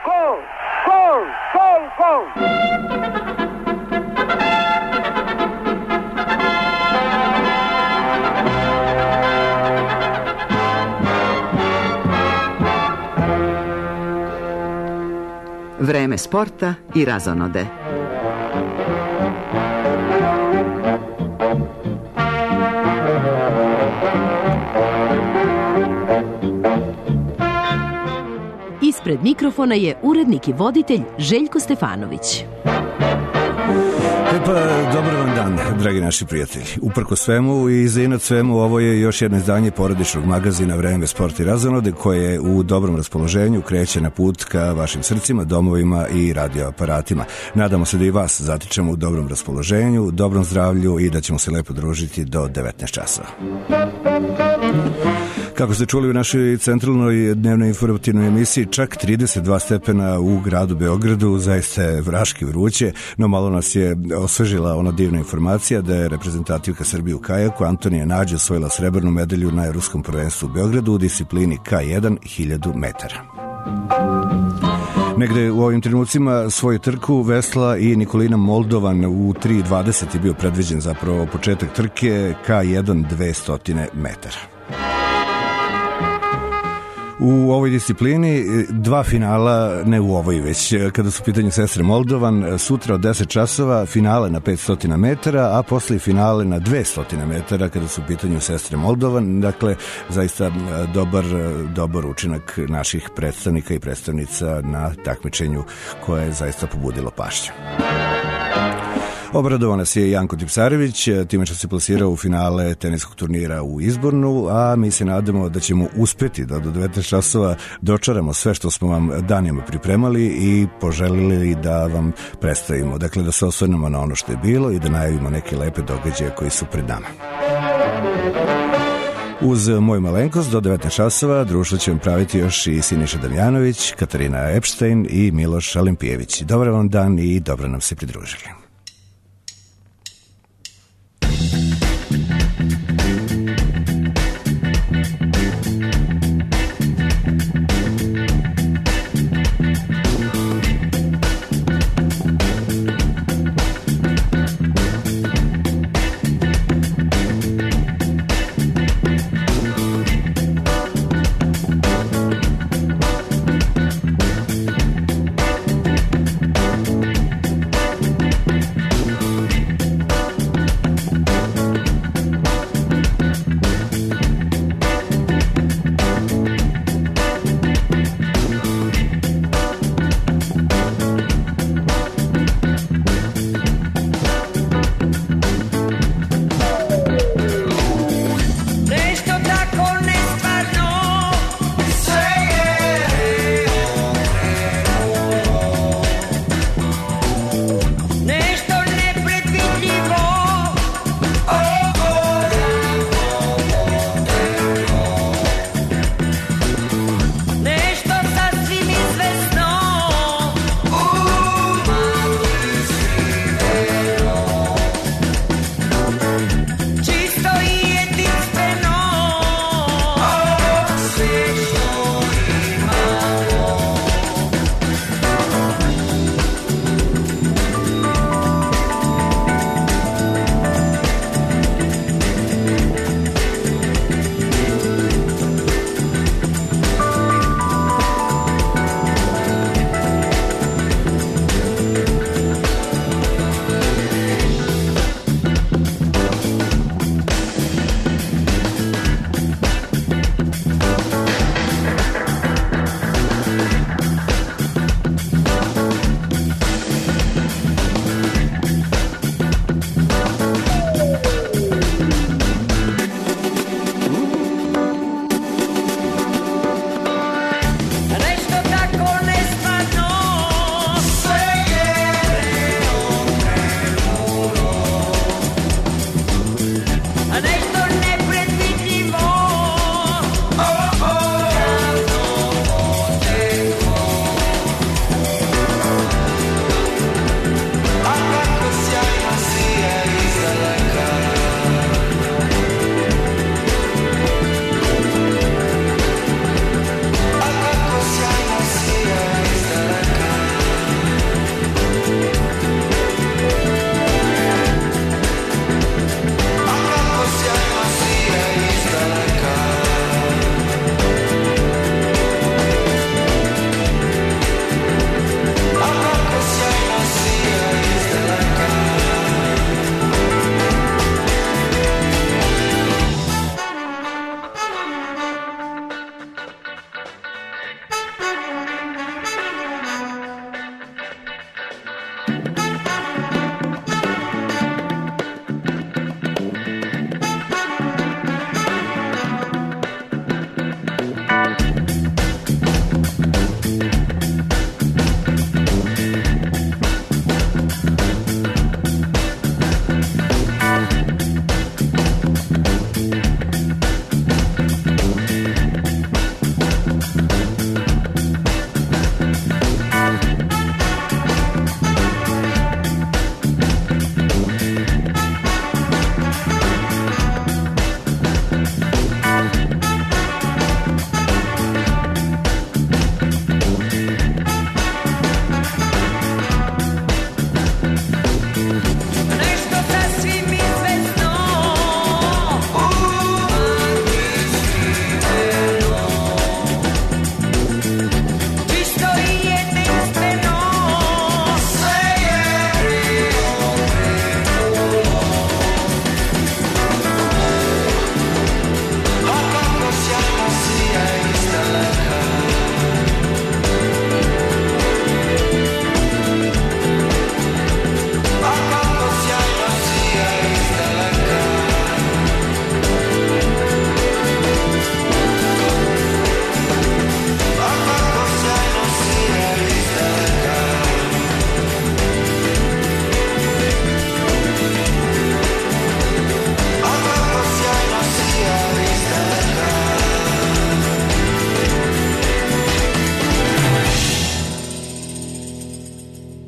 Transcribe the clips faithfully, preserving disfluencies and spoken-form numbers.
Gol! Gol! Gol! Gol! Vreme sporta i razonode. Ispred mikrofona je urednik i voditelj Željko Stefanović. E pa, dobar vam dan, dragi naši prijatelji. Uprko svemu i za inat svemu, ovo je još jedno izdanje porodičnog magazina Vreme, sport i razonode, koje u dobrom raspoloženju kreće na put ka vašim srcima, domovima i radioaparatima. Nadamo se da i vas zatičemo u dobrom raspoloženju, dobrom zdravlju i da ćemo se lepo družiti do devetnaest časova. Kako ste čuli u našoj centralnoj dnevnoj informativnoj emisiji, čak trideset dva stepena u gradu Beogradu, zaista je vraški vruće, no malo nas je osvežila ona divna informacija da je reprezentativka Srbije u kajaku Antonija Nađ osvojila srebrnu medalju na Evropskom prvenstvu u Beogradu u disciplini K jedan hiljadu metara. Negde u ovim trenucima svoju trku vesla i Nikolina Moldovan u tri dvadeset je bio predviđen zapravo početak trke K jedan dvesta metara. U ovoj disciplini dva finala, ne u ovoj već, kada su u pitanju sestre Moldovan, sutra od deset časova finale na petsto metara, a posle finale na dvesta metara kada su u pitanju sestre Moldovan. Dakle, zaista dobar, dobar učinak naših predstavnika i predstavnica na takmičenju koje je zaista pobudilo pažnju. Obradovao nas je Janko Tipsarević, time što se plasirao u finale teniskog turnira u Izbornu, a mi se nadamo da ćemo uspeti da do devetnaest časova dočaramo sve što smo vam danima pripremali i poželili da vam predstavimo. Dakle, da se osvrnemo na ono što je bilo i da najavimo neke lepe događaje koji su pred nama. Uz moju malenkost do devetnaest časova društvo će vam praviti još i Siniša Damjanović, Katarina Epstein i Miloš Alimpijević. Dobar vam dan i dobro nam se pridružili.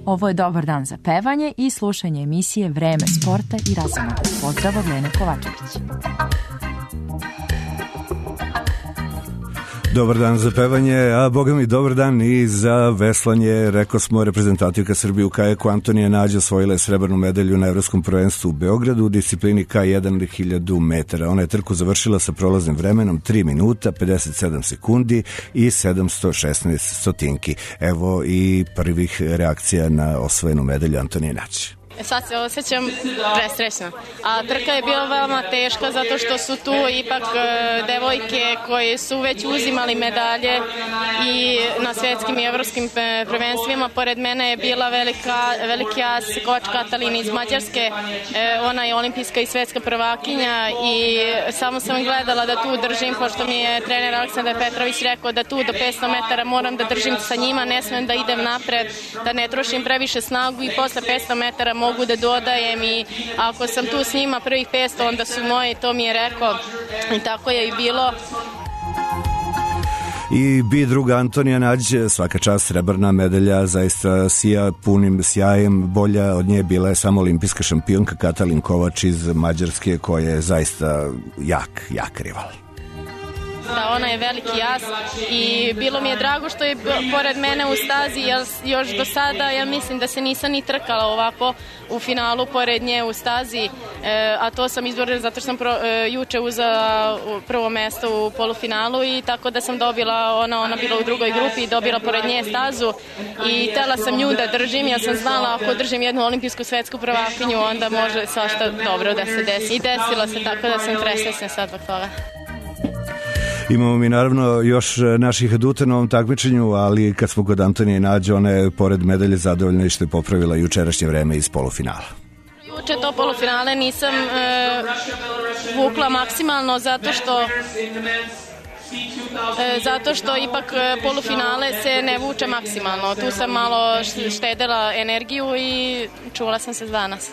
Ovo je Dobar dan za pevanje i slušanje emisije Vreme sporta i razonode. Pozdrav od Lene Kovačević. Dobar dan za pevanje, a boga mi dobar dan i za veslanje. Rekao smo, reprezentativka Srbije u kajaku Antonija Nađ osvojila je srebrnu medalju na Evropskom prvenstvu u Beogradu u disciplini K jedan hiljadu metara. Ona je trku završila sa prolaznim vremenom tri minuta, pedeset sedam sekundi i sedamsto šesnaest stotinki. Evo i prvih reakcija na osvojenu medalju Antonije Nađ. Sad se osjećam presrećno. A trka je bila veoma teška zato što su tu ipak e, devojke koje su već uzimali medalje i na svetskim i evropskim prvenstvima. Pored mene je bila velika, veliki as koč Katalin iz Mađarske. E, ona je olimpijska i svetska prvakinja i samo sam gledala da tu držim, pošto mi je trener Aleksandar Petrović rekao da tu do petsto metara moram da držim sa njima, ne smem da idem napred, da ne trošim previše snagu i posle petsto metara mogu da dodajem i ako sam tu s njima prvih petsto onda su moji, to mi je rekao i tako je i bilo. I bi druga Antonija Nađ, svaka čast, srebrna medalja, zaista sija punim sjajem, bolja od nje bila je samo olimpijska šampionka Katalin Kovač iz Mađarske, koja je zaista jak, jak rival. Da, ona je veliki jas i bilo mi je drago što je pored mene u stazi, jer još do sada ja mislim da se nisam ni trkala ovako u finalu pored nje u stazi, e, a to sam izborila zato što sam pro, e, juče uzela prvo mesto u polufinalu i tako da sam dobila, ona, ona bila u drugoj grupi i dobila pored nje stazu i htela sam nju da držim, jer sam znala ako držim jednu olimpijsku svetsku prvakinju onda može svašta dobro da se desi i desilo se, tako da sam presrećna sad zbog toga. Imamo mi naravno još naših aduta na ovom takmičenju, ali kad smo kod Antonije Nađ, ona je pored medalje zadovoljna i što je popravila jučerašnje vreme iz polufinala. Juče to polufinale nisam e, vukla maksimalno zato što e, zato što ipak polufinale se ne vuče maksimalno. Tu sam malo štedela energiju i čuvala sam se danas.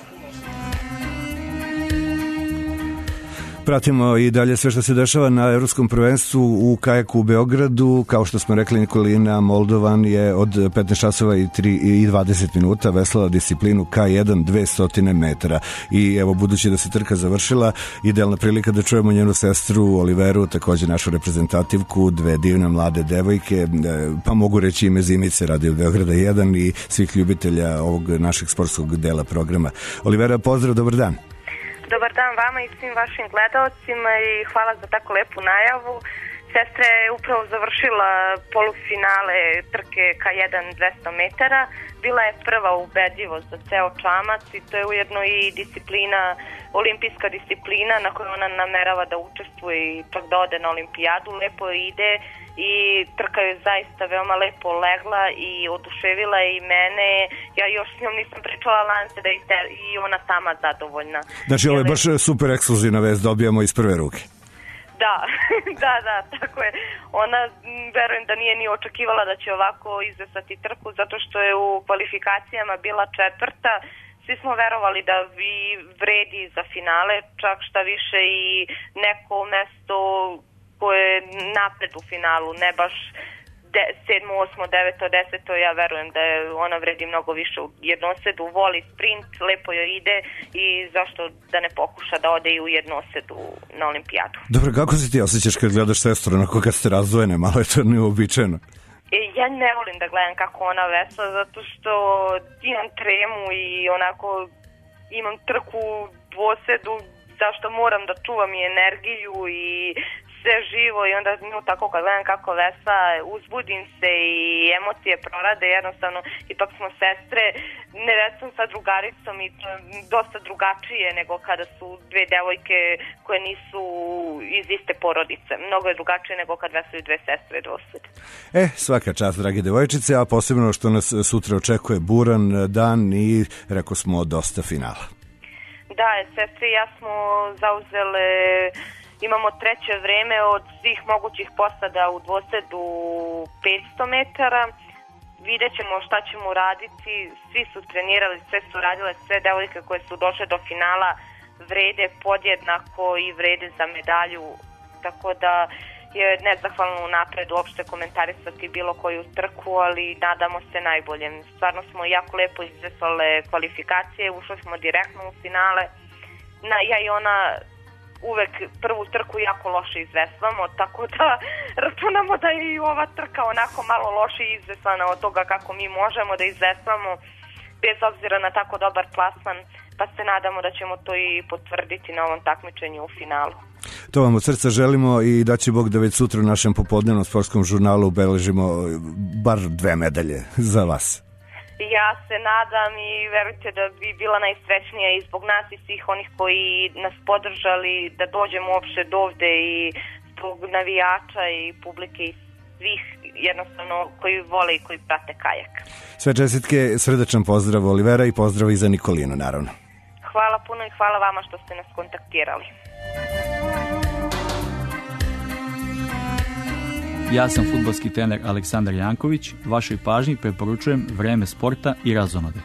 Pratimo i dalje sve što se dešava na Evropskom prvenstvu u kajaku u Beogradu. Kao što smo rekli, Nikolina Moldovan je od petnaest časova i dvadeset minuta veslala disciplinu K jedan dvesta metara. I evo, budući da se trka završila, idealna prilika da čujemo njenu sestru Oliveru, također našu reprezentativku, dve divne mlade devojke, pa mogu reći ime Zimice Radio Beograda jedan i svih ljubitelja ovog našeg sportskog dela programa. Olivera, pozdrav, dobar dan. Dobar dan vama i svim vašim gledalcima i hvala za tako lepu najavu. Sestra je upravo završila polufinale trke K jedan dvesta metara. Bila je prva ubedljivo za ceo čamac i to je ujedno i disciplina, olimpijska disciplina na kojoj ona namerava da učestvuje i čak da ode na olimpijadu. Lepo ide i trka je zaista veoma lepo legla i oduševila je i mene. Ja još s njom nisam pričala lance da je i ona sama zadovoljna. Znači ovo je baš super ekskluzivna vest, dobijamo iz prve ruke. Da, da, da, tako je. Ona, verujem da nije ni očekivala da će ovako izvesati trku, zato što je u kvalifikacijama bila četvrta. Svi smo verovali da vi vredi za finale, čak šta više i neko mesto koje je napred u finalu, ne baš sedmo, osmo, deveto, deseto, ja verujem da je ona vredi mnogo više u jednosedu, voli sprint, lepo joj ide i zašto da ne pokuša da ode i u jednosedu na olimpijadu. Dobro, kako se ti osjećaš kad gledaš sestru, onako kad ste razdvojene, malo je to neobičajno? Ja ne volim da gledam kako ona vesla, zato što imam tremu i onako imam trku u dvosedu, zašto moram da čuvam i energiju i sve živo i onda nju tako kad gledam kako vesla, uzbudim se i emocije prorade, jednostavno ipak smo sestre, ne recimo sa drugaricom i dosta drugačije nego kada su dve devojke koje nisu iz iste porodice. Mnogo je drugačije nego kad veslaju dve sestre dvosed. E, svaka čast, dragi devojčice, a posebno što nas sutra očekuje buran dan i reko smo dosta finala. Da, sestre i ja smo zauzele, imamo treće vreme od svih mogućih posada u dvosedu petsto metara. Vidjet ćemo šta ćemo raditi. Svi su trenirali, sve su radile, sve devojke koje su došle do finala vrede podjednako i vrede za medalju. Tako da je nezahvalno napred uopšte komentarisati bilo koju trku, ali nadamo se najboljem. Stvarno smo jako lepo izveslale kvalifikacije, ušli smo direktno u finale. Na, ja i ona uvek prvu trku jako loše izveslamo, tako da računamo da je i ova trka onako malo loše izveslana od toga kako mi možemo da izveslamo, bez obzira na tako dobar plasman, pa se nadamo da ćemo to i potvrditi na ovom takmičenju u finalu. To vam od srca želimo i da će Bog da već sutra u našem popodnevnom sportskom žurnalu ubeležimo bar dve medalje za vas. Ja se nadam i verujte da bi bila najsrećnija i zbog nas i svih onih koji nas podržali da dođemo uopšte do ovde i zbog navijača i publike i svih jednostavno koji vole i koji prate kajak. Sve čestitke, srdačan pozdrav Olivera i pozdrav i za Nikolinu naravno. Hvala puno i hvala vama što ste nas kontaktirali. Ja sam fudbalski trener Aleksandar Janković. Vašoj pažnji preporučujem Vreme sporta i razonode.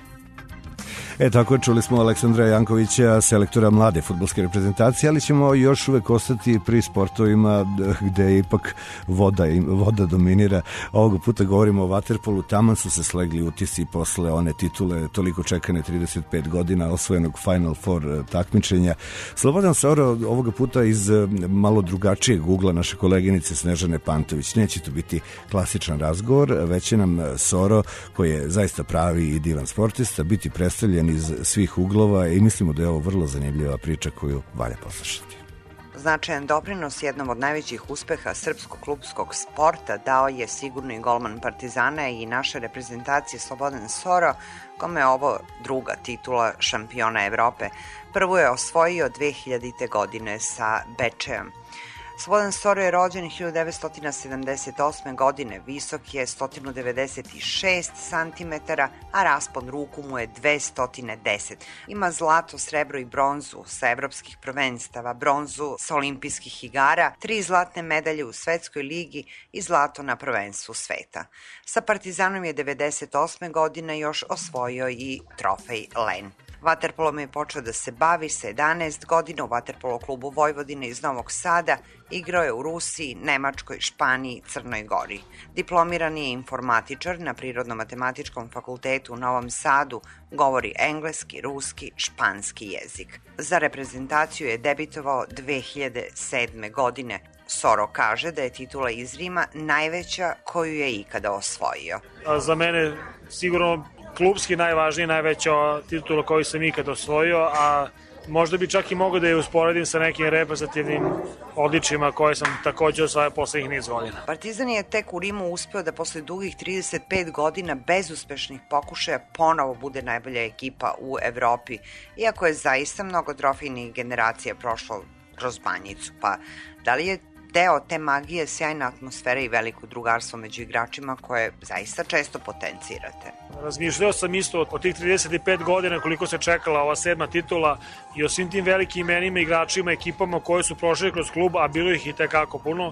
E tako, čuli smo Aleksandra Jankovića, selektora mlade fudbalske reprezentacije, ali ćemo još uvek ostati pri sportovima gde ipak voda, voda dominira. Ovog puta govorimo o vaterpolu, taman su se slegli utisci posle one titule toliko čekane trideset pet godina osvojenog Final Four takmičenja. Slobodan Soro ovoga puta iz malo drugačijeg ugla naše koleginice Snežane Pantović. Neće to biti klasičan razgovor, već će nam Soro, koji je zaista pravi i divan sportista, biti predstavljen iz svih uglova i mislimo da je ovo vrlo zanimljiva priča koju valja poslušati. Značajan doprinos jednom od najvećih uspeha srpskog klubskog sporta dao je sigurno i golman Partizana i naše reprezentacije Slobodan Soro, kome je ovo druga titula šampiona Evrope. Prvu je osvojio dve hiljadite. godine sa Bečejom. Slobodan Soro je rođen hiljadu devetsto sedamdeset osme. godine, visok je sto devedeset šest centimetara, a raspon ruku mu je dvesta deset. Ima zlato, srebro i bronzu sa evropskih prvenstava, bronzu sa olimpijskih igara, tri zlatne medalje u svetskoj ligi i zlato na prvenstvu sveta. Sa Partizanom je devedeset osme. godine još osvojio i trofej Len. Vaterpolom je počeo da se bavi sa jedanaest godina u Vaterpolo klubu Vojvodine iz Novog Sada, igrao je u Rusiji, Nemačkoj, Španiji, Crnoj Gori. Diplomirani je informatičar na Prirodno-matematičkom fakultetu u Novom Sadu, govori engleski, ruski, španski jezik. Za reprezentaciju je debitovao dve hiljade sedme. godine. Soro kaže da je titula iz Rima najveća koju je ikada osvojio. A za mene sigurno klubski najvažniji, najveća titula koju sam ikada osvojio, a možda bi čak i mogao da je usporedim sa nekim reprezentativnim odličjima koje sam takođe osvajao poslednjih niz godina. Partizan je tek u Rimu uspeo da posle dugih trideset pet godina bezuspešnih pokušaja ponovo bude najbolja ekipa u Evropi, iako je zaista mnogo trofejnih generacija prošlo kroz banjicu. Pa da li je deo te magije sjajna atmosfera i veliko drugarstvo među igračima koje zaista često potencirate? Razmišljao sam isto o tih trideset pet godina koliko se čekala ova sedma titula i o svim tim velikim imenima, igračima, ekipama koje su prošli kroz klub, a bilo ih i tekako puno.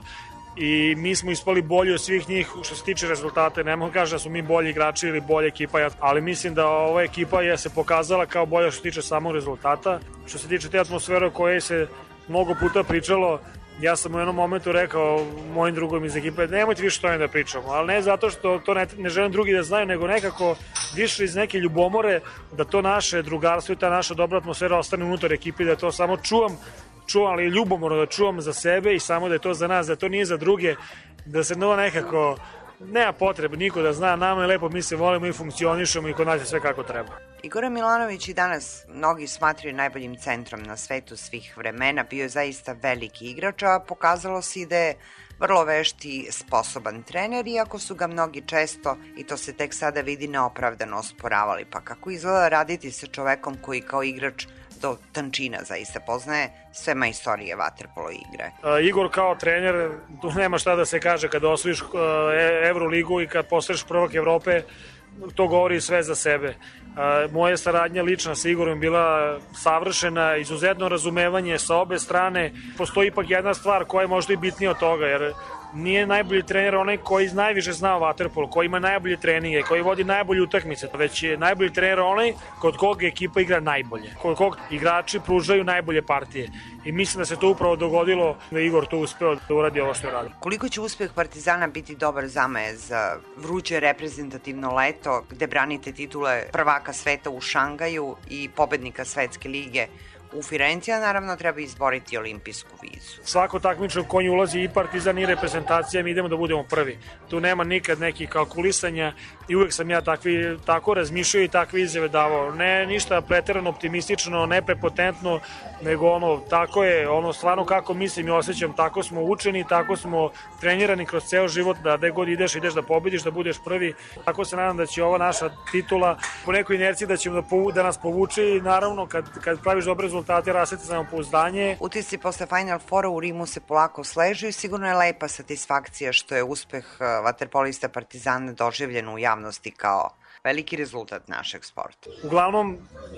I mi smo ispali bolji od svih njih što se tiče rezultate. Ne mogu kažem da smo mi bolji igrači ili bolja ekipa, ali mislim da ova ekipa je se pokazala kao bolja što se tiče samog rezultata. Što se tiče te atmosfere o kojoj se mnogo puta pričalo, ja sam u jednom momentu rekao mojim drugom iz ekipe, nemojte više to da pričamo, ali ne zato što to ne, ne želim drugi da znaju, nego nekako više iz neke ljubomore da to naše drugarstvo i ta naša dobra atmosfera ostane unutar ekipe, da to samo čuvam, čuvam, ali ljubomorno da čuvam za sebe i samo da je to za nas, da to nije za druge, da se no nekako, nema potrebe niko da zna, nama je lepo, mi se volimo i funkcionišemo i kod nas je sve kako treba. Igor Milanović i danas mnogi smatraju najboljim centrom na svetu svih vremena, bio je zaista veliki igrač, a pokazalo se da je vrlo vešti i sposoban trener, iako su ga mnogi često, i to se tek sada vidi, neopravdano osporavali. Pa kako izgleda raditi sa čovekom koji kao igrač do tančina zaista poznaje sve majstorije vaterpolo igre? Uh, Igor kao trener, tu nema šta da se kaže, kada osvojiš uh, Evroligu i kad postaneš prvak Evrope, to govori sve za sebe. Uh, moja saradnja lična sa Igorom bila savršena, izuzetno razumevanje sa obe strane. Postoji ipak jedna stvar koja je možda i bitnija od toga, jer nije najbolji trener onaj koji najviše zna o vaterpolu, koji ima najbolje treninge, koji vodi najbolje utakmice, već je najbolji trener onaj kod koga ekipa igra najbolje, kod koga igrači pružaju najbolje partije. I mislim da se to upravo dogodilo, da je Igor to uspeo da uradi ovo što radi. Koliko će uspeh Partizana biti dobar zamaje za vruće reprezentativno leto, gde branite titule prvaka sveta u Šangaju i pobednika Svetske lige u Firenci, a naravno treba izboriti olimpijsku vizu. Svako takmičar u konju ulazi i Partizan i reprezentacija, mi idemo da budemo prvi. Tu nema nikad nekih kalkulisanja i uvek sam ja takvi, tako razmišljao i takve izjave davao. Ne ništa preterano optimistično, ne prepotentno, nego ono, tako je, ono stvarno kako mislim i osjećam, tako smo učeni, tako smo trenirani kroz ceo život, da gde god ideš, ideš da pobediš, da budeš prvi. Tako se nadam da će ova naša titula po nekoj inerciji da će da, povu, da nas povuče i naravno kad, kad praviš dobre rezultate, raseti samopouzdanje. Utisci posle Final Fora u Rimu se polako sležu i sigurno je lepa satisfakcija što je uspeh vaterpolista Partizana doživljen u javnosti kao veliki rezultat našeg sporta. Uglavnom,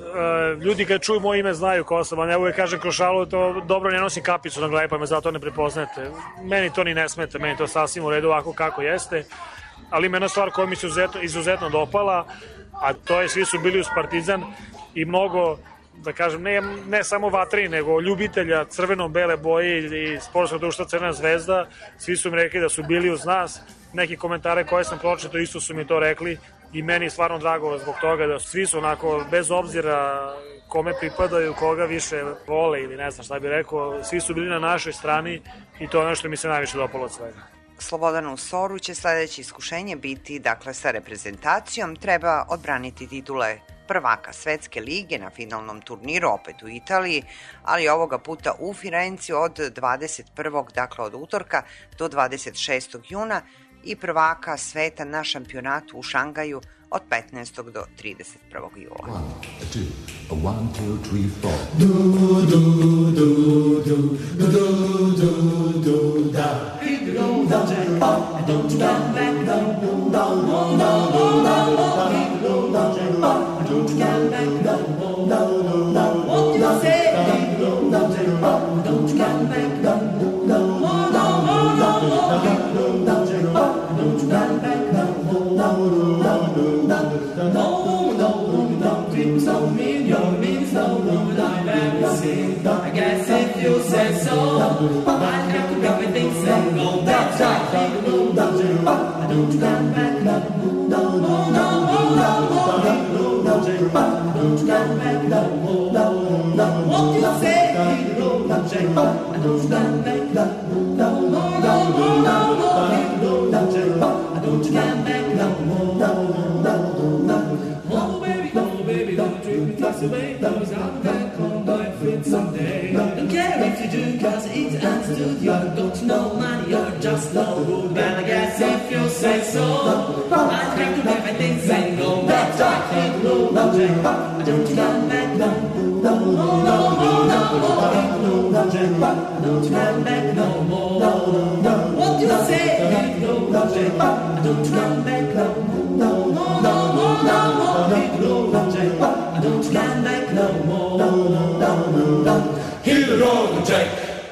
ljudi kad čuju moje ime znaju ko sam, a ne uvek kažem kroz šalu, to dobro, ne nosim kapicu na glavi, pa me zato ne prepoznate. Meni to ni ne smete, meni to sasvim u redu ovako kako jeste, ali ima jedna stvar koja mi se izuzetno, izuzetno dopala, a to je svi su bili uz Partizan i mnogo, da kažem, ne, ne samo vatri, nego ljubitelja crveno-bele boje i sportskog društva Crvena zvezda, svi su mi rekli da su bili uz nas. Neki komentare koje sam pročitao isto su mi to rekli i meni je stvarno drago zbog toga da svi su onako, bez obzira kome pripadaju, koga više vole ili ne znam šta bi rekao, svi su bili na našoj strani i to je ono što mi se najviše dopalo od svega. Slobodanu Soru će sledeće iskušenje biti, dakle, sa reprezentacijom treba odbraniti titule prvaka Svetske lige na finalnom turniru, opet u Italiji, ali ovoga puta u Firenci od dvadeset prvog, dakle od utorka, do dvadeset šestog juna i prvaka sveta na šampionatu u Šangaju od petnaestog do trideset prvog jula. I guess if you say so, I have to go with things and go back. Don't come back, no, no, no, no, don't come back, no, no, no. What you say? Don't come back, no, no, no, no, don't come back, no, no, no. Oh baby, oh baby, don't treat me twice away. Those I'm back on my feet someday. Don't care if you do, cause it's understood. You don't know money, you're just no good. But I guess if you say so, I have to make my things and go back. I don't come back, no, no, no, no, no, don't come back no more. What you say? Don't come back no more. No, no, no, no, I don't come back no more. No, no, no, no. Hit the road, Jack.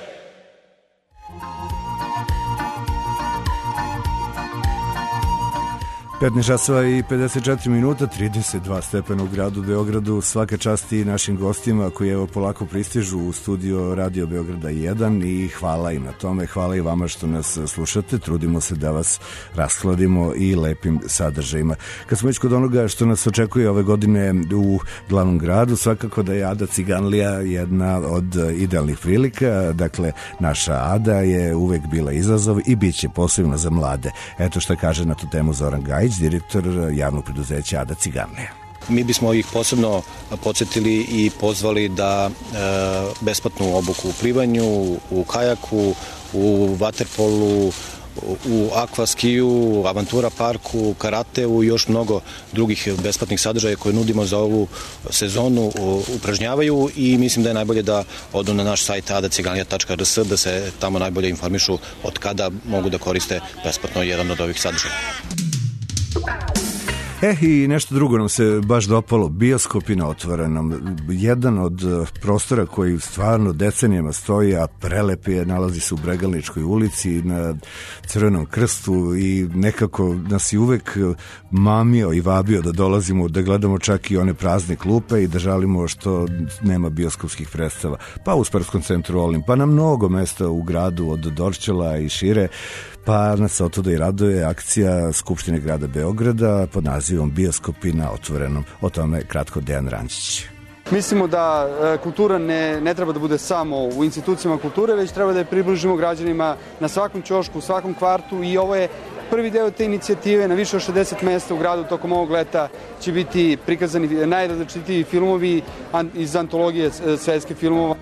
petnaest časova i pedeset četiri minuta, trideset dva stepena u gradu Beogradu. Svaka čast i našim gostima koji evo polako pristižu u studio Radio Beograda jedan i hvala im na tome, hvala i vama što nas slušate, trudimo se da vas rashladimo i lepim sadržajima. Kad smo već kod onoga što nas očekuje ove godine u glavnom gradu, svakako da je Ada Ciganlija jedna od idealnih prilika, dakle naša Ada je uvek bila izazov i bit će posebno za mlade. Eto šta kaže na tu temu Zoran Gajić, direktor javnog preduzeća Ada Ciganlija. Mi bismo ih posebno podsjetili i pozvali da e, besplatnu obuku u plivanju, u kajaku, u vaterpolu, u akvaskiju, avantura parku, karateu i još mnogo drugih besplatnih sadržaja koje nudimo za ovu sezonu upražnjavaju i mislim da je najbolje da odu na naš sajt a d a ciganlija tačka r s da se tamo najbolje informišu od kada mogu da koriste besplatno jedan od ovih sadržaja. E, i nešto drugo nam se baš dopalo, bioskopi na otvorenom. Jedan od prostora koji stvarno decenijama stoji, a prelep je, nalazi se u Bregalničkoj ulici na Crvenom krstu i nekako nas je uvek mamio i vabio da dolazimo, da gledamo čak i one prazne klupe i da žalimo što nema bioskopskih predstava. Pa u Sportskom centru Olimp, pa na mnogo mesta u gradu od Dorćola i šire, pa nas od toga i raduje akcija Skupštine grada Beograda pod nazivom Bioskopi na otvorenom. O tome kratko Dejan Rančić. Mislimo da e, kultura ne, ne treba da bude samo u institucijama kulture, već treba da je približimo građanima na svakom ćošku, u svakom kvartu i ovo je prvi deo te inicijative. Na više od šezdeset mesta u gradu tokom ovog leta će biti prikazani najrazličitiji filmovi iz antologije svetskih filmova.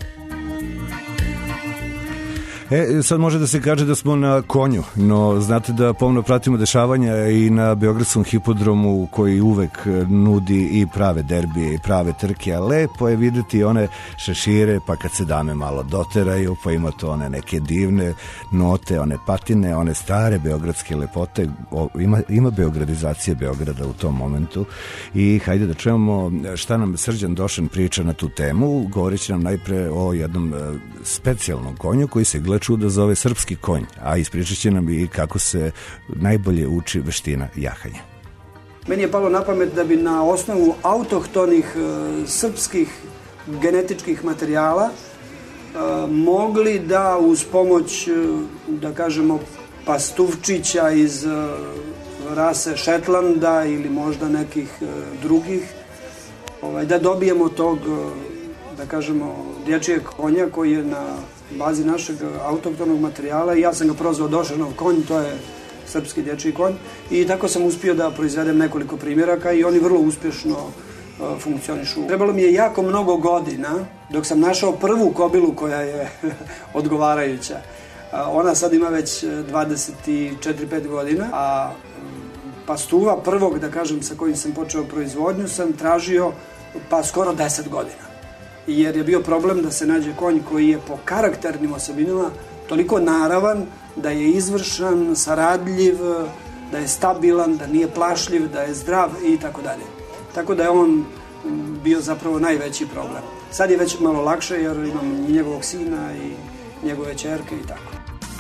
E, sad može da se kaže da smo na konju, no znate da pomno pratimo dešavanja i na Beogradskom hipodromu koji uvek nudi i prave derbije i prave trke, a lepo je videti one šešire, pa kad se dame malo doteraju, pa ima to one neke divne note, one patine, one stare beogradske lepote, o, ima, ima beogradizacije Beograda u tom momentu i hajde da čujemo šta nam Srđan Došan priča na tu temu. Govorit će nam najpre o jednom specijalnom konju koji se gleda čuda zove srpski konj, a ispričat će nam i kako se najbolje uči veština jahanja. Meni je palo na pamet da bi na osnovu autohtonih e, srpskih genetičkih materijala e, mogli da uz pomoć, e, da kažemo, pastuvčića iz e, rase Šetlanda ili možda nekih e, drugih, ovaj, da dobijemo tog, e, da kažemo, dječjeg konja koji je na bazi našeg autohtonog materijala i ja sam ga prozvao Došanov konj, to je srpski dječji konj i tako sam uspio da proizvedem nekoliko primjeraka i oni vrlo uspješno uh, funkcionišu. Trebalo mi je jako mnogo godina dok sam našao prvu kobilu koja je odgovarajuća. Uh, ona sad ima već dvadeset četiri pet godina, a pastuva prvog, da kažem, sa kojim sam počeo proizvodnju sam tražio pa skoro deset godina. Jer je bio problem da se nađe konj koji je po karakternim osobinama toliko naravan, da je izvršan, saradljiv, da je stabilan, da nije plašljiv, da je zdrav i tako dalje. Tako da je on bio zapravo najveći problem. Sad je već malo lakše jer imam i njegovog sina i njegove ćerke i tako.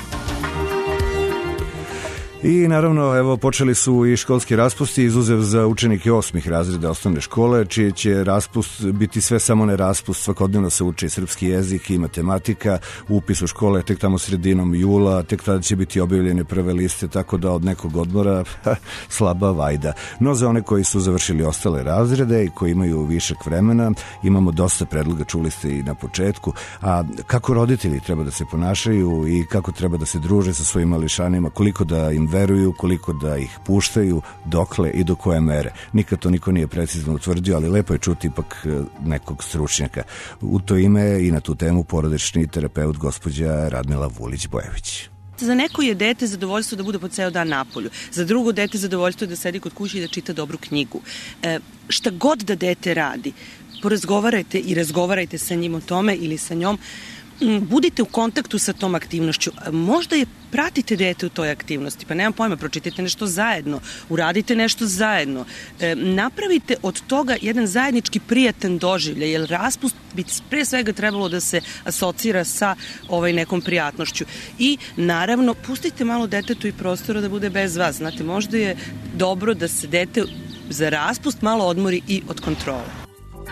I naravno, evo, počeli su i školski raspusti, izuzev za učenike osmih razreda osnovne škole, čiji će raspust biti sve samo ne raspust. Svakodnevno se uči srpski jezik i matematika, upis u škole tek tamo sredinom jula, tek tada će biti objavljene prve liste, tako da od nekog odmora slaba vajda. No za one koji su završili ostale razrede i koji imaju višak vremena, imamo dosta predloga, čuli ste i na početku, a kako roditelji treba da se ponašaju i kako treba da se druže sa svojim mališanima, koliko da im veruju, koliko da ih puštaju, dokle i do koje mere. Nikad to niko nije precizno utvrdio, ali lepo je čuti ipak nekog stručnjaka. U to ime i na tu temu porodični terapeut gospođa Radmila Vulić-Bojević. Za neko je dete zadovoljstvo da bude po ceo dan napolju. Za drugo dete zadovoljstvo je da sedi kod kuće i da čita dobru knjigu. E, šta god da dete radi, porazgovarajte i razgovarajte sa njim o tome ili sa njom, budite u kontaktu sa tom aktivnošću. Možda je pratite dete u toj aktivnosti, pa nemam pojma, pročitajte nešto zajedno, uradite nešto zajedno. E, napravite od toga jedan zajednički prijatan doživljaj, jer raspust bi pre svega trebalo da se asocira sa ovaj nekom prijatnošću. I naravno, pustite malo detetu i prostora da bude bez vas. Znate, možda je dobro da se dete za raspust malo odmori i od kontrole.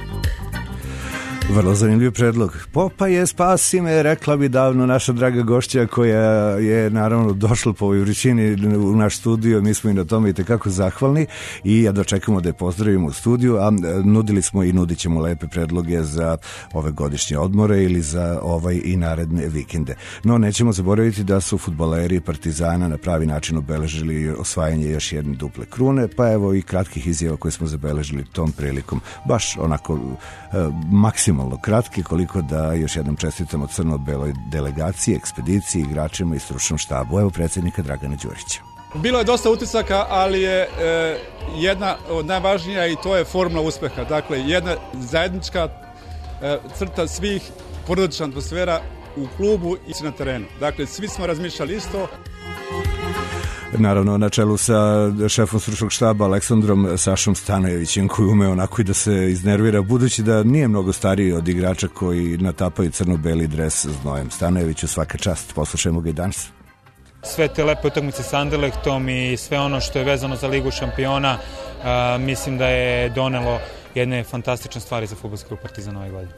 Vrlo zanimljiv predlog. Popaje, spasi me, rekla bi davno naša draga gošća koja je naravno došla po ovoj vrućini u naš studio. Mi smo i na tome i tekako zahvalni i ja dočekamo da je pozdravimo u studiju, a nudili smo i nudit ćemo lepe predloge za ove godišnje odmore ili za ovaj i naredne vikende. No nećemo zaboraviti da su fudbaleri Partizana na pravi način obeležili osvajanje još jedne duple krune, pa evo i kratkih izjava koje smo zabeležili tom prilikom. Baš onako e, maksimalno malo kratki, koliko da još jednom čestitamo crno-beloj delegaciji, ekspediciji, igračima i stručnom štabu. Evo predsjednika Dragana Đurića. Bilo je dosta utisaka, ali je e, jedna od najvažnija i to je formula uspeha. Dakle, jedna zajednička e, crta svih, porodična atmosfera u klubu i na terenu. Dakle, svi smo razmišljali isto. naravno na čelu sa šefom stručnog štaba Aleksandrom Sašom Stanojevićem, koji ume onako i da se iznervira, budući da nije mnogo stariji od igrača koji natapaju crno-beli dres znojem. Stanojeviću, svaka čast, poslušajmo ga i danas. Sve te lepe utakmice sa Anderlechtom i sve ono što je vezano za Ligu šampiona, a, mislim da je donelo jedne fantastične stvari za fudbalski klub Partizan ove godine.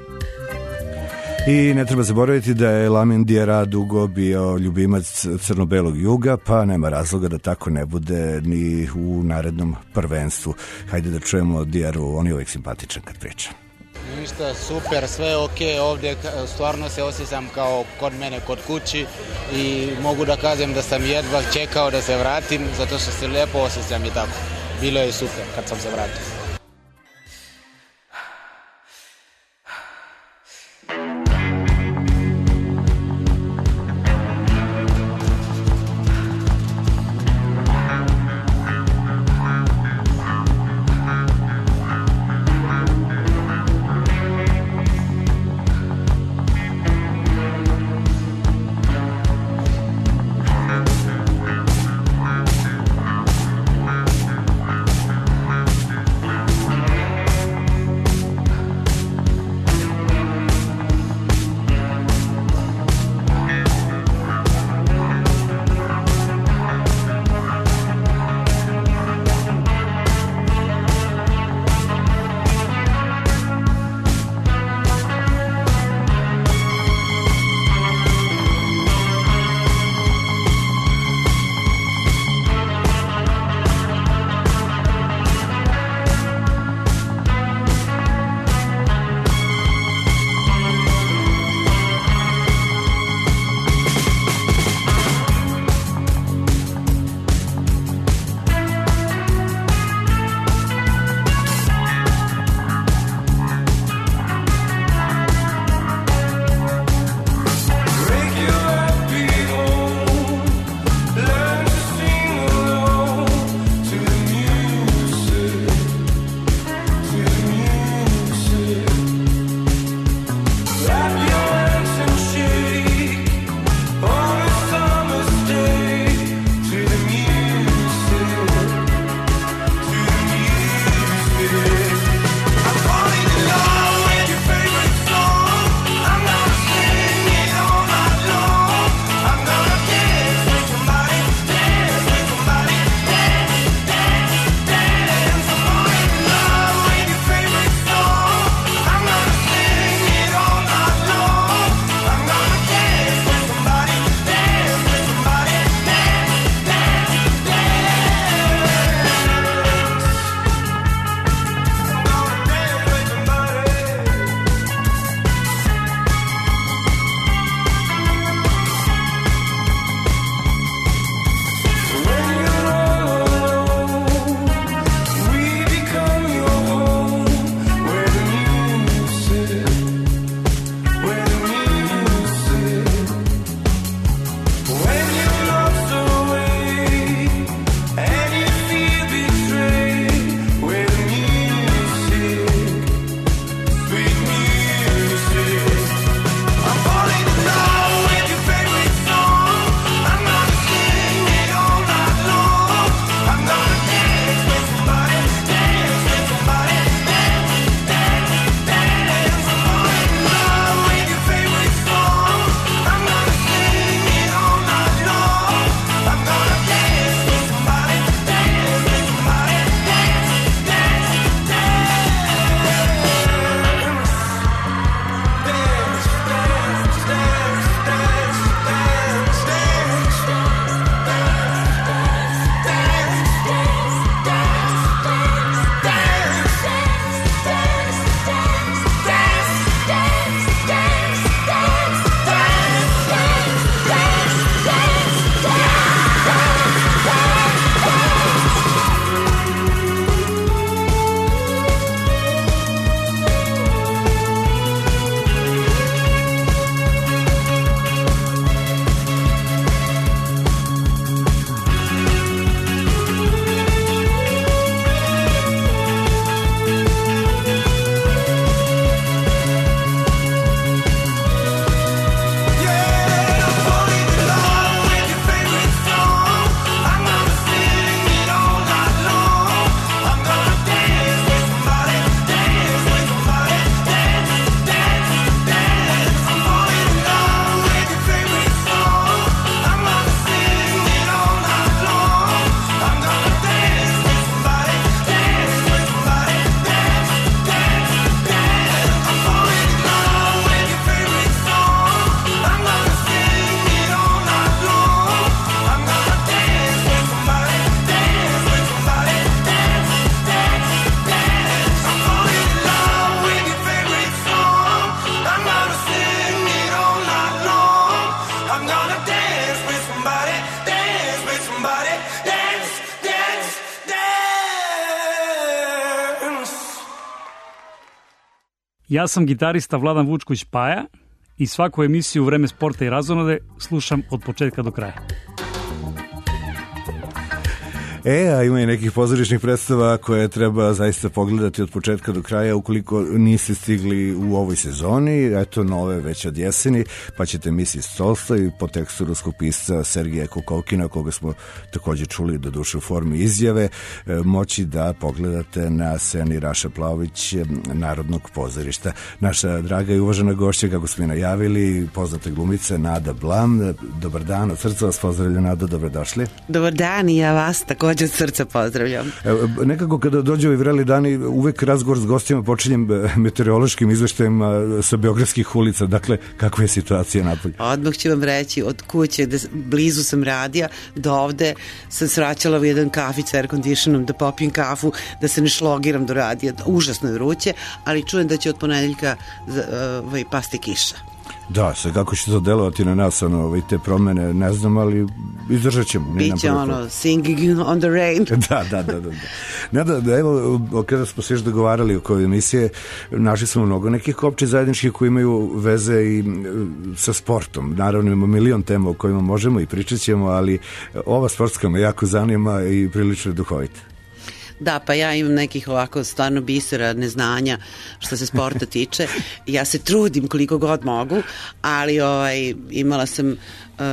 I ne treba zaboraviti da je Lamin Diarra dugo bio ljubimac crno-belog juga, pa nema razloga da tako ne bude ni u narednom prvenstvu. Hajde da čujemo Diarru, on je uvijek simpatičan kad priča. Ništa, super, sve je okej, ovdje stvarno se osjećam kao kod mene, kod kući i mogu da kažem da sam jedva čekao da se vratim, zato što se lijepo osjećam i tako. Bilo je super kad sam se vratio. Ja sam gitarista Vladan Vučković Paja i svaku emisiju Vreme sporta i razonode slušam od početka do kraja. E, a ima i nekih pozorišnih predstava koje treba zaista pogledati od početka do kraja ukoliko niste stigli u ovoj sezoni. Eto, nove već od jeseni, pa ćete mislis Tolstoj po tekstu ruskog pisca Sergeja Kukovkina, koga smo takođe čuli do duše u formi izjave, moći da pogledate na sceni Raša Plavović Narodnog pozorišta. Naša draga i uvažena gošća, kako smo i najavili, poznata glumica Nada Blam. Dobar dan, od srca vas pozdravlja, Nada, dobrodošli. Dobar dan i ja vas također od srca pozdravljam. Evo, nekako kada dođe ovi vreli dani, uvek razgovor s gostima počinjem meteorološkim izveštajima sa beogradskih ulica. Dakle, kakva je situacija napolje? Odmah ću vam reći, od kuće, da blizu sam radija, do ovde sam sraćala u jedan kafić s air conditionom, da popijem kafu, da se ne šlogiram do radija. Užasno je vruće, ali čujem da će od ponedeljka ovaj, pasti kiša. Da, sad kako će to delovati na nas, ono, te promene, ne znam, ali izdržat ćemo. Biće ono, singing on the rain. Da, da, da, da. Ne, da, da, evo, kada smo se još dogovarali oko emisije, našli smo mnogo nekih općih zajedničkih koji imaju veze i sa sportom. Naravno, imamo milion tema o kojima možemo i pričat ćemo, ali ova sportska me jako zanima i prilično je duhovita. Da, pa ja imam nekih ovako stvarno bisera neznanja što se sporta tiče. Ja se trudim koliko god mogu, ali ovaj, imala sam um,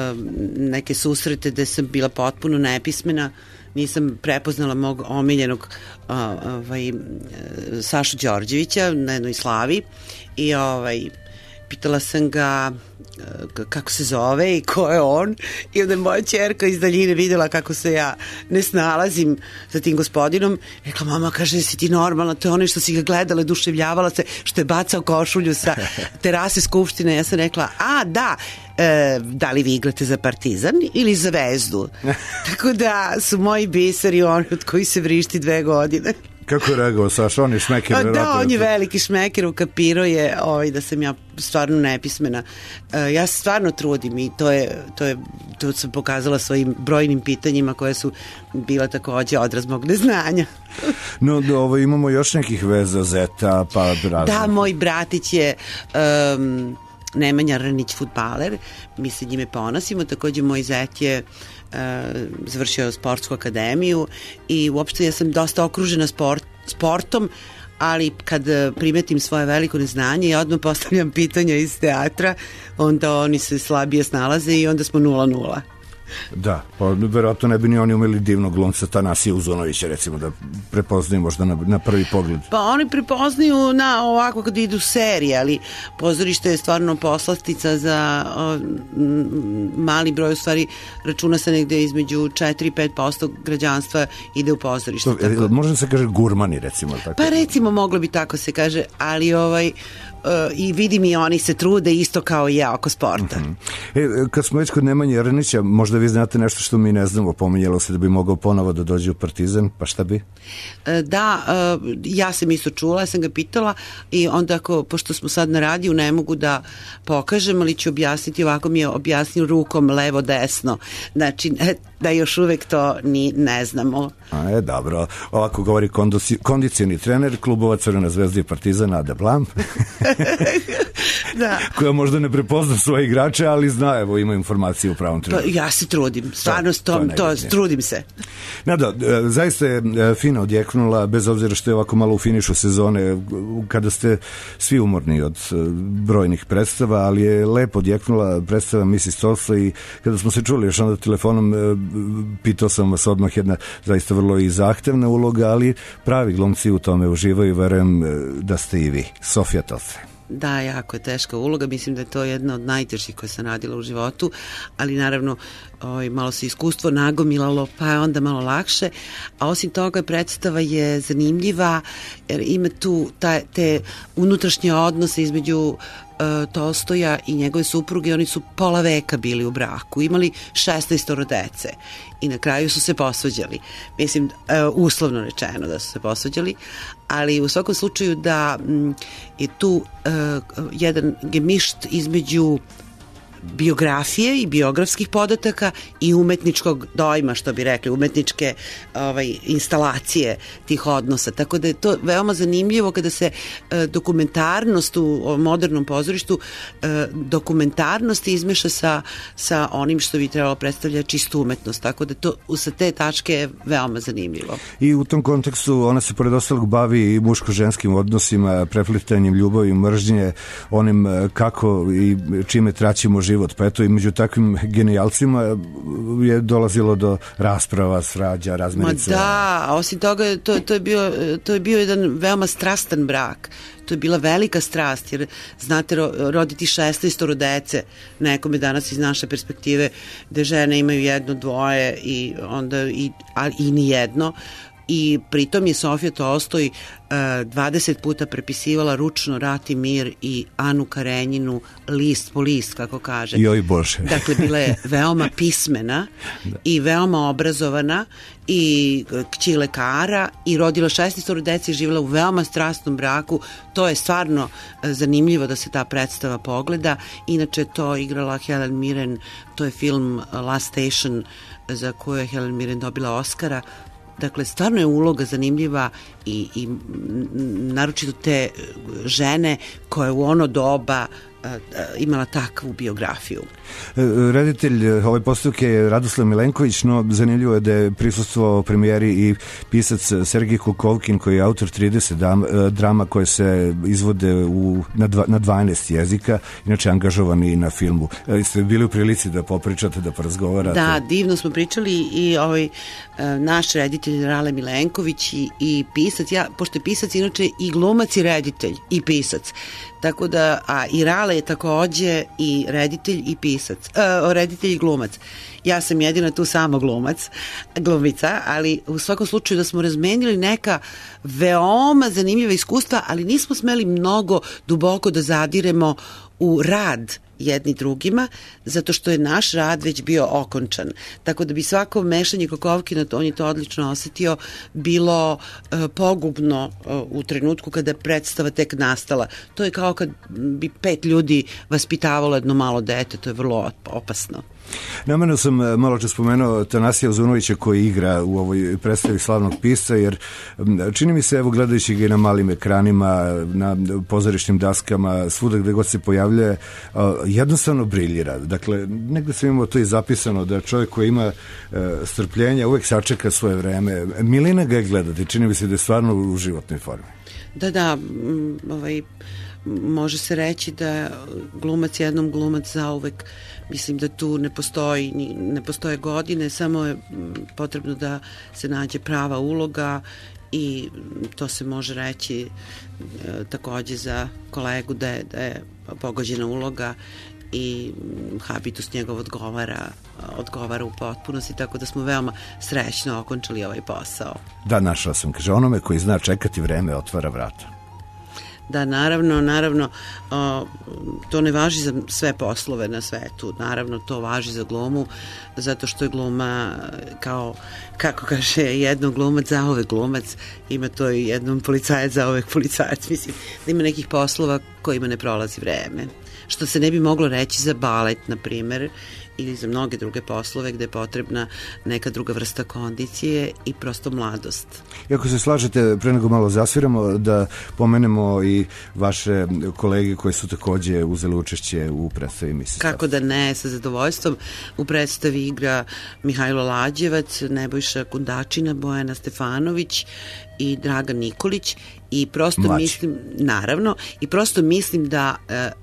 neke susrete gde sam bila potpuno nepismena, nisam prepoznala mog omiljenog uh, ovaj, Sašu Đorđevića na jednoj slavi i ovaj, pitala sam ga kako se zove i ko je on, i onda je moja ćerka iz daljine videla kako se ja ne snalazim sa tim gospodinom. Rekla, mama, kaže, si ti normalna, to je onaj što si ga gledala, duševljavala se, što je bacao košulju sa terase Skupštine. Ja sam rekla, a da, e, da li vi igrate za Partizan ili za Zvezdu? Tako da su moji biseri oni od koji se vrišti dve godine. Kako je reagao Saša, on je šmeker? A da, on je veliki šmeker, ukapirao je ovaj, da sam ja stvarno nepismena. Uh, ja se stvarno trudim i to je, to je, to sam pokazala svojim brojnim pitanjima koje su bila takođe odraz mog neznanja. No, ovo, imamo još nekih veza, Zeta, pa razne. Da, moj bratić je um, Nemanja Rnić, fudbaler, mi se njime ponosimo, takođe moj zet je Uh, završio sportsku akademiju i uopšte ja sam dosta okružena sport, sportom, ali kad primetim svoje veliko neznanje i odmah postavljam pitanja iz teatra, onda oni se slabije snalaze i onda smo nula nula. Da, pa verovatno ne bi ni oni umeli divnog glumca Tanasija Uzunovića, recimo, da prepoznaju možda na, na prvi pogled. Pa oni prepoznaju na ovako kad idu serije, ali pozorište je stvarno poslastica za o, m, mali broj, u stvari računa se negde između četiri do pet posto građanstva ide u pozorište. To, tako. Možda se kaže gurmani, recimo. Tako. Pa recimo moglo bi tako se kaže, ali ovaj Uh, i vidim i oni se trude isto kao i ja oko sporta. Uh-huh. E, kad smo već kod Nemanje Rnića, možda vi znate nešto što mi ne znamo, pominjalo se da bi mogao ponovo da dođe u Partizan, pa šta bi? Uh, da, uh, ja sam isto čula, ja sam ga pitala i onda ako, pošto smo sad na radiju, ne mogu da pokažem, ali ću objasniti, ovako mi je objasnio rukom levo desno, znači da još uvek to ni ne znamo. A je, dobro. Ovako govori konduci, kondicijni trener klubova Crvena zvezda i Partizan, Nada Blam. Da. Koja možda ne prepozna svoje igrače, ali zna, evo, ima informacije u pravom trenutku. Pa, ja se trudim, stvarno to, to, to, trudim se. Nada, zaista je fino odjeknula, bez obzira što je ovako malo u finišu sezone, kada ste svi umorni od brojnih predstava, ali je lepo odjeknula predstava mislis Tolstoj i kada smo se čuli još onda telefonom, pitao sam vas odmah, jedna zaista vrlo i zahtevna uloga, ali pravi glumci u tome uživaju i verujem da ste i vi. Sofija Tolstoj. Da, jako je teška uloga, mislim da je to jedna od najtežih koje sam radila u životu, ali naravno oj, malo se iskustvo nagomilalo, pa je onda malo lakše, a osim toga predstava je zanimljiva jer ima tu ta, te unutrašnje odnose između uh, Tolstoja i njegove supruge. Oni su pola veka bili u braku, imali šesnaestoro dece i na kraju su se posvađali, mislim uh, uslovno rečeno da su se posvađali, ali u svakom slučaju da m, je tu uh, jedan gemišt između biografije i biografskih podataka i umetničkog dojma, što bi rekli, umetničke ovaj, instalacije tih odnosa. Tako da je to veoma zanimljivo kada se e, dokumentarnost u modernom pozorištu, e, dokumentarnost izmeša sa, sa onim što bi trebalo predstavljati čistu umetnost. Tako da to sa te tačke je veoma zanimljivo. I u tom kontekstu ona se pored ostalog bavi i muško-ženskim odnosima, preplitanjem ljubavi i mržnje, onim kako i čime traćimo život. Pa eto i među takvim genijalcima je dolazilo do rasprava, svađa, razmirica. Ma da, a osim toga to, to, je bio, to je bio jedan veoma strastan brak. To je bila velika strast, jer znate, roditi šesnaestoro dece nekome danas iz naše perspektive, gde žene imaju jedno, dvoje i onda i, a, i ni jedno. I pritom je Sofija Tolstoj uh, dvadeset puta prepisivala ručno Rat i mir i Anu Karenjinu list po list, kako kaže. Joj Bože. Dakle, bila je veoma pismena da. I veoma obrazovana i kći lekara i rodila šesnaestoro dece i živjela u veoma strasnom braku. To je stvarno zanimljivo da se ta predstava pogleda. Inače, to igrala Helen Mirren, to je film Last Station za koju je Helen Mirren dobila Oscara. Dakle, stvarno je uloga zanimljiva i, i naročito te žene koje u ono doba imala takvu biografiju. Reditelj ove postavke je Radoslav Milenković, no zanimljivo je da je prisustvovao premijeri i pisac Sergij Kukovkin, koji je autor trideset drama koje se izvode u, na, dva, na dvanaest jezika, inače angažovani na filmu. Ste bili u prilici da popričate, da porazgovarate? Da, divno smo pričali i ovaj, naš reditelj Rale Milenković i, i pisac, ja, pošto je pisac inače i glumac i reditelj i pisac, tako da, a i Rale je takođe i reditelj i pisac, uh, reditelj i glumac. Ja sam jedina tu samo glumac, glumica, ali u svakom slučaju da smo razmenili neka veoma zanimljiva iskustva, ali nismo smeli mnogo duboko da zadiremo u rad jedni drugima, zato što je naš rad već bio okončan. Tako da bi svako mešanje Kukovkina, on je to odlično osetio, bilo e, pogubno e, u trenutku kada je predstava tek nastala. To je kao kad bi pet ljudi vaspitavalo jedno malo dete, to je vrlo opasno. Namerno sam malo čas spomenuo Tanasija Uzunovića koji igra u ovoj predstavi Slavnog pisca, jer čini mi se, evo gledajući ga i na malim ekranima, na pozorišnim daskama, svuda gde god se pojavljuje, jednostavno briljira. Dakle, negde sam imao to i zapisano, da čovjek koji ima strpljenja uvek sačeka svoje vreme. Milina ga je gledati, čini mi se da je stvarno u životnoj formi. Da, da, ovaj, može se reći da glumac jednom, glumac zauvek. Mislim da tu ne postoji, ne postoje godine, samo je potrebno da se nađe prava uloga i to se može reći e, takođe za kolegu da je, da je pogođena uloga i habitus njegov odgovara, odgovara u potpunosti, tako da smo veoma srećno okončali ovaj posao. Da, našla sam, kaže, onome koji zna čekati vreme otvara vrata. Da, naravno, naravno, o, to ne važi za sve poslove na svetu, naravno to važi za glumu, zato što je gluma kao, kako kaže, jedno glumac zauvek glumac, ima to i jednom policajac zauvek policajac, mislim, da ima nekih poslova kojima ne prolazi vreme, što se ne bi moglo reći za balet, na primer, ili za mnoge druge poslove gde je potrebna neka druga vrsta kondicije i prosto mladost. I ako se slažete, pre nego malo zasviramo, da pomenemo i vaše kolege koji su takođe uzeli učešće u predstavi Misli Slavstva. Kako da ne, sa zadovoljstvom. U predstavi igra Mihajlo Lađevac, Nebojša Kundačina, Bojana Stefanović i Dragan Nikolić i prosto Mlači. mislim, naravno, i prosto mislim da e, e,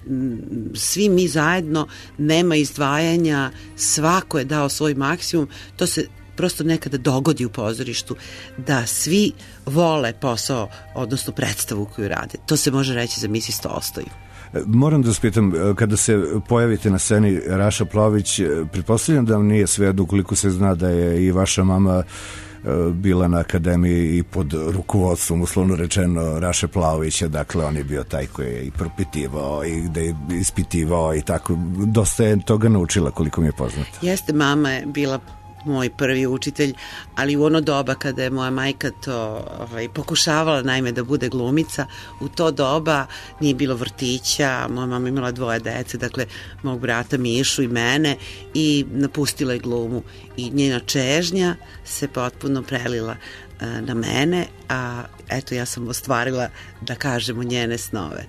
svi mi zajedno, nema izdvajanja, svako je dao svoj maksimum, to se prosto nekada dogodi u pozorištu, da svi vole posao, odnosno predstavu koju rade. To se može reći za Misli Tolstoj. Moram da spitam, kada se pojavite na sceni Raša Plavšić, pretpostavljam da vam nije svejedno ukoliko se zna da je i vaša mama bila na akademiji i pod rukovodstvom, uslovno rečeno, Raše Plavšića, dakle on je bio taj koji je i propitivao i gde je ispitivao i tako, dosta je toga naučila koliko mi je poznato. Jeste, mama je bila moj prvi učitelj, ali u ono doba kada je moja majka to ovaj, pokušavala naime da bude glumica, u to doba nije bilo vrtića, moja mama imala dvoje dece, dakle mog brata Mišu i mene, i napustila je glumu i njena čežnja se potpuno prelila uh, na mene, a eto ja sam ostvarila, da kažemo, njene snove.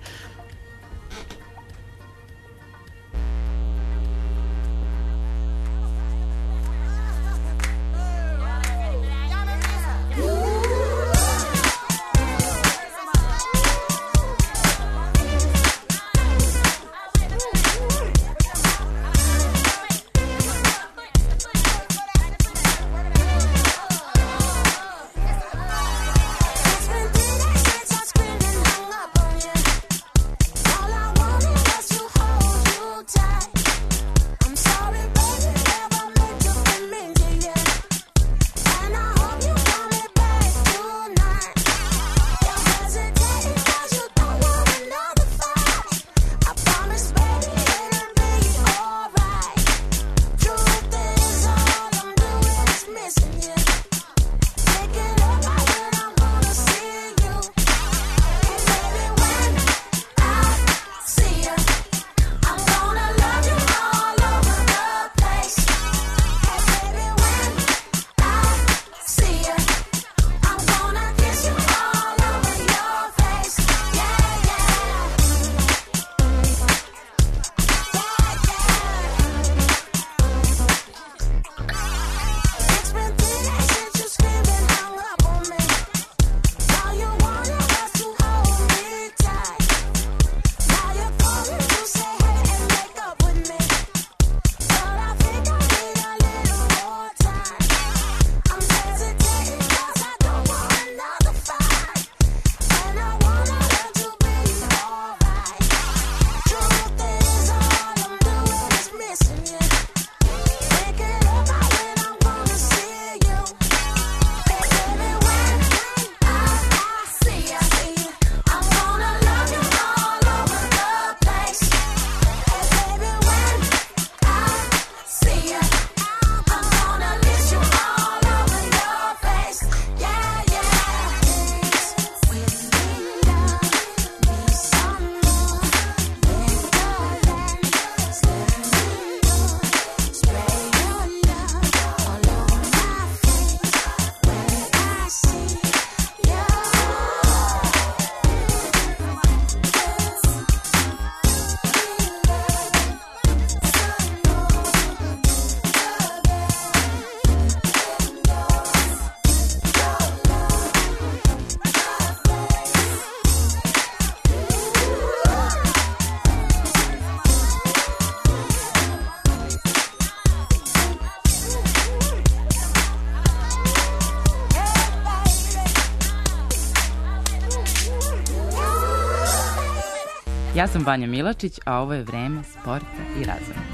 Ja sam Vanja Milačić, a ovo je Vreme sporta i razvoja.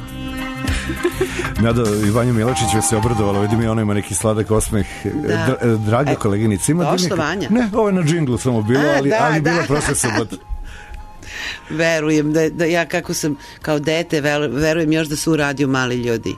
Nada i Vanja Milačić je se obradovala, vidim i ona ima neki sladak osmeh. Da. Draga e, koleginica, ima došla Vanja? Ne, ovo je na džinglu samo bilo, a, ali, da, ali da. Bilo prošle subote. Verujem da, da ja kako sam kao dete verujem još da su u radiju mali ljudi.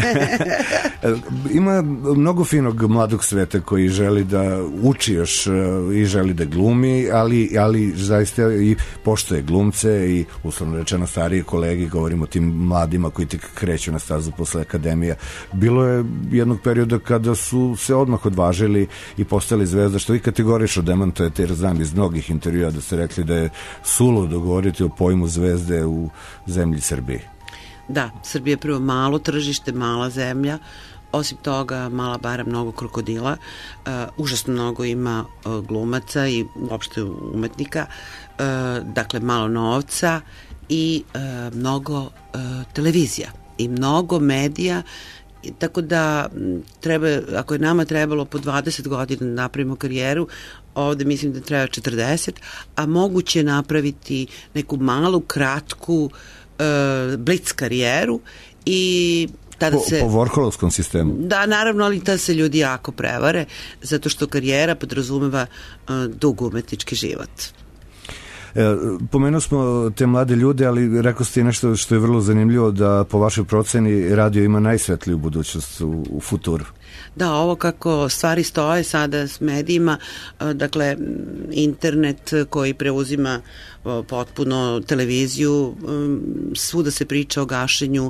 Ima mnogo finog mladog sveta koji želi da uči još i želi da glumi, ali, ali zaista i poštoje glumce i uslovno rečeno starije kolege, govorimo o tim mladima koji tek kreću na stazu posle akademija. Bilo je jednog perioda kada su se odmah odvažili i postali zvezda, što vi kategorično demantujete, jer znam iz mnogih intervjua da ste rekli da je suludo govoriti o pojmu zvezde u zemlji Srbiji. Da, Srbija je prvo malo tržište, mala zemlja, osim toga mala bara mnogo krokodila, uh, užasno mnogo ima uh, glumaca i uopšte umetnika, uh, dakle malo novca i uh, mnogo uh, televizija i mnogo medija, tako da treba, ako je nama trebalo po dvadeset godina da napravimo karijeru, ovde mislim da treba četrdeset, a moguće napraviti neku malu, kratku uh, blic karijeru i tada po, se... Po Vorholovskom sistemu. Da, naravno, ali tada se ljudi jako prevare, zato što karijera podrazumeva uh, dug umetnički život. Pomenuo smo te mlade ljude, ali rekao ste i nešto što je vrlo zanimljivo, da po vašoj proceni radio ima najsvetliju budućnost u, u futuru. Da, ovo kako stvari stoje sada s medijima, dakle internet koji preuzima potpuno televiziju, svuda se priča o gašenju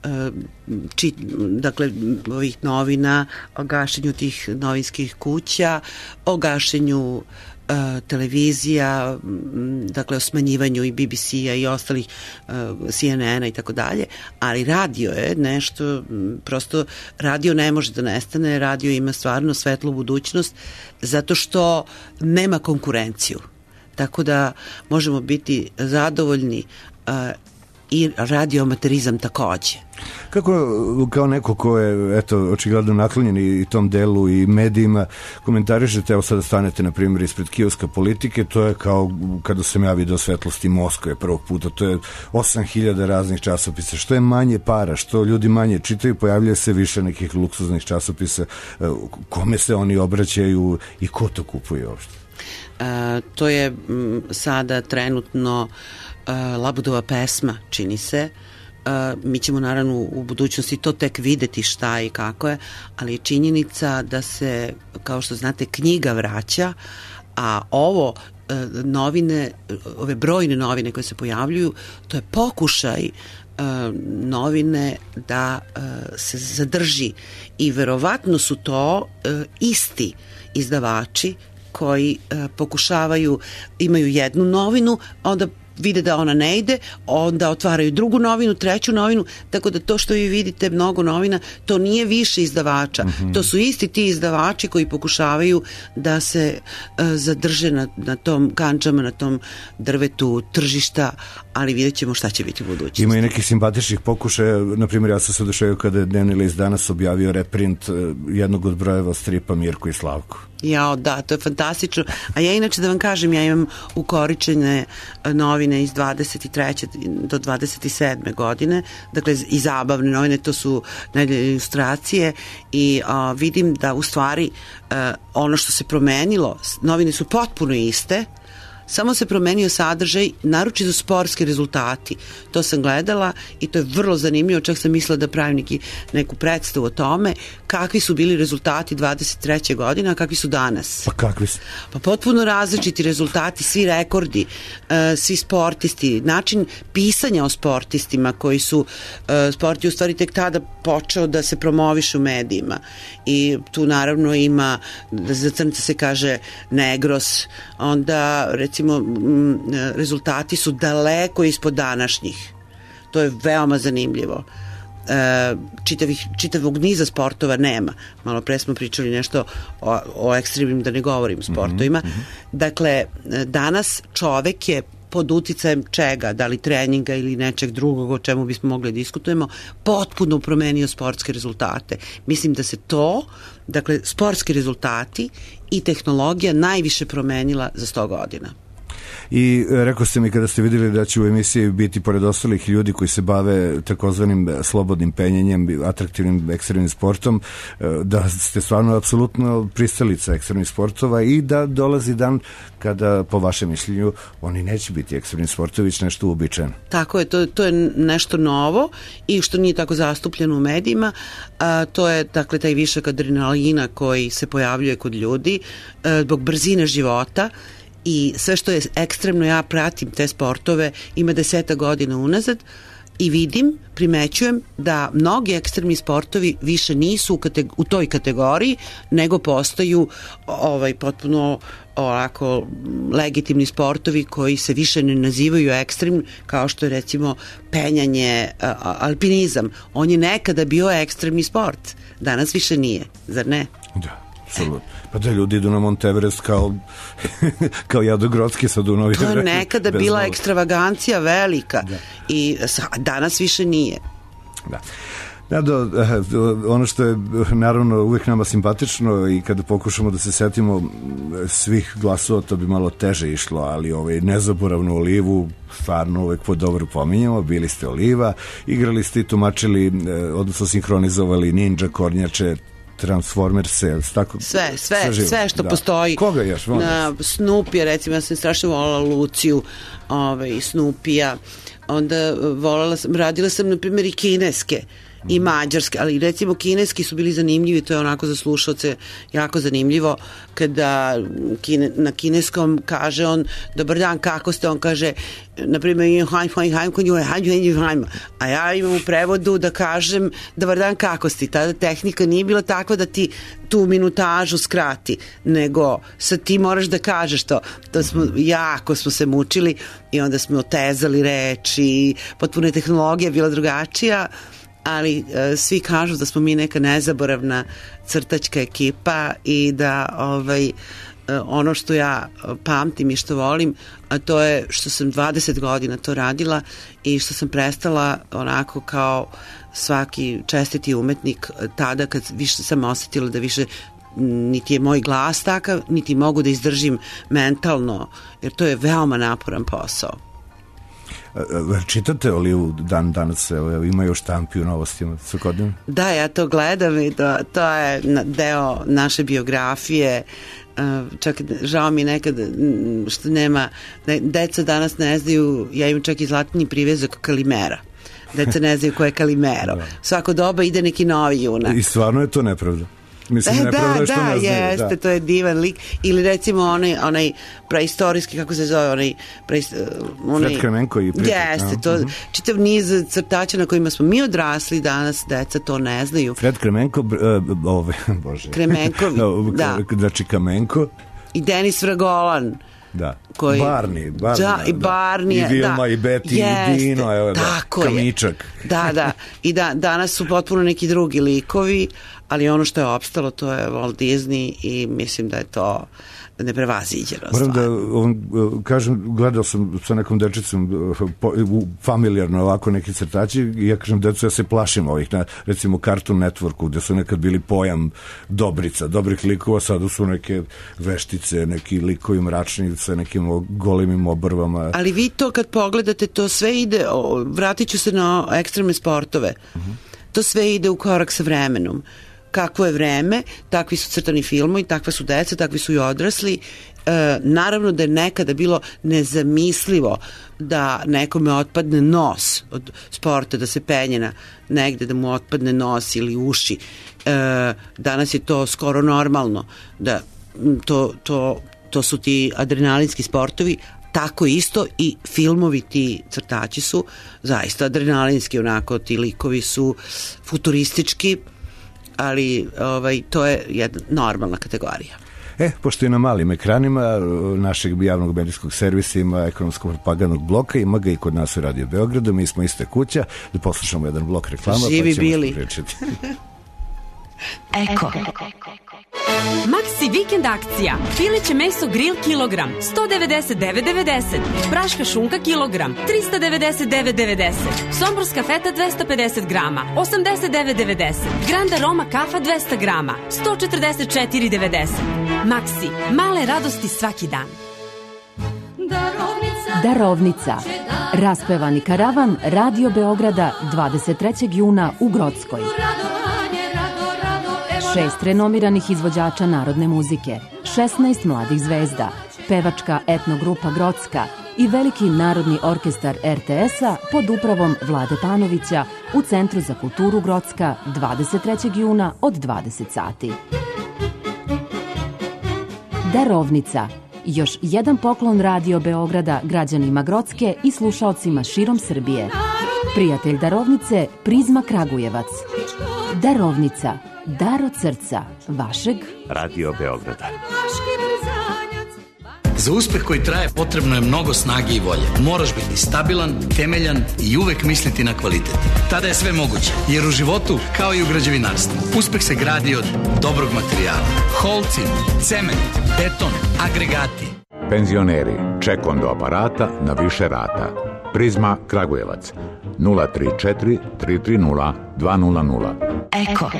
či, dakle ovih novina, o gašenju tih novinskih kuća, o gašenju televizija, dakle o smanjivanju i B B C-a i ostalih C N N-a i tako dalje, ali radio je nešto, prosto radio ne može da nestane, radio ima stvarno svetlu budućnost zato što nema konkurenciju, tako da možemo biti zadovoljni i radioamaterizam takođe. Kako, kao neko ko je, eto, očigledno naklonjen i tom delu i medijima, komentarišete, evo sada stanete, na primjer, ispred kioska Politike, to je kao kada sam ja vidio Svetlosti Moskve prvog puta, to je osam hiljada raznih časopisa, što je manje para, što ljudi manje čitaju, pojavljuje se više nekih luksuznih časopisa, kome se oni obraćaju i ko to kupuje uopšte? Uh, to je m, sada trenutno uh, Labudova pesma, čini se. Uh, mi ćemo naravno u budućnosti to tek videti šta i kako je, ali je činjenica da se, kao što znate, knjiga vraća, a ovo uh, novine, ove brojne novine koje se pojavljuju, to je pokušaj uh, novine da uh, se zadrži i verovatno su to uh, isti izdavači koji uh, pokušavaju, imaju jednu novinu, a onda vide da ona ne ide, onda otvaraju drugu novinu, treću novinu, tako da to što vi vidite mnogo novina, to nije više izdavača, mm-hmm. to su isti ti izdavači koji pokušavaju da se uh, zadrže na, na tom kanđama, na tom drvetu tržišta, ali vidjet ćemo šta će biti u budućnosti. Ima i nekih simpatičnih pokušaja, na primjer ja sam se oduševio kada je Dnevni list danas objavio reprint jednog od brojeva stripa Mirko i Slavko. Jao, da, to je fantastično. A ja inače da vam kažem, ja imam ukoričene novine iz dvadeset treće do dvadeset sedme godine, dakle i zabavne novine, to su ilustracije i a, vidim da u stvari a, ono što se promenilo, novine su potpuno iste, samo se promenio sadržaj, naročito sportski rezultati. To sam gledala i to je vrlo zanimljivo, čak sam mislila da pravim neki, neku predstavu o tome kakvi su bili rezultati dvadeset treće godine, a kakvi su danas. Pa kakvi su? Pa potpuno različiti rezultati, svi rekordi, uh, svi sportisti, način pisanja o sportistima koji su, uh, sport je u stvari tek tada počeo da se promoviše u medijima i tu naravno ima, za crnca se kaže negros, onda recimo rezultati su daleko ispod današnjih. To je veoma zanimljivo. E, čitavih, čitavog niza sportova nema. Malo pre smo pričali nešto o, o ekstremnim, da ne govorim, sportovima. Mm-hmm. Dakle, danas čovek je pod uticajem čega, da li treninga ili nečeg drugog o čemu bismo mogli diskutujemo, potpuno promenio sportske rezultate. Mislim da se to, dakle, sportski rezultati i tehnologija najviše promenila za sto godina. I rekao ste mi kada ste vidjeli da će u emisiji biti pored ostalih ljudi koji se bave takozvanim slobodnim penjenjem, atraktivnim ekstremnim sportom, da ste stvarno apsolutno pristalica ekstremnih sportova i da dolazi dan kada, po vašem mišljenju, oni neće biti ekstremni sportovi, već nešto uobičajeno. Tako je, to, to je nešto novo i što nije tako zastupljeno u medijima, a, to je dakle taj višak adrenalina koji se pojavljuje kod ljudi a, zbog brzine života. I sve što je ekstremno, ja pratim te sportove, ima deseta godina unazad i vidim, primećujem da mnogi ekstremni sportovi više nisu u, kateg- u toj kategoriji, nego postaju ovaj, potpuno ovako legitimni sportovi koji se više ne nazivaju ekstremni, kao što je recimo penjanje, a, alpinizam. On je nekada bio ekstremni sport, danas više nije, zar ne? Da. Pa da ljudi idu na Monteverest kao kao Jadogrodski sa Dunovi. To je nekada bila ekstravagancija velika da. I danas više nije. Da. Nado, ono što je naravno uvijek nama simpatično i kada pokušamo da se setimo svih glasova, to bi malo teže išlo, ali ovaj, nezaboravnu Olivu stvarno uvijek po dobro pominjamo, bili ste Oliva, igrali ste i tumačili, odnosno sinhronizovali Ninja, Kornjače, Transformerse, tako, sve, sve, sve, sve što da. postoji. Koga još? Volim? Na Snoopija, recimo, ja sam strašno volala Luciju, ovaj, Snoopija, onda volala sam, radila sam, na primjer, i kineske, i mađarske, ali recimo kineski su bili zanimljivi, to je onako za slušalce jako zanimljivo, kada kine, na kineskom kaže on, dobar dan, kako ste, on kaže, na primjer, a ja imam u prevodu da kažem, dobar dan, kako ste, tada tehnika nije bila takva da ti tu minutažu skrati, nego sad ti moraš da kažeš to, to smo, jako smo se mučili i onda smo otezali reči, potpuno je tehnologija bila drugačija, ali e, svi kažu da smo mi neka nezaboravna crtačka ekipa i da ovaj, e, ono što ja pamtim i što volim, a to je što sam dvadeset godina to radila i što sam prestala onako kao svaki čestiti umetnik tada kad više sam osetila da više niti je moj glas takav, niti mogu da izdržim mentalno, jer to je veoma naporan posao. Čitate li u dan danas, evo, imaju štampi u Novostima svakodnevno? Da, ja to gledam i to, to je deo naše biografije. Čak žao mi nekad što nema, deca danas ne znaju, ja imam čak i zlatni privezak Kalimera. Deca ne znaju ko je Kalimero. Svako doba ide neki novi junak. I stvarno je to nepravda. Mislim, e, nepravda da, što da, ne znaju, jeste, da. to je divan lik. Ili recimo onaj, onaj preistorijski, kako se zove, onaj, preist, onaj Fred Kremenko i Prijet. Jeste, to, uh-huh. čitav niz crtača na kojima smo mi odrasli, danas deca to ne znaju. Fred Kremenko, uh, ove, bože. Kremenkovi, no, da. Znači Kamenko. I Denis Vragolan. Da. Koji, Barni, Barni. Da, i Barni. I Vilma, da, i Beti, jeste, i Dino, evo da, tako Kamičak. Je. Da, da. I da, danas su potpuno neki drugi likovi, ali ono što je opstalo to je Walt Disney i mislim da je to neprevaziđeno. Moram da on, kažem, gledao sam sa nekom dečicom familijarno ovako neki crtači i ja kažem, decu, ja se plašim ovih, na, recimo Cartoon Networku, gde su nekad bili pojam Dobrica, dobrih likova, sada su neke veštice, neki likovi mračni sa nekim golemim obrvama. Ali vi to kad pogledate, to sve ide, vratit ću se na ekstremne sportove, uh-huh. to sve ide u korak sa vremenom. Kakvo je vreme, takvi su crtani filmovi, takva su deca, takvi su i odrasli. E, naravno da je nekada bilo nezamislivo da nekome otpadne nos od sporta, da se penje na negde, da mu otpadne nos ili uši. E, danas je to skoro normalno, da to, to, to su ti adrenalinski sportovi, tako isto i filmovi, ti crtači su zaista adrenalinski, onako ti likovi su futuristički, ali ovaj, to je jedna normalna kategorija. E, pošto je na malim ekranima našeg javnog medijskog servisa ima ekonomskog propagandnog bloka, ima ga i kod nas u Radio Beogradu, mi smo iste kuća, da poslušamo jedan blok reklama. Živi pa bili. Eko. Maxi vikend akcija. Pileće meso grill kilogram sto devedeset devet devedeset. Praška šunka kilogram trista devedeset devet devedeset. Somborska feta dvesta pedeset grama osamdeset devet devedeset. Grand Aroma kafa dvesta grama sto četrdeset četiri devedeset. Maxi, male radosti svaki dan. Darovnica. Darovnica. Raspevani karavan Radio Beograda dvadeset trećeg juna u Grockoj. Šest renomiranih izvođača narodne muzike, šesnaest mladih zvezda, pevačka etnogrupa Grocka i veliki narodni orkestar er te es-a pod upravom Vlade Panovića u Centru za kulturu Grocka dvadeset trećeg juna od dvadeset sati. Darovnica. Još jedan poklon Radio Beograda građanima Grocke i slušaocima širom Srbije. Prijatelj Darovnice, Prizma Kragujevac. Darovnica. Dar od srca vašeg Radio Beograda. Za uspeh koji traje potrebno je mnogo snage i volje. Moraš biti stabilan, temeljan i uvek misliti na kvalitet. Tada je sve moguće, jer u životu, kao i u građevinarstvu, uspeh se gradi od dobrog materijala. Holcim, cement, beton, agregati. Penzioneri, ček do aparata na više rata. Prizma Kragujevac nula tri četiri tri tri nula dva nula nula. Eko.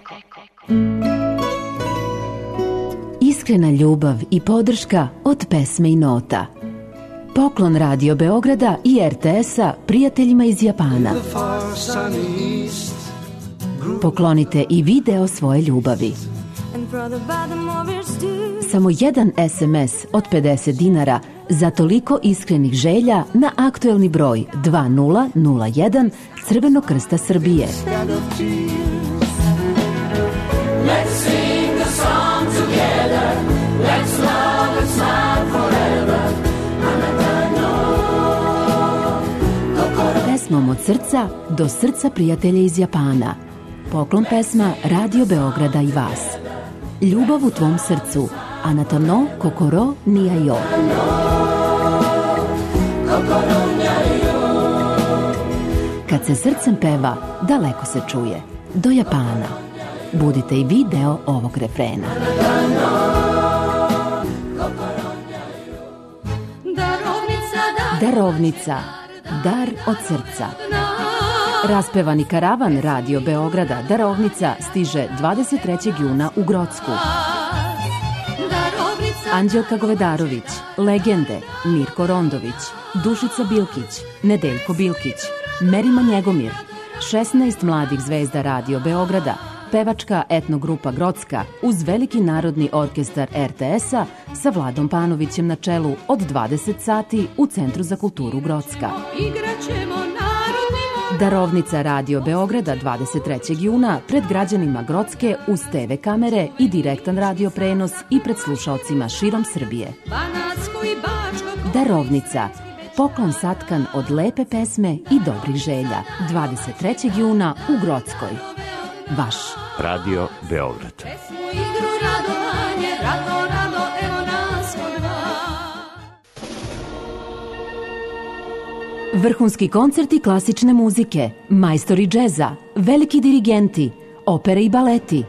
Iskrena ljubav i podrška od pesme i nota. Poklon Radio Beograda i er te es-a prijateljima iz Japana. Poklonite i video svoje ljubavi. Samo jedan es em es od pedeset dinara za toliko iskrenih želja na aktuelni broj dva nula nula jedan Crvenog krsta Srbije. Let's sing the song together. Let's love and smile forever. Pesmom od srca do srca prijatelja iz Japana. Poklon pesma Radio Beograda i vas. Ljubav u tvom srcu. Anata no kokoro ni yo. Kad se srcem peva, daleko se čuje. Do Japana. Budite i vi deo ovog refrena. Darovnica. Dar od srca. Raspevani karavan Radio Beograda Darovnica stiže dvadeset trećeg juna u Grocku. Anđelka Govedarović, legende Mirko Rondović, Dušica Bilkić, Nedeljko Bilkić, Merima Njegomir, šesnaest mladih zvezda Radio Beograda, pevačka etnogrupa Grocka uz veliki narodni orkestar er te es-a sa Vladom Panovićem na čelu od dvadeset sati u Centru za kulturu Grocka. Darovnica Radio Beograda dvadeset trećeg juna pred građanima Grocke uz te ve kamere i direktan radio prenos i pred slušaocima širom Srbije. Darovnica. Poklon satkan od lepe pesme i dobrih želja. dvadeset trećeg juna u Grockoj. Vaš Radio Beograd. Vrhunski koncerti klasične muzike, majstori džeza, veliki dirigenti, opere i baleti.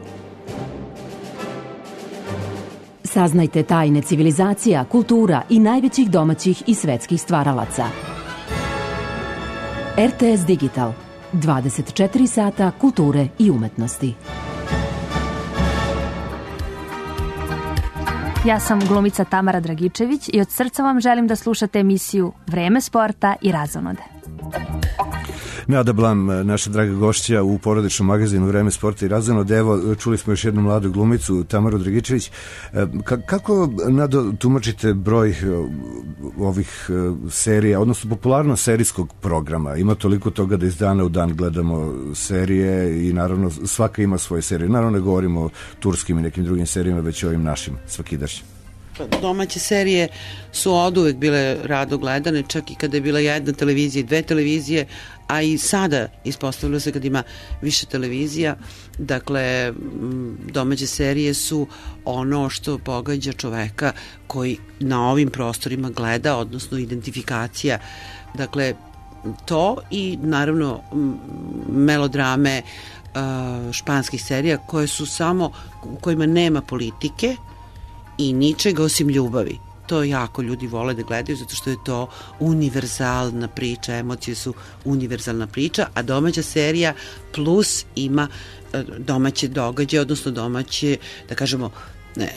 Saznajte tajne civilizacija, kultura i najvećih domaćih i svetskih stvaralaca. er te es Digital. dvadeset četiri sata kulture i umetnosti. Ja sam glumica Tamara Dragičević i od srca vam želim da slušate emisiju Vreme sporta i razonode. Nada Blam, naša draga gošća u porodičnom magazinu Vreme sporta i razonode. Evo, čuli smo još jednu mladu glumicu, Tamaru Dragičević. Kako, Nado, tumačite broj ovih serija, odnosno popularnost serijskog programa? Ima toliko toga da iz dana u dan gledamo serije i naravno svaka ima svoje serije. Naravno ne govorimo o turskim i nekim drugim serijama, već o ovim našim svakidašnjim. Domaće serije su oduvek bile rado gledane, čak i kada je bila jedna televizija i dve televizije, a i sada ispostavilo se kad ima više televizija. Dakle, domaće serije su ono što pogađa čoveka koji na ovim prostorima gleda, odnosno identifikacija. Dakle, to i naravno melodrame španskih serija koje su samo, u kojima nema politike i ničega osim ljubavi. To jako ljudi vole da gledaju zato što je to univerzalna priča, emocije su univerzalna priča, a domaća serija plus ima domaće događaje, odnosno domaće, da kažemo, ne,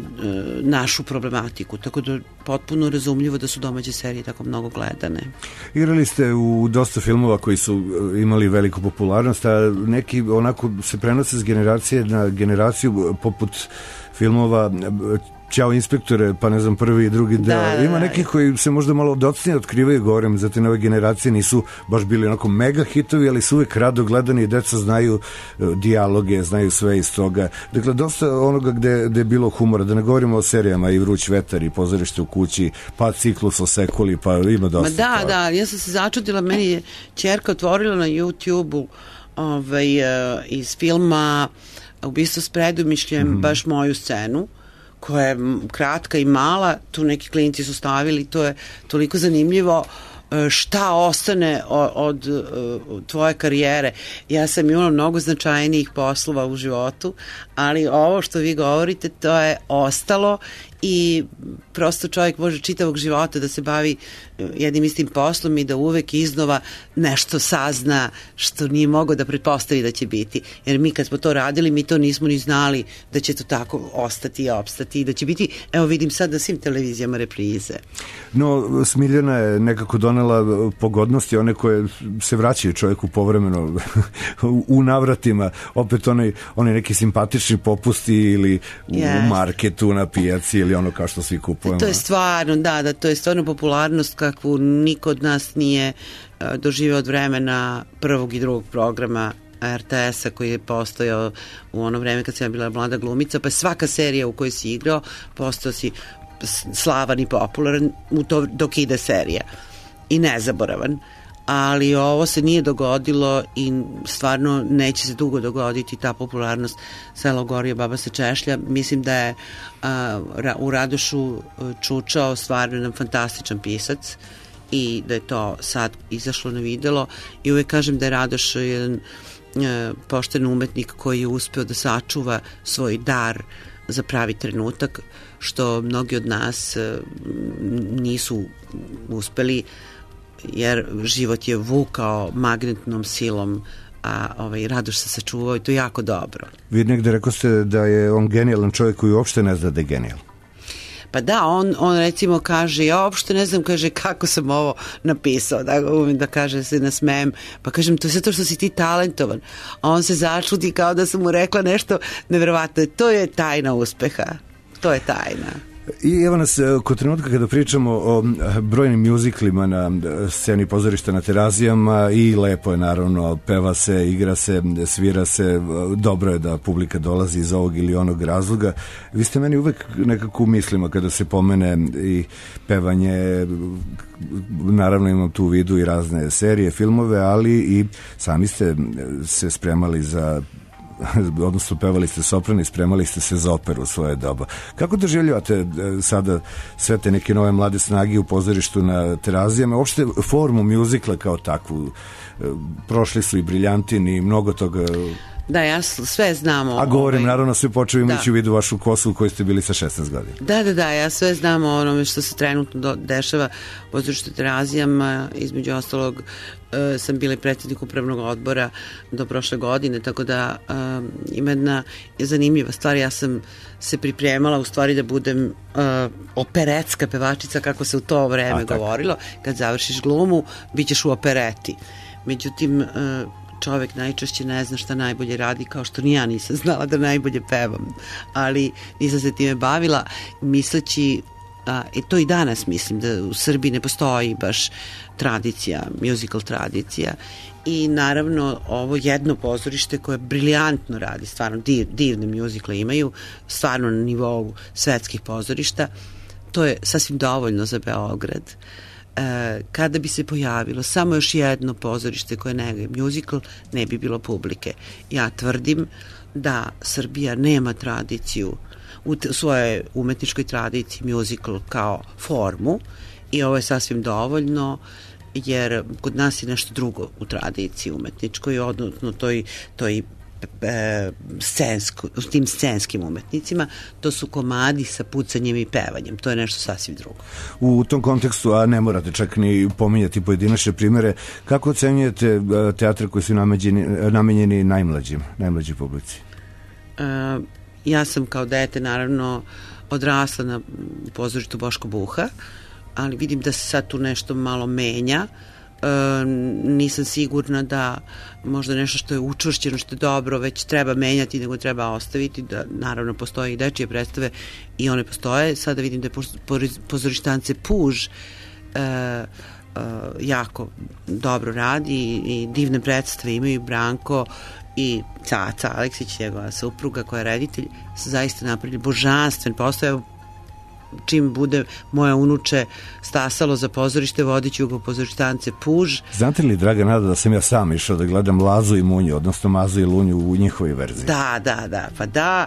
našu problematiku, tako da potpuno razumljivo da su domaće serije tako mnogo gledane. Igrali ste u dosta filmova koji su imali veliku popularnost, a neki onako se prenose s generacije na generaciju, poput filmova Ćao inspektore, pa ne znam, prvi i drugi deo. Da, da, Ima nekih koji se možda malo docnije otkrivaju, govorim, za te nove generacije nisu baš bili onako mega hitovi, ali su uvek rado gledani i deca znaju uh, dijaloge, znaju sve iz toga. Dakle, dosta onoga gde, gde je bilo humora, da ne govorimo o serijama i Vruć vetar i Pozorište u kući, pa Ciklus o Sekuli, pa ima dosta. Ma da, da, ja sam se začudila, meni je ćerka otvorila na YouTube-u ovaj, uh, iz filma Ubistvo s predumišljem, mm-hmm. baš moju scenu, koja je kratka i mala, tu neki klinci su stavili, to je toliko zanimljivo šta ostane od, od, od tvoje karijere. Ja sam imala mnogo značajnijih poslova u životu, ali ovo što vi govorite, to je ostalo i prosto čovjek može čitavog života da se bavi jednim istim poslom i da uvek iznova nešto sazna što nije mogao da pretpostavi da će biti. Jer mi kad smo to radili, mi to nismo ni znali da će to tako ostati i opstati i da će biti, evo vidim sad na svim televizijama reprize. No, Smiljana je nekako donela pogodnosti, one koje se vraćaju čovjeku povremeno u navratima, opet onaj, onaj neki simpatični popusti ili u yes. marketu, na pijaci ili ono kao što svi kupujemo. To je stvarno, da, da, to je stvarno popularnost kakvu niko od nas nije uh, doživio od vremena prvog i drugog programa er te esa koji je postojao u ono vreme kad sam ja bila mlada glumica, pa svaka serija u kojoj si igrao postao si slavan i popularan u to dok ide serija i nezaboravan. Ali ovo se nije dogodilo i stvarno neće se dugo dogoditi ta popularnost Selo Gorije, baba se češlja. Mislim da je a, u Radošu čučao stvarno jedan fantastičan pisac i da je to sad izašlo na videlo i uvek kažem da je Radoš jedan a, pošten umetnik koji je uspeo da sačuva svoj dar za pravi trenutak, što mnogi od nas a, nisu uspeli, jer život je vukao magnetnom silom, a ovaj, Radoš se sačuvao i to je jako dobro. Vi negde rekao ste da je on genijalan čovjek koji uopšte ne zna da je genijal. Pa da, on, on recimo kaže, ja uopšte ne znam, kaže, kako sam ovo napisao, da umem da kaže, se nasmejem, pa kažem, to je zato što si ti talentovan, a on se začudi kao da sam mu rekla nešto nevjerovatno. To je tajna uspeha, to je tajna. I evo nas kod trenutka kada pričamo o brojnim mjuziklima na sceni pozorišta na Terazijama i lepo je naravno, peva se, igra se, svira se, dobro je da publika dolazi iz ovog ili onog razloga. Vi ste meni uvek nekako u mislima kada se pomene i pevanje, naravno imam tu u vidu i razne serije, filmove, ali i sami ste se spremali za odnosno pevali ste sopran i spremali ste se za operu u svoje doba. Kako doživljavate sada sve te neke nove mlade snage u pozorištu na Terazijama, uopšte formu mjuzikla kao takvu? Prošli su i Briljantini i mnogo toga. Da, ja sve znam o... A govorim, ovaj... naravno, sve počeo imajući u vidu vašu kosu u kojoj ste bili sa šesnaest godina. Da, da, da, ja sve znam o onome što se trenutno do, dešava u pozorištu Terazijama. Između ostalog, e, sam bila i predsjednik upravnog odbora do prošle godine, tako da e, ima jedna zanimljiva stvar. Ja sam se pripremala u stvari da budem e, operetska pevačica, kako se u to vreme A, govorilo. Kad završiš glumu, bit ćeš u opereti. Međutim, e, čovjek najčešće ne zna šta najbolje radi, kao što ni ja nisam znala da najbolje pevam, ali nisam se time bavila, misleći, a, i to i danas mislim, da u Srbiji ne postoji baš tradicija, musical tradicija, i naravno ovo jedno pozorište koje briljantno radi, stvarno div, divne mjuzikle imaju, stvarno na nivou svetskih pozorišta, to je sasvim dovoljno za Beograd. E, kada bi se pojavilo samo još jedno pozorište koje neguje mjuzikl, ne bi bilo publike. Ja tvrdim da Srbija nema tradiciju u svojoj umetničkoj tradiciji mjuzikl kao formu i ovo je sasvim dovoljno, jer kod nas je nešto drugo u tradiciji umetničkoj, odnosno toj, toj e, scensko, tim scenskim umetnicima, to su komadi sa pucanjem i pevanjem, to je nešto sasvim drugo. U tom kontekstu, a ne morate čak ni pominjati pojedinačne primere, kako ocenjujete teatre koji su namenjeni, namenjeni najmlađim, najmlađi publici? E, ja sam kao dete naravno odrasla na pozorištu Boško Buha, ali vidim da se sad tu nešto malo menja. E, nisam sigurna da možda nešto što je učvršćeno, što je dobro, već treba menjati, nego treba ostaviti, da naravno postoje i dečije predstave i one postoje. Sada vidim da je pozorištance Puž e, e, jako dobro radi i, i divne predstave imaju. Branko i Caca Aleksić, njegova supruga koja je reditelj, su zaista napravili božanstven posao. Čim bude moja unuče stasalo za pozorište, vodit ću ga u pozorištance Puž. Znate li, draga Nada, da sam ja sam išao da gledam Lazu i Munju, odnosno Mazu i Lunju u njihovoj verziji? Da, da, da, pa da,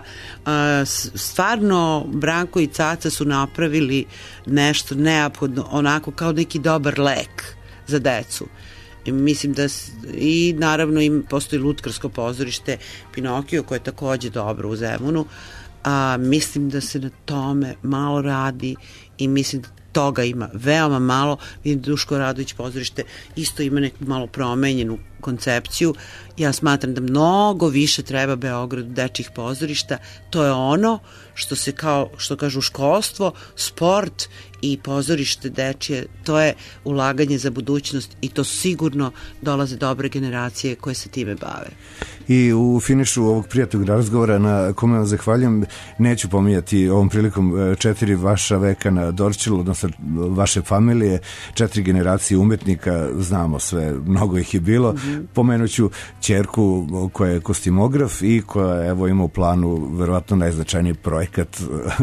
stvarno Branko i Caca su napravili nešto neophodno, onako kao neki dobar lek za decu. I mislim da i naravno im postoji lutkarsko pozorište Pinokio koje je takođe dobro u Zemunu, a, mislim da se na tome malo radi i mislim da toga ima veoma malo. Vidim da Duško Radović pozorište isto ima neku malo promenjenu koncepciju. Ja smatram da mnogo više treba Beogradu dečjih pozorišta. To je ono što se kao, što kažu školstvo, sport i pozorište dečje, to je ulaganje za budućnost i to sigurno dolaze dobre generacije koje se time bave. I u finišu ovog prijatnog razgovora na kome vam zahvaljujem, neću pominjati ovom prilikom četiri vaša veka na Dorćolu, odnosno vaše familije, četiri generacije umetnika, znamo sve, mnogo ih je bilo. Mm-hmm. Pomenuću ćerku koja je kostimograf i koja evo ima u planu verovatno najznačajniji projekat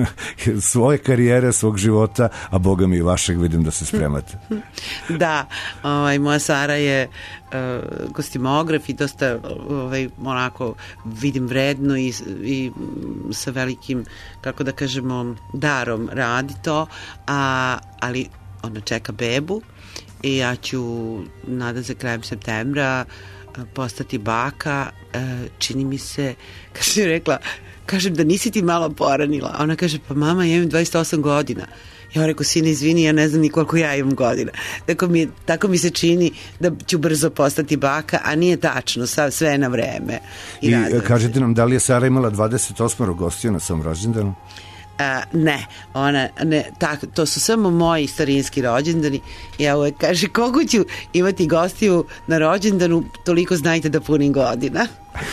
svoje karijere, svog života, a boga mi i vašeg, vidim da se spremate. Da, ovaj, moja Sara je uh, kostimograf i dosta ovaj, onako vidim vredno i, i sa velikim, kako da kažemo, darom radi to, a, ali ona čeka bebu i ja ću nada za krajem septembra postati baka. Čini mi se, kad sam rekla, kažem da nisi ti malo poranila, a ona kaže, pa mama, ja imam dvadeset osam godina. Ja rekao, sine, izvini, ja ne znam ni koliko ja imam godina. Tako mi, tako mi se čini da ću brzo postati baka, a nije tačno, sve je na vreme. I, I kažete nam, da li je Sara imala dvadeset osam gostiju na svom rođendanu? A, ne, ona, ne, tak, to su samo moji starinski rođendani. Ja uvek kaže, kogu ću imati gostiju na rođendanu, toliko znajte da punim godina.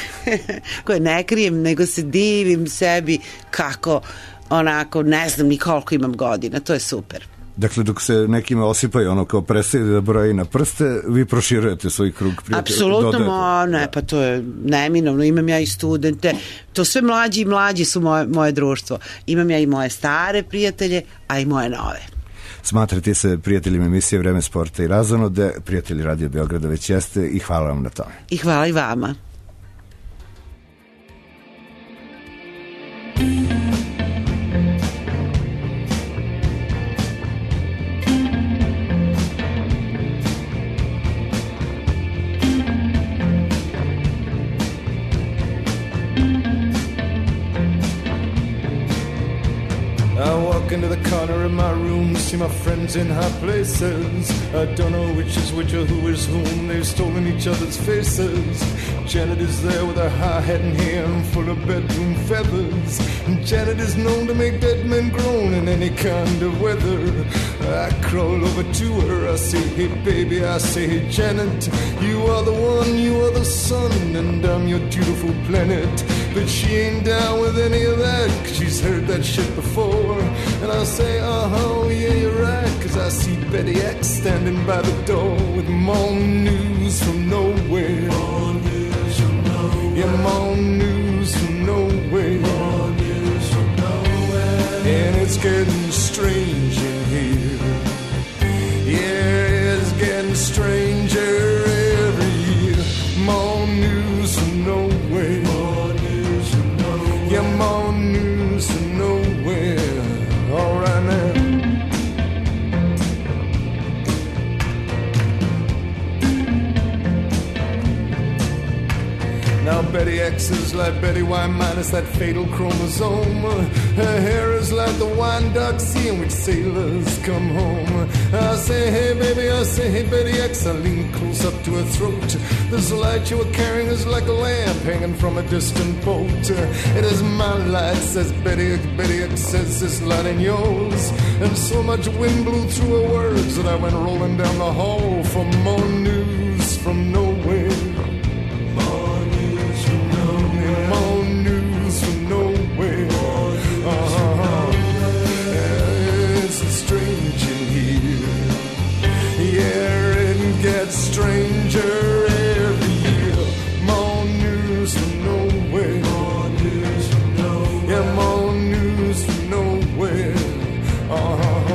Koje ne krijem, nego se divim sebi kako, onako, ne znam ni koliko imam godina, to je super. Dakle, dok se nekima osipaju ono kao prestaju da broji na prste, vi proširujete svoj krug prijatelja. Apsolutno, ne, pa to je neminovno. Imam ja i studente, to sve mlađi i mlađi su moje, moje društvo. Imam ja i moje stare prijatelje, a i moje nove. Smatrate se prijateljima emisije Vreme sporta i razonode, prijatelji Radio Beograda već jeste i hvala vam na tome. I hvala i vama. Into the corner of my room, see my friends in high places. I don't know which is which or who is whom. They've stolen each other's faces. Janet is there with her high hat and hair full of bedroom feathers. And Janet is known to make dead men groan in any kind of weather. I crawl over to her, I say, hey baby, I say, hey Janet, you are the one, you are the sun, and I'm your beautiful planet. But she ain't down with any of that, 'cause she's heard that shit before. And I say, uh-huh, yeah, you're right, 'cause I see Betty X standing by the door with more news from nowhere. More news from nowhere. Yeah, more news from nowhere. More news from nowhere. And it's getting strange in here. Yeah, it's getting stranger every year. More news from nowhere. More news from nowhere. Yeah, more news from nowhere. All right now. Now Betty X is like Betty Y minus that fatal chromosome. Her hair is like the wine dark sea in which sailors come home. I say, hey baby, I say, hey Betty X. I lean close up to her throat. This light you were carrying is like a lamp hanging from a distant boat. It is my light, says Betty X. Betty X says this light in yours. And so much wind blew through her words that I went rolling down the hall for more news from nowhere. More news from nowhere. Uh-huh. It's strange in here. Yeah, it gets stranger every year. More news from nowhere. More news from nowhere. Yeah, more news from nowhere. Uh-huh.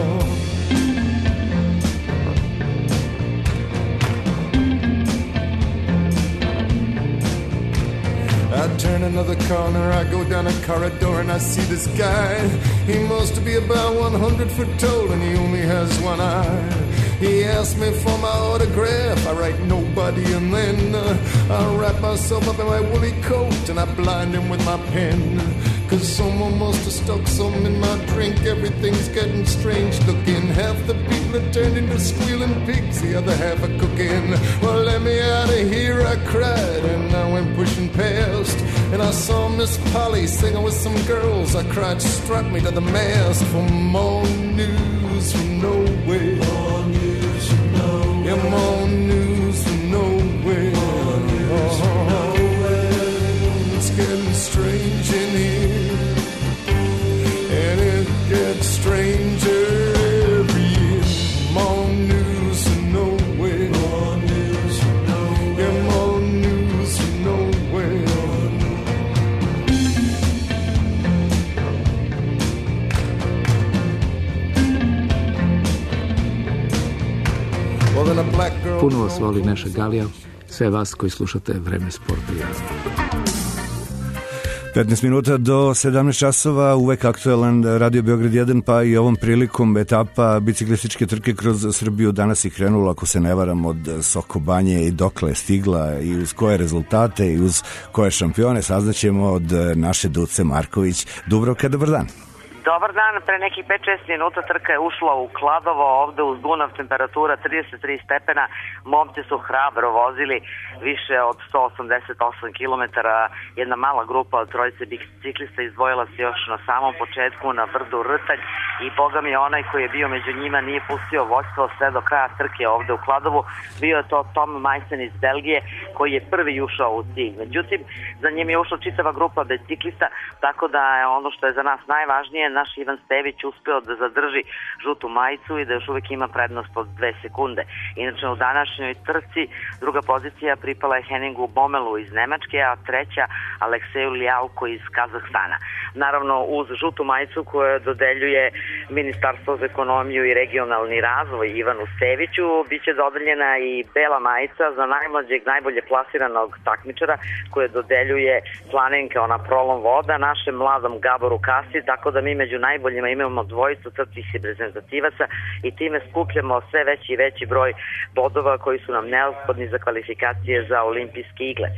I turn another corner, I go down a corridor and I see this guy. He must be about one hundred foot tall and he only has one eye. He asked me for my autograph, I write nobody and then uh, I wrap myself up in my woolly coat and I blind him with my pen. 'cause someone must have stuck some in my drink. Everything's getting strange looking. Half the people are turned into squealing pigs, the other half are cooking. Well, let me out of here, I cried, and I went pushing past. And I saw Miss Polly singing with some girls. I cried, struck me to the mast. For more news from nowhere. More news from nowhere. Yeah, more news from nowhere. More news from nowhere. It's getting strange in here, and it gets stranger every year. More news from nowhere. More news from nowhere. Yeah, more news from nowhere. Puno vas voli Neša Galija, sve vas koji slušate Vreme sporta i razvoja. petnaest minuta do sedamnaest časova, uvek aktualan Radio Beograd jedan, pa i ovom prilikom etapa biciklističke trke kroz Srbiju danas je krenula, ako se ne varam, od Sokobanje i dokle je stigla i uz koje rezultate i uz koje šampione saznaćemo od naše Duce Marković. Dubrovka, dobar dan. Dobar dan, pre nekih pet šest minuta trka je ušla u Kladovo, ovde uz Dunav, temperatura trideset tri stepena, momci su hrabro vozili više od sto osamdeset osam kilometara, jedna mala grupa od trojice biciklista izdvojila se još na samom početku na brdu Rtalj i boga mi onaj koji je bio među njima nije pustio vođstvo sve do kraja trke ovde u Kladovu, bio je to Tom Majsen iz Belgije koji je prvi ušao u cilj. Međutim, za njim je ušla čitava grupa biciklista, tako da je ono što je za nas najvažnije, naš Ivan Stević uspeo da zadrži žutu majicu i da još uvek ima prednost od dve sekunde. Inače, u današnjoj trci druga pozicija pripala je Henningu Bomelu iz Nemačke, a treća Alekseju Ljauko iz Kazahstana. Naravno, uz žutu majicu koju dodeljuje Ministarstvo za ekonomiju i regionalni razvoj Ivanu Steviću, bit će dodeljena i bela majica za najmlađeg, najbolje plasiranog takmičara koje dodeljuje Planinka, ona prolom voda, našem mladom Gaboru Kasi, tako da mi među najboljima imamo dvojicu crtih reprezentativaca i time skupljamo sve veći i veći broj bodova koji su nam neophodni za kvalifikacije za olimpijske igle.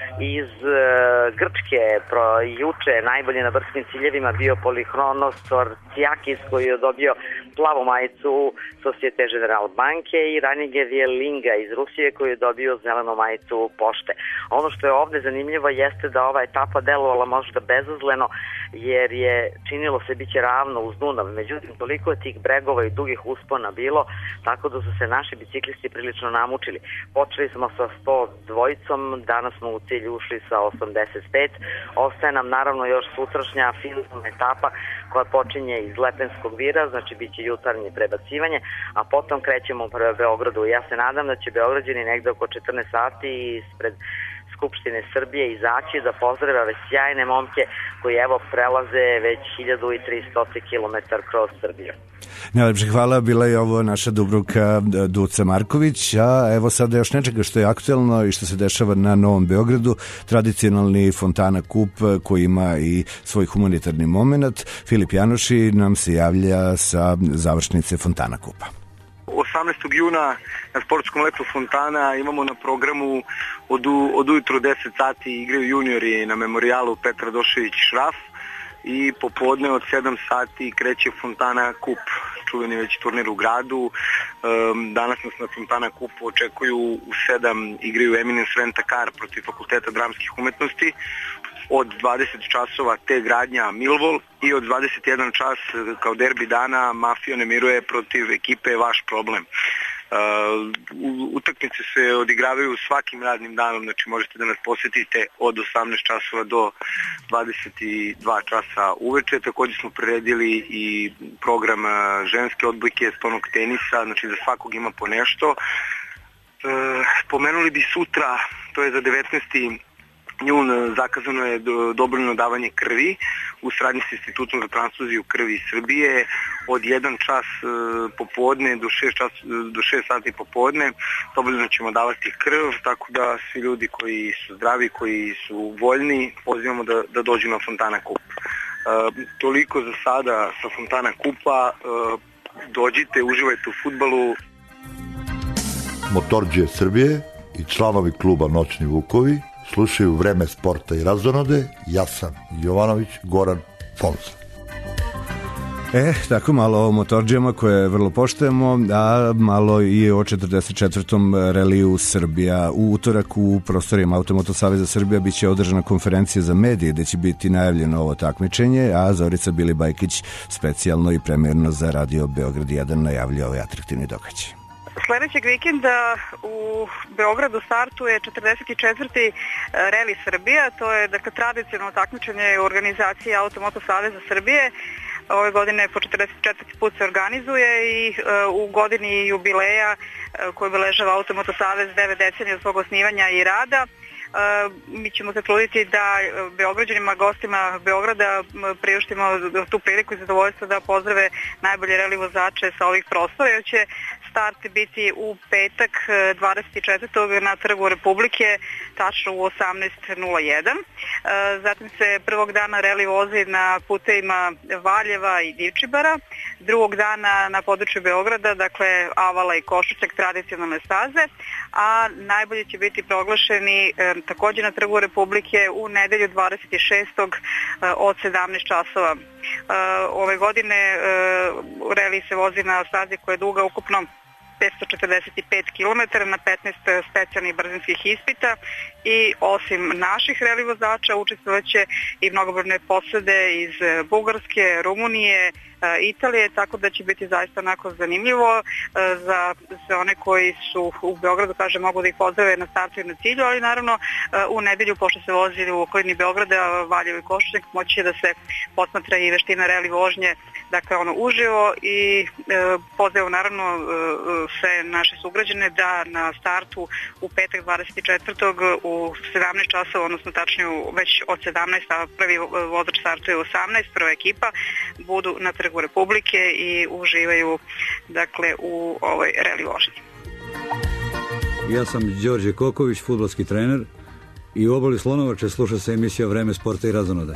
Iz uh, Grčke pro, juče najbolje na brskim ciljevima bio Polihronos Torciakis koji je dobio plavu majicu Societe General banke i Ranige Vjelinga iz Rusije koji je dobio zelenu majicu Pošte. Ono što je ovde zanimljivo jeste da ova etapa delovala možda bezazleno jer je činilo se biće ravno uz Dunav, međutim toliko je tih bregova i dugih uspona bilo, tako da su se naši biciklisti prilično namučili. Počeli smo sa sto dvojicom, danas smo u cilju ušli sa osamdeset pet, ostaje nam naravno još sutrašnja finalna etapa koja počinje iz Lepenskog vira, znači bit će jutarnje prebacivanje, a potom krećemo prema Beogradu. Ja se nadam da će Beograđani negde oko četrnaest sati ispred Skupštine Srbije izaći da pozdrave ove sjajne momke koji evo prelaze već hiljadu tristo kilometara kroz Srbiju. Najlepše hvala, bila je ovo naša Dubrovka Duca Marković, a evo sada još nečega što je aktuelno i što se dešava na Novom Beogradu, tradicionalni Fontana Kup koji ima i svoj humanitarni moment. Filip Janoši nam se javlja sa završnice Fontana Kupa. osamnaestog juna na sportskom letu Fontana imamo na programu od, od ujutro deset sati igraju juniori na memorijalu Petra Došević Šraf i popodne od sedam sati kreće Fontana Kup, čuveni već turnir u gradu. Danas nas na Fontana Kupu očekuju u sedam igraju Eminence Rent-A-Car protiv Fakulteta dramskih umetnosti. Od dvadeset časova te gradnja Millwall i od dvadeset jedan čas kao derbi dana Mafija ne miruje protiv ekipe Vaš problem. Uh, utakmice se odigravaju svakim radnim danom, znači možete da nas posetite od osamnaest časova do dvadeset dva časa uveče. Također smo priredili i program ženske odbojke, stonog tenisa, znači za svakog ima po nešto. Uh, pomenuli bi sutra, to je za devetnaesti jun, zakazano je dobrovoljno davanje krvi u saradnji s Institutom za transfuziju krvi Srbije od jedan čas popodne do šest, čas, do šest sati popodne. Dobrovoljno ćemo davati krv, tako da svi ljudi koji su zdravi, koji su voljni, pozivamo da, da dođu na Fontana Kup. E, toliko za sada sa Fontana Kupa. E, dođite, uživajte u fudbalu. Motorđije Srbije i članovi kluba Noćni Vukovi slušaju Vreme sporta i razonode. Ja sam Jovanović Goran Fonsa. E, tako malo o motorđama koje vrlo poštujemo, a malo i o četrdeset četvrtom reliju Srbija. U utorak u prostorima Automoto Saveza Srbija biće održana konferencija za medije gde će biti najavljeno ovo takmičenje, a Zorica Bili-Bajkić specijalno i premjerno za Radio Beograd jedan najavlja ovaj atraktivni događaj. Sledećeg vikenda u Beogradu startuje četrdeset četvrti reli Srbija, to je dakle tradicionalno takmičenje u organizaciji Automoto Saveza Srbije. Ove godine po četrdeset četvrti put se organizuje i uh, u godini jubileja uh, koju obeležava Automoto Savez devet decenija od svog osnivanja i rada. Uh, mi ćemo se truditi da Beograđanima, gostima Beograda priuštimo tu priliku i zadovoljstvo da pozdrave najbolje reli vozače sa ovih prostora, jer će start biti u petak dvadeset četvrtog na Trgu Republike, tačno u osamnaest nula jedan. Zatim se prvog dana reli vozi na putevima Valjeva i Divčibara, drugog dana na području Beograda, dakle Avala i Košućak, tradicionalne staze, a najbolji će biti proglašeni takođe na Trgu Republike u nedelju dvadeset šestog od sedamnaest časova. Ove godine reli se vozi na stazi koja je duga ukupno petsto četrdeset pet kilometara na petnaest specijalnih brzinskih ispita i osim naših reli vozača učestvovaće i mnogobrojne posade iz Bugarske, Rumunije, Italije, tako da će biti zaista onako zanimljivo za, za one koji su u Beogradu, kaže, mogu da ih pozdrave na startu i na cilju, ali naravno u nedelju, pošto se vozi u okolini Beograda, Valjevo i Košutnjak, moći da se posmatra i veština reli vožnje, dakle ono uživo i e, pozdrav naravno e, sve naše sugrađane da na startu u petak dvadeset četvrtog u sedamnaest časova, odnosno tačnije već od sedamnaest, a prvi vozač startuje u osamnaest, prva ekipa, budu na Trgu Republike i uživaju dakle u ovoj reli vožnji. Ja sam Đorđe Koković, fudbalski trener, i u obali Slonovače sluša se emisija Vreme sporta i razonode.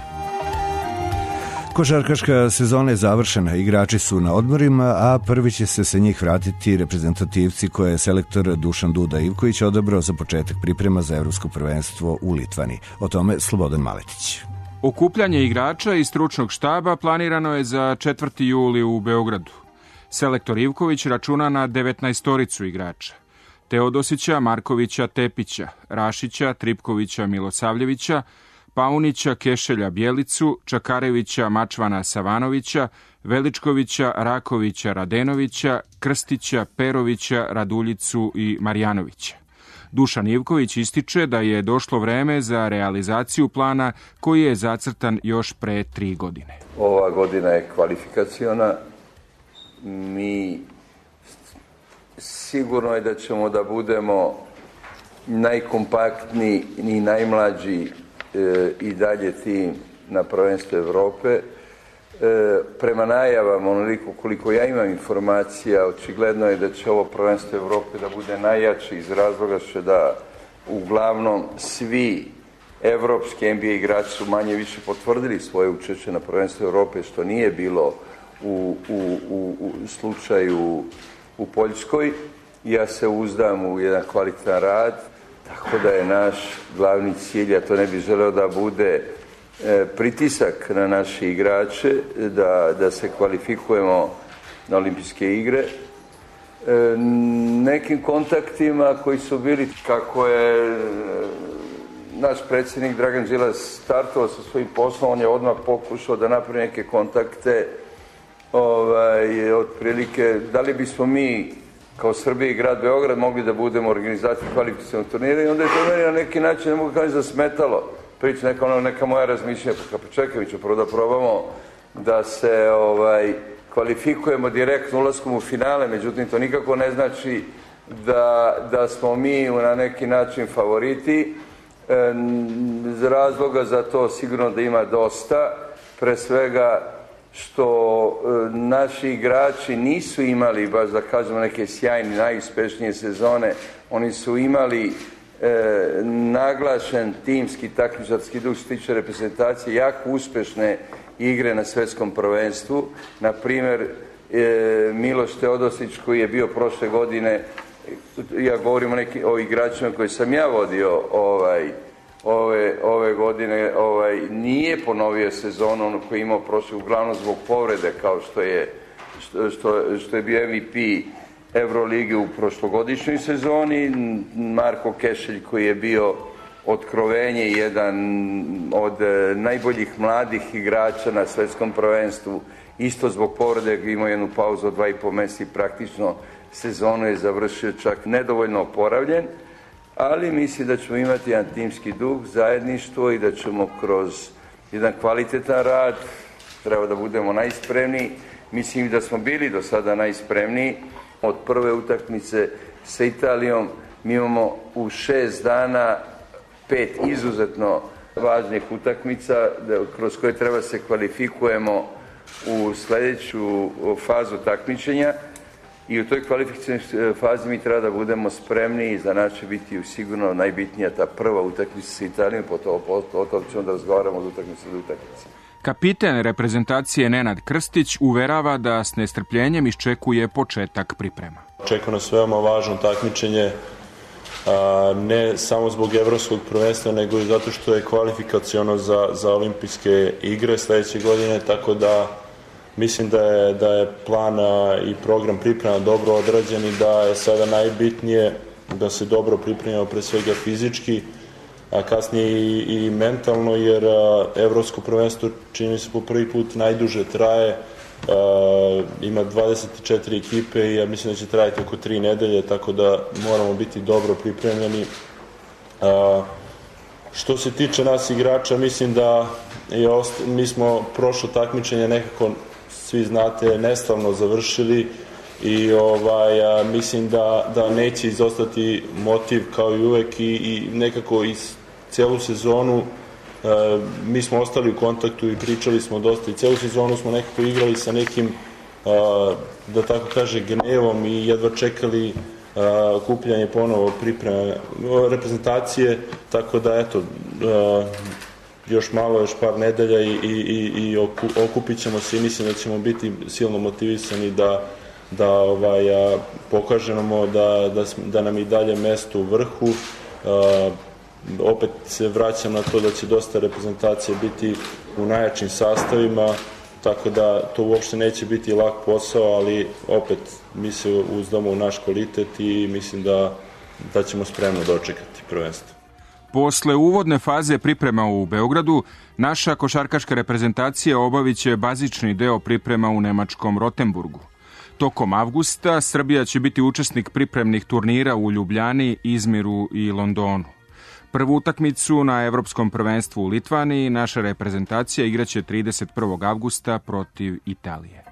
Košarkaška sezona je završena, igrači su na odmorima, a prvi će se sa njih vratiti reprezentativci koje je selektor Dušan Duda Ivković odabrao za početak priprema za evropsko prvenstvo u Litvani. O tome Slobodan Maletić. Okupljanje igrača i stručnog štaba planirano je za četvrti juli u Beogradu. Selektor Ivković računa na devetnaestoricu igrača. Teodosića, Markovića, Tepića, Rašića, Tripkovića, Milosavljevića, Paunića, Kešelja, Bjelicu, Čakarevića, Mačvana, Savanovića, Veličkovića, Rakovića, Radenovića, Krstića, Perovića, Raduljicu i Marjanovića. Dušan Ivković ističe da je došlo vreme za realizaciju plana koji je zacrtan još pre tri godine. Ova godina je kvalifikaciona. Mi sigurno je da ćemo da budemo najkompaktniji i najmlađi e, i dalje tim na prvenstvu Evrope. E, prema najavama, onoliko koliko ja imam informacija, očigledno je da će ovo prvenstvo Evrope da bude najjače iz razloga što da uglavnom svi evropski N B A igrači su manje više potvrdili svoje učešće na prvenstvu Evrope, što nije bilo u, u, u, u slučaju u Poljskoj. Ja se uzdam u jedan kvalitetan rad, tako da je naš glavni cilj, a to ne bi želeo da bude e, pritisak na naše igrače, da, da se kvalifikujemo na olimpijske igre. E, nekim kontaktima koji su bili, kako je naš predsjednik Dragan Đilas startovao sa svojim poslom, on je odmah pokušao da napravi neke kontakte, ovaj, otprilike, da li bismo mi kao Srbija i grad Beograd mogli da budemo organizatori kvalifikacionog turnira, i onda je to meni na neki način, ne mogu kao zasmetalo, priča neka, ono, neka moja razmišljenja, pa počekaj, mi ću prvo da probamo da se ovaj, kvalifikujemo direktno ulaskom u finale, međutim to nikako ne znači da, da smo mi na neki način favoriti. E, razloga za to sigurno da ima dosta, pre svega što e, naši igrači nisu imali, baš da kažemo, neke sjajne, najuspešnije sezone. Oni su imali e, naglašen timski, takmičarski duh što se tiče reprezentacije, jako uspešne igre na svetskom prvenstvu. Na primjer, e, Miloš Teodosić koji je bio prošle godine, ja govorim o, neki, o igračima koji sam ja vodio ovaj, ove, ove godine ovaj, nije ponovio sezonu ono koji je imao prošle, uglavnom zbog povrede kao što je, što, što, što je bio M V P Evrolige u prošlogodišnjoj sezoni. Marko Kešelj koji je bio otkrovenje, jedan od najboljih mladih igrača na svetskom prvenstvu, isto zbog povrede imao jednu pauzu od dva i po mjeseca i praktično sezonu je završio čak nedovoljno oporavljen, ali mislim da ćemo imati jedan timski duh, zajedništvo i da ćemo kroz jedan kvalitetan rad, treba da budemo najspremniji. Mislim da smo bili do sada najspremniji. Od prve utakmice sa Italijom mi imamo u šest dana pet izuzetno važnih utakmica kroz koje treba se kvalifikujemo u sljedeću fazu takmičenja i u toj kvalifikacijnoj fazi mi treba da budemo spremni i za nas će biti sigurno najbitnija ta prva utakmica sa Italijom, o tom ćemo da razgovaramo od utakmice do utakmice. Kapiten reprezentacije Nenad Krstić uverava da s nestrpljenjem iščekuje početak priprema. Čeka nas veoma važno takmičenje, a, ne samo zbog evropskog prvenstva, nego i zato što je kvalifikaciono za, za olimpijske igre sljedeće godine, tako da mislim da je, da je plan i program priprema dobro odrađen i da je sada najbitnije da se dobro pripremimo pre svega fizički, a kasnije i, i mentalno, jer a, evropsko prvenstvo čini mi se po prvi put najduže traje, a, ima dvadeset četiri ekipe i ja mislim da će trajati oko tri nedelje, tako da moramo biti dobro pripremljeni. A, što se tiče nas igrača, mislim da je osta, mi smo prošlo takmičenje nekako, svi znate, neslavno završili i ovaj, a, mislim da, da neće izostati motiv kao i uvek i, i nekako iz celu sezonu e, mi smo ostali u kontaktu i pričali smo dosta i celu sezonu smo nekako igrali sa nekim, e, da tako kaže, gnevom i jedva čekali e, okupljanje ponovo pripreme reprezentacije, tako da eto, e, još malo, još par nedelja i, i, i, i okupit ćemo se i mislim da ćemo biti silno motivisani da, da ovaj, a, pokažemo da, da, da nam i dalje mesto u vrhu. A, opet se vraćam na to da će dosta reprezentacije biti u najjačim sastavima, tako da to uopšte neće biti lak posao, ali opet mi se uzdamo u naš kvalitet i mislim da, da ćemo spremno dočekati prvenstvo. Posle uvodne faze priprema u Beogradu, naša košarkaška reprezentacija obavit će bazični deo priprema u nemačkom Rotenburgu. Tokom avgusta Srbija će biti učesnik pripremnih turnira u Ljubljani, Izmiru i Londonu. Prvu utakmicu na Evropskom prvenstvu u Litvaniji naša reprezentacija igraće trideset prvog avgusta protiv Italije.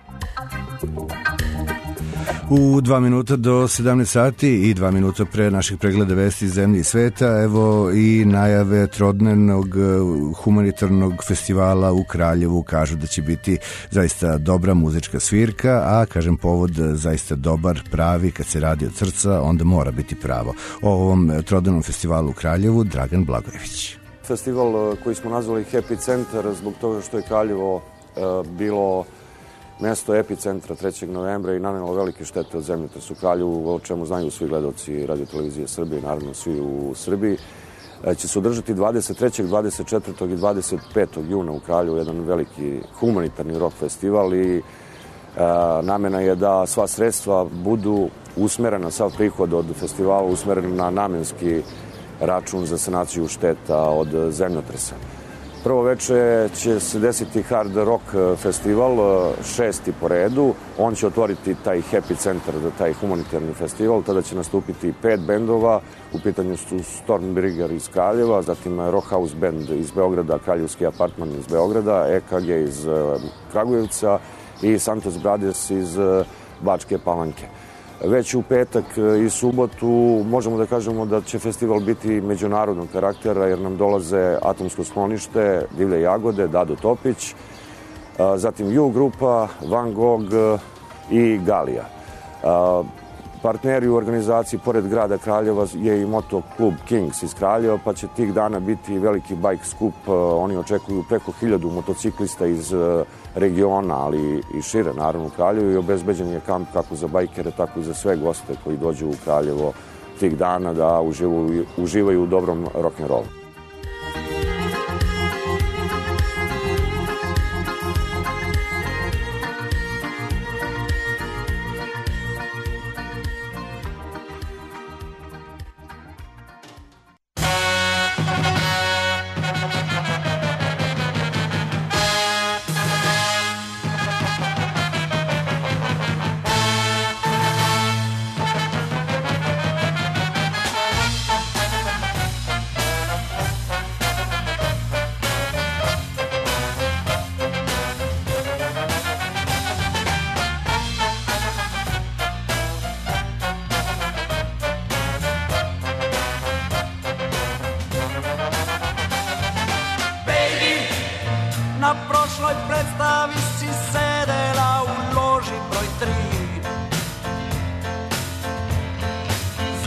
U dva minuta do sedamnaest sati i dva minuta pre naših pregleda vesti iz zemlje i sveta, evo i najave trodnevnog humanitarnog festivala u Kraljevu. Kažu da će biti zaista dobra muzička svirka, a kažem povod zaista dobar, pravi, kad se radi od srca, onda mora biti pravo. O ovom trodnevnom festivalu u Kraljevu Dragan Blagojević. Festival koji smo nazvali Happy Centar zbog toga što je Kraljevo uh, bilo mesto epicentra trećeg novembra i nanelo velike štete od zemljotresa u Kraljevu, o čemu znaju svi gledaoci Radio televizije Srbije, naravno svi u Srbiji. Će se održati dvadeset trećeg, dvadeset četvrtog i dvadeset petog juna u Kraljevu jedan veliki humanitarni rock festival i e, namena je da sva sredstva budu usmerena, sav prihod od festivala usmeren na namenski račun za sanaciju šteta od zemljotresa. Prvo veče će se desiti Hard Rock festival, šesti po redu. On će otvoriti taj Happy Centar, taj humanitarni festival. Tada će nastupiti pet bendova. U pitanju su Stormbringer iz Kraljeva, zatim Rock House Band iz Beograda, Kraljevski apartman iz Beograda, E K G iz Kragujevca i Santos Brothers iz Bačke Palanke. Već u petak i subotu možemo da kažemo da će festival biti međunarodnog karaktera jer nam dolaze Atomsko sklonište, Divlje jagode, Dado Topić, zatim U grupa, Van Gogh i Galija. Partneri u organizaciji pored grada Kraljeva je i moto klub Kings iz Kraljeva, pa će tih dana biti veliki bike skup. Oni očekuju preko hiljadu motociklista iz regiona, ali i šire naravno u Kraljevu i obezbeđen je kamp kako za bajkere, tako i za sve goste koji dođu u Kraljevo tih dana da uživaju, uživaju u dobrom rock'n'rollu.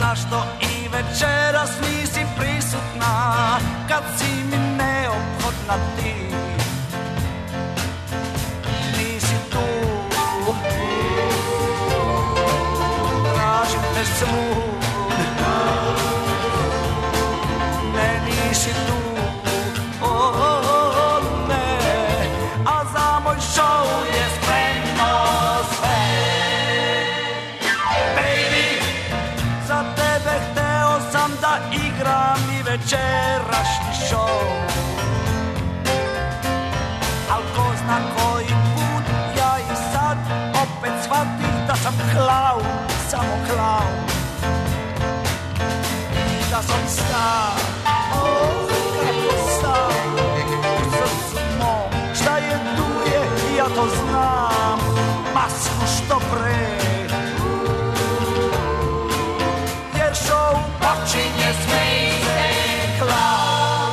zašto i večeras nisi prisutna, kad si mi neophodna ti. Nisi tu, tražim te svud, ne nisi tu, oh, oh, oh, ne, a za moj show je spremno sve. Baby, za tebe hteo sam da igram i večerašnji show, al ko zna koji put ja i sad opet shvatih da sam klaun, samo klaun, i da sam star, oh, kako star, u srcu mom, šta je tu je, ja to znam, masno što pre, jer show počinje, smej se, klaun.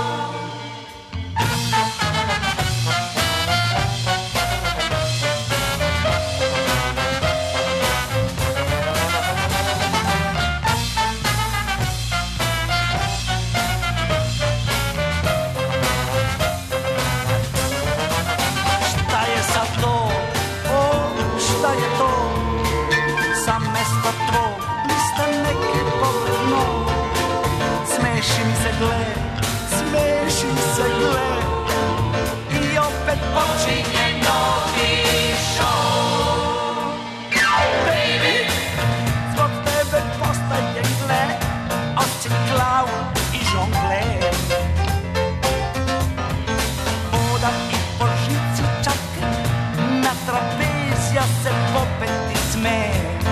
Smeši se, gle, i opet počinje novi show. Baby, zbog tebe postajem, gle, osim klaun i žongler. Hodam i po žici čak, na trapezija se popeti sme.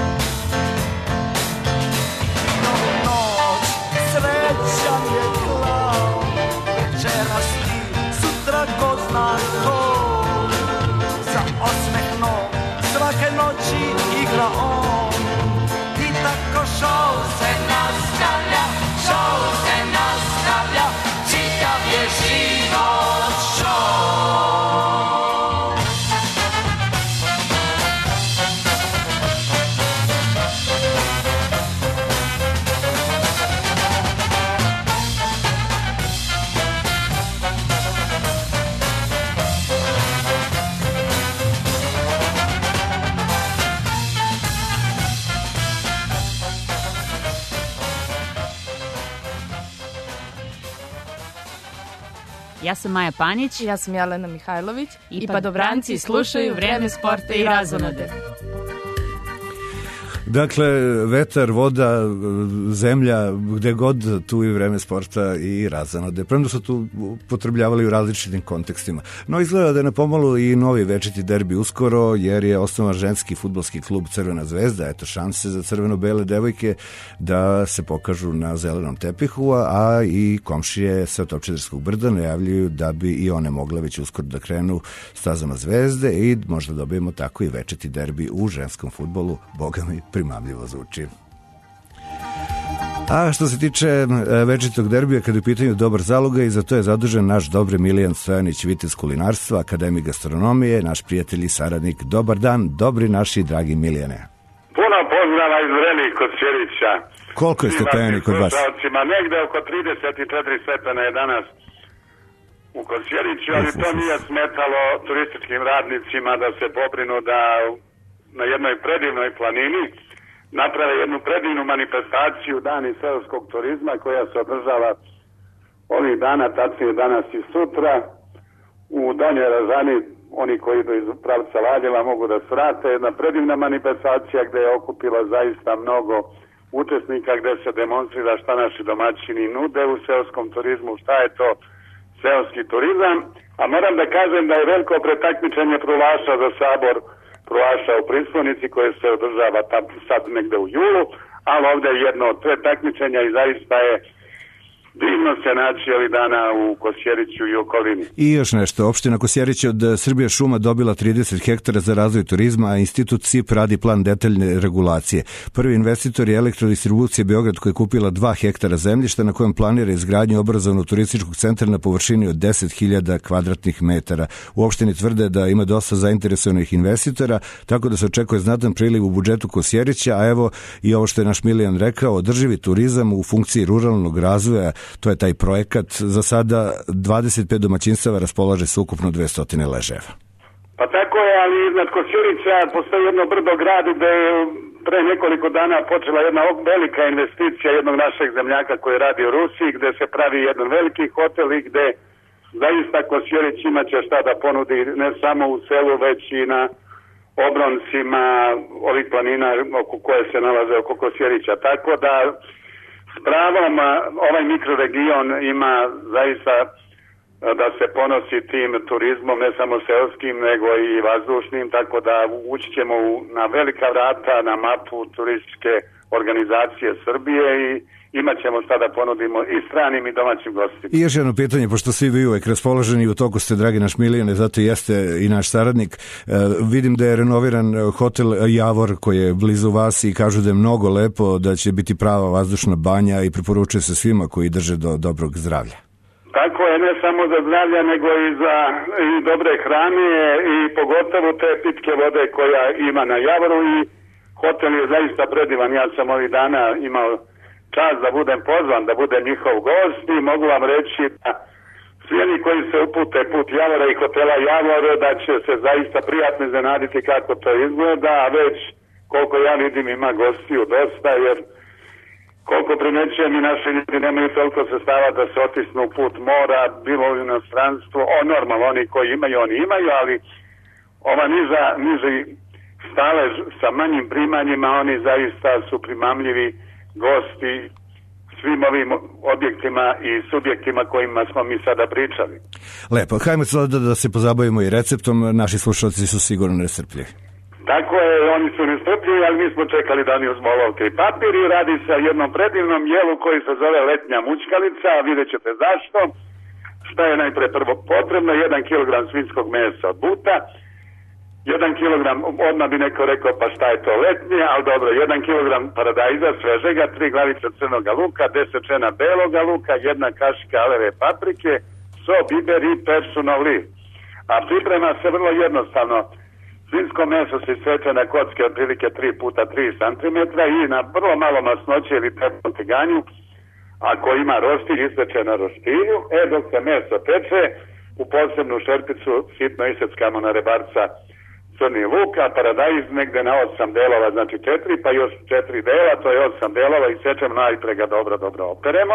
Novu noć, srećan je klaun, večeras ti, sutra ko zna ko. Za osmehno, svake noći igra on, i tako show se nastavlja, show se nastavlja, čitav je život show. Ja sam Maja Panić. Ja sam Jelena Mihajlović. I, I padobranci slušaju Vreme sporta i razonode. Dakle, vetar, voda, zemlja, gde god, tu i Vreme sporta i razonode. Premda su tu potrebljavali u različitim kontekstima. No, izgleda da je na pomolu i novi večiti derbi uskoro, jer je osnovan ženski fudbalski klub Crvena zvezda. Eto šanse za crveno-bele devojke da se pokažu na zelenom tepihu, a i komšije sa Topčiderskog brda najavljuju da bi i one mogle već uskoro da krenu stazama zvezde i možda dobijemo tako i večiti derbi u ženskom fudbalu. Boga mi, primamljivo zvuči. A što se tiče večitog derbija, kada je u pitanju dobar zaloga, i za to je zadužen naš dobri Milijan Stojanić, vitez kulinarstva, akademik gastronomije, naš prijatelj i saradnik. Dobar dan, dobri naši dragi Milijane. Puno pozdrava iz Vrelih kod Ćirića. Koliko je stepeni kod vas? Negde oko trideset četiri stepena je danas u Kosjeriću, ali to nije smetalo turističkim radnicima da se pobrinu da na jednoj predivnoj planini naprave jednu predivnu manifestaciju Dani seoskog turizma koja se održava ovih dana, tačnije danas i sutra u Donjoj Ražani. Oni koji idu iz pravca Laljeva mogu da svrate. Jedna predivna manifestacija gde je okupila zaista mnogo učesnika, gde se demonstrira šta naši domaćini nude u seoskom turizmu, šta je to seoski turizam. A moram da kažem da je veliko pretakmičenje prulaša za sabor prulaša u Pristonici koje se održava tam sad negde u julu, ali ovde je jedno od tre takmičenja i zaista je divno se naći ovih dana u Kosjeriću i okolini. I još nešto, opština Kosjerić je od Srbija šuma dobila trideset hektara za razvoj turizma, a institut S I P radi plan detaljne regulacije. Prvi investitor je Elektrodistribucija Beograd koja je kupila dva hektara zemljišta na kojem planira izgradnju obrazovnog turističkog centra na površini od deset hiljada kvadratnih metara. U opštini tvrde da ima dosta zainteresovanih investitora, tako da se očekuje znatan priliv u budžetu Kosjerića, a evo i ovo što je naš Milijan rekao, održivi turizam u funkciji ruralnog razvoja. To je taj projekat. Za sada dvadeset pet domaćinstava raspolaže sa ukupno dvesta leževa. Pa tako je, ali iznad Kosjerića postoji jedno brdo grad gde je pre nekoliko dana počela jedna velika investicija jednog našeg zemljaka koji radi u Rusiji, gde se pravi jedan veliki hotel i gde zaista Kosjerić imaće šta da ponudi ne samo u selu, već i na obroncima ovih planina oko koje se nalaze oko Kosjerića. Tako da s pravom ovaj mikroregion ima zaista da se ponosi tim turizmom, ne samo selskim, nego i vazdušnim, tako da ući ćemo na velika vrata na mapu turističke organizacije Srbije i imat ćemo šta da ponudimo i stranim i domaćim gostima. I još jedno pitanje, pošto svi vi uvek raspoloženi u toku ste, dragi naš Milijane, zato jeste i naš saradnik. E, vidim da je renoviran hotel Javor koji je blizu vas i kažu da je mnogo lepo, da će biti prava vazdušna banja i preporučuje se svima koji drže do dobrog zdravlja. Tako je, ne samo za zdravlja, nego i za i dobre hrane i pogotovo te pitke vode koja ima na Javoru i hotel je zaista predivan. Ja sam ovih dana imao čast da budem pozvan, da budem njihov gost i mogu vam reći da svi oni koji se upute put Javora i hotela Javor, da će se zaista prijatno iznenaditi kako to izgleda, a već koliko ja vidim ima gostiju dosta, jer koliko primećujem i naši ljudi nemaju toliko sredstava da se otisnu put mora, bilo u inostranstvu, o normalno oni koji imaju, oni imaju, ali ova niža, niži stalež sa manjim primanjima, oni zaista su primamljivi gosti svim ovim objektima i subjektima kojima smo mi sada pričali. Lepo, hajmo sada da se pozabavimo i receptom, naši slušalci su sigurno nestrpljivi. Tako je, oni su nestrpljivi, ali mi smo čekali da oni uzmu olovke i papir i radi se o jednom predivnom jelu koji se zove letnja mućkalica, a vidjet ćete zašto. Šta je najpre prvo potrebno? Jedan kilogram svinjskog mesa od buta, jedan kilogram, odmah bi neko rekao pa šta je to letnje, ali dobro, jedan kilogram paradajza svežega, tri glavice crnoga luka, deset čena beloga luka, jedna kašika aleve paprike, so, biber i persunov list. A priprema se vrlo jednostavno. Svinjsko meso se isječe na kocke otprilike tri puta tri centimetra i na vrlo malo masnoće ili tepnom tiganju, ako ima roštilj, isječe na roštilju. E, dok se meso peče, u posebnu šerpicu sitno iseckamo na rebarca crni luk, a paradajz negde na osam delova, znači četiri, pa još četiri dela, to je osam delova, isečemo najpre ga dobro, dobro operemo.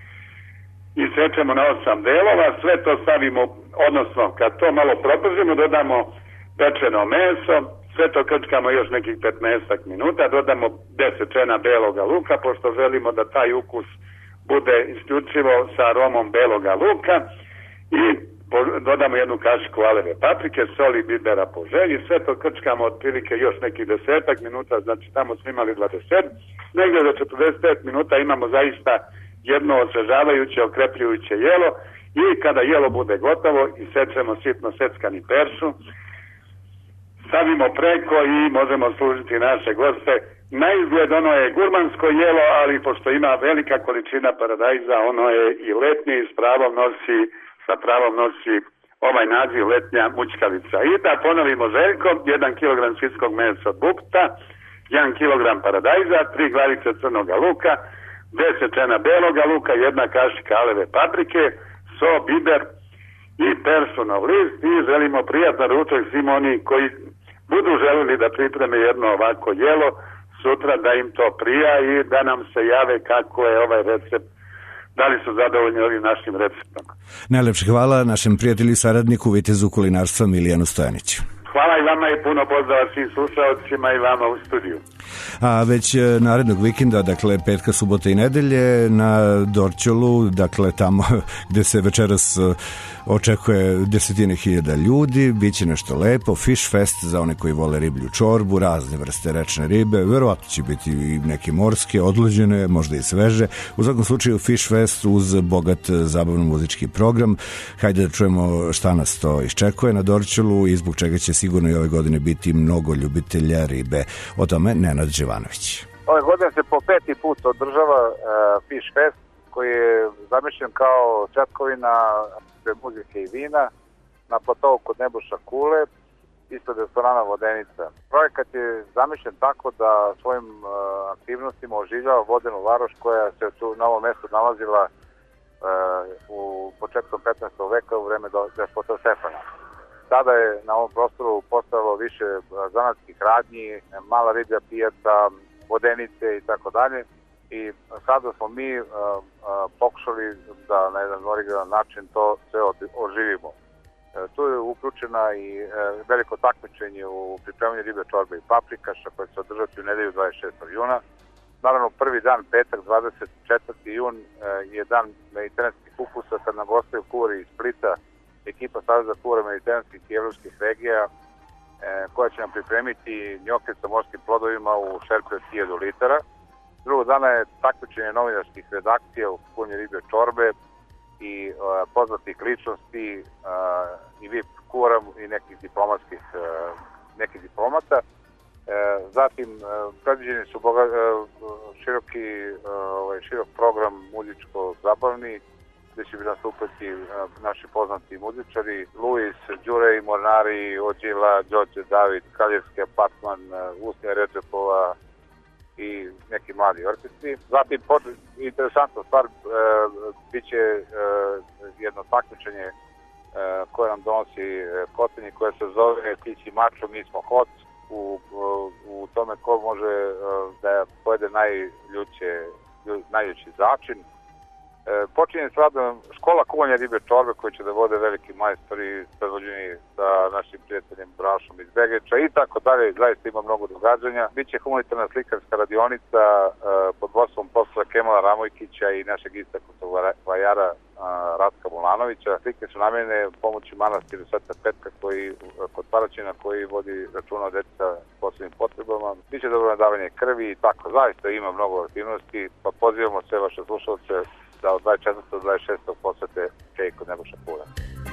Isečemo na osam delova, sve to stavimo, odnosno kad to malo propržimo, dodamo pečeno meso, sve to krčkamo još nekih petnaest minuta, dodamo deset čena beloga luka, pošto želimo da taj ukus bude isključivo sa aromom beloga luka i dodamo jednu kašiku aleve paprike, soli, bibera po želji, sve to krčkamo otprilike još nekih desetak minuta, znači tamo smo imali dvadeset, negdje za četrdeset pet minuta imamo zaista jedno osvežavajuće, okrepljujuće jelo i kada jelo bude gotovo isečemo sitno seckani peršun, stavimo preko i možemo služiti naše goste. Na izgled ono je gurmansko jelo, ali pošto ima velika količina paradajza, ono je i letnje i s pravom nosi, sa pravom nosi ovaj naziv letnja mućkalica. I da ponovimo Željko, jedan kilogram svinjskog mesa od bukta, jedan kilogram paradajza, tri glavice crnoga luka, deset čena beloga luka, jedna kašika aleve paprike, so, biber i persunov list i želimo prijatno ručak svim oni koji budu želili da pripreme jedno ovako jelo, sutra da im to prija i da nam se jave kako je ovaj recept, da li su zadovoljni ovim našim receptom. Najlepše hvala našem prijatelju i saradniku vitezu kulinarstva Milijanu Stojaniću. Hvala i vama i puno pozdrava svim slušalcima i vama u studiju. A već narednog vikenda, dakle petka, subota i nedelje na Dorćolu, dakle tamo gde se večeras očekuje desetine hiljada ljudi, bit će nešto lepo, Fish Fest za one koji vole riblju čorbu, razne vrste rečne ribe, verovatno će biti i neke morske, odluđene, možda i sveže. U svakom slučaju Fish Fest uz bogat zabavno-muzički program. Hajde da čujemo šta nas to iščekuje na Dorćolu i zbog čega će sigurno i ove godine biti mnogo ljubitelja ribe. O tome Nenad Đevanović. Ove godine se po peti put održava uh, Fish Fest, koji je zamišljen kao četkovina muzike i vina na platovu kod Nebojše Kule ispred restorana Vodenica. Projekat je zamišljen tako da svojim uh, aktivnostima oživljava Vodenu Varoš koja se tu na ovom mestu nalazila uh, u početkom petnaestog veka u vreme despota Stefana. Tada je na ovom prostoru postojalo više zanatskih radnji, mala riblja pijaca, vodenice i tako dalje. I sada smo mi uh, uh, pokušali da na jedan originalan način to sve oživimo. E, tu je uključena i e, veliko takmičenje u pripremanju ribe čorbe i paprikaša koje će se održati u nedelju dvadeset šestog juna. Naravno, prvi dan, petak, dvadeset četvrti jun, e, je dan mediteranskih ukusa kad nam gostaju kuvari iz Splita, ekipa Saveza kuvara mediteranskih i evropskih regija, e, koja će nam pripremiti njoke sa morskim plodovima u šerpi od hiljadu litara. Drugog dana je takmičenje novinarskih redakcija u kuvanju ribe čorbe i uh, poznatih ličnosti uh, i V I P kuvara i nekih diplomatskih uh, nekih diplomata. Uh, zatim uh, predviđeni su boga, uh, široki uh, širok program muzičko-zabavni gde će nastupati uh, naši poznati muzičari Luis, Đurej, Mornari, Ođila, Đorđe David, Kaljevski apartman, uh, Usnija Redžepova i neki mladi orkestri. Zatim, interesantna stvar, e, bit će e, jedno takmičenje e, koje nam donosi e, Kotinji, koje se zove Ti si mačo, mi smo hot, u, u, u tome ko može e, da pojede najljuće, najljući začin. E, počinje s radom škola kuvanja ribe čorbe koju će da vode veliki majstori predvođeni sa našim prijateljem Brašom iz Begeča i tako dalje. Zaista ima mnogo događanja. Biće humanitarna slikarska radionica e, pod vodstvom profesora Kemala Ramojkića i našeg istaknutog vajara e, Ratka Mulanovića. Slike su namenjene pomoći manastiru Sveta Petka koji, kod Paraćina koji vodi računa o deci sa posebnim potrebama. Biće dobro nadavanje krvi i tako. Zaista ima mnogo aktivnosti, pa pozivamo sve vaše slušalce da od dvadeset četvrtog do dvadeset šestog posvete čeji kod Nebojše Kule.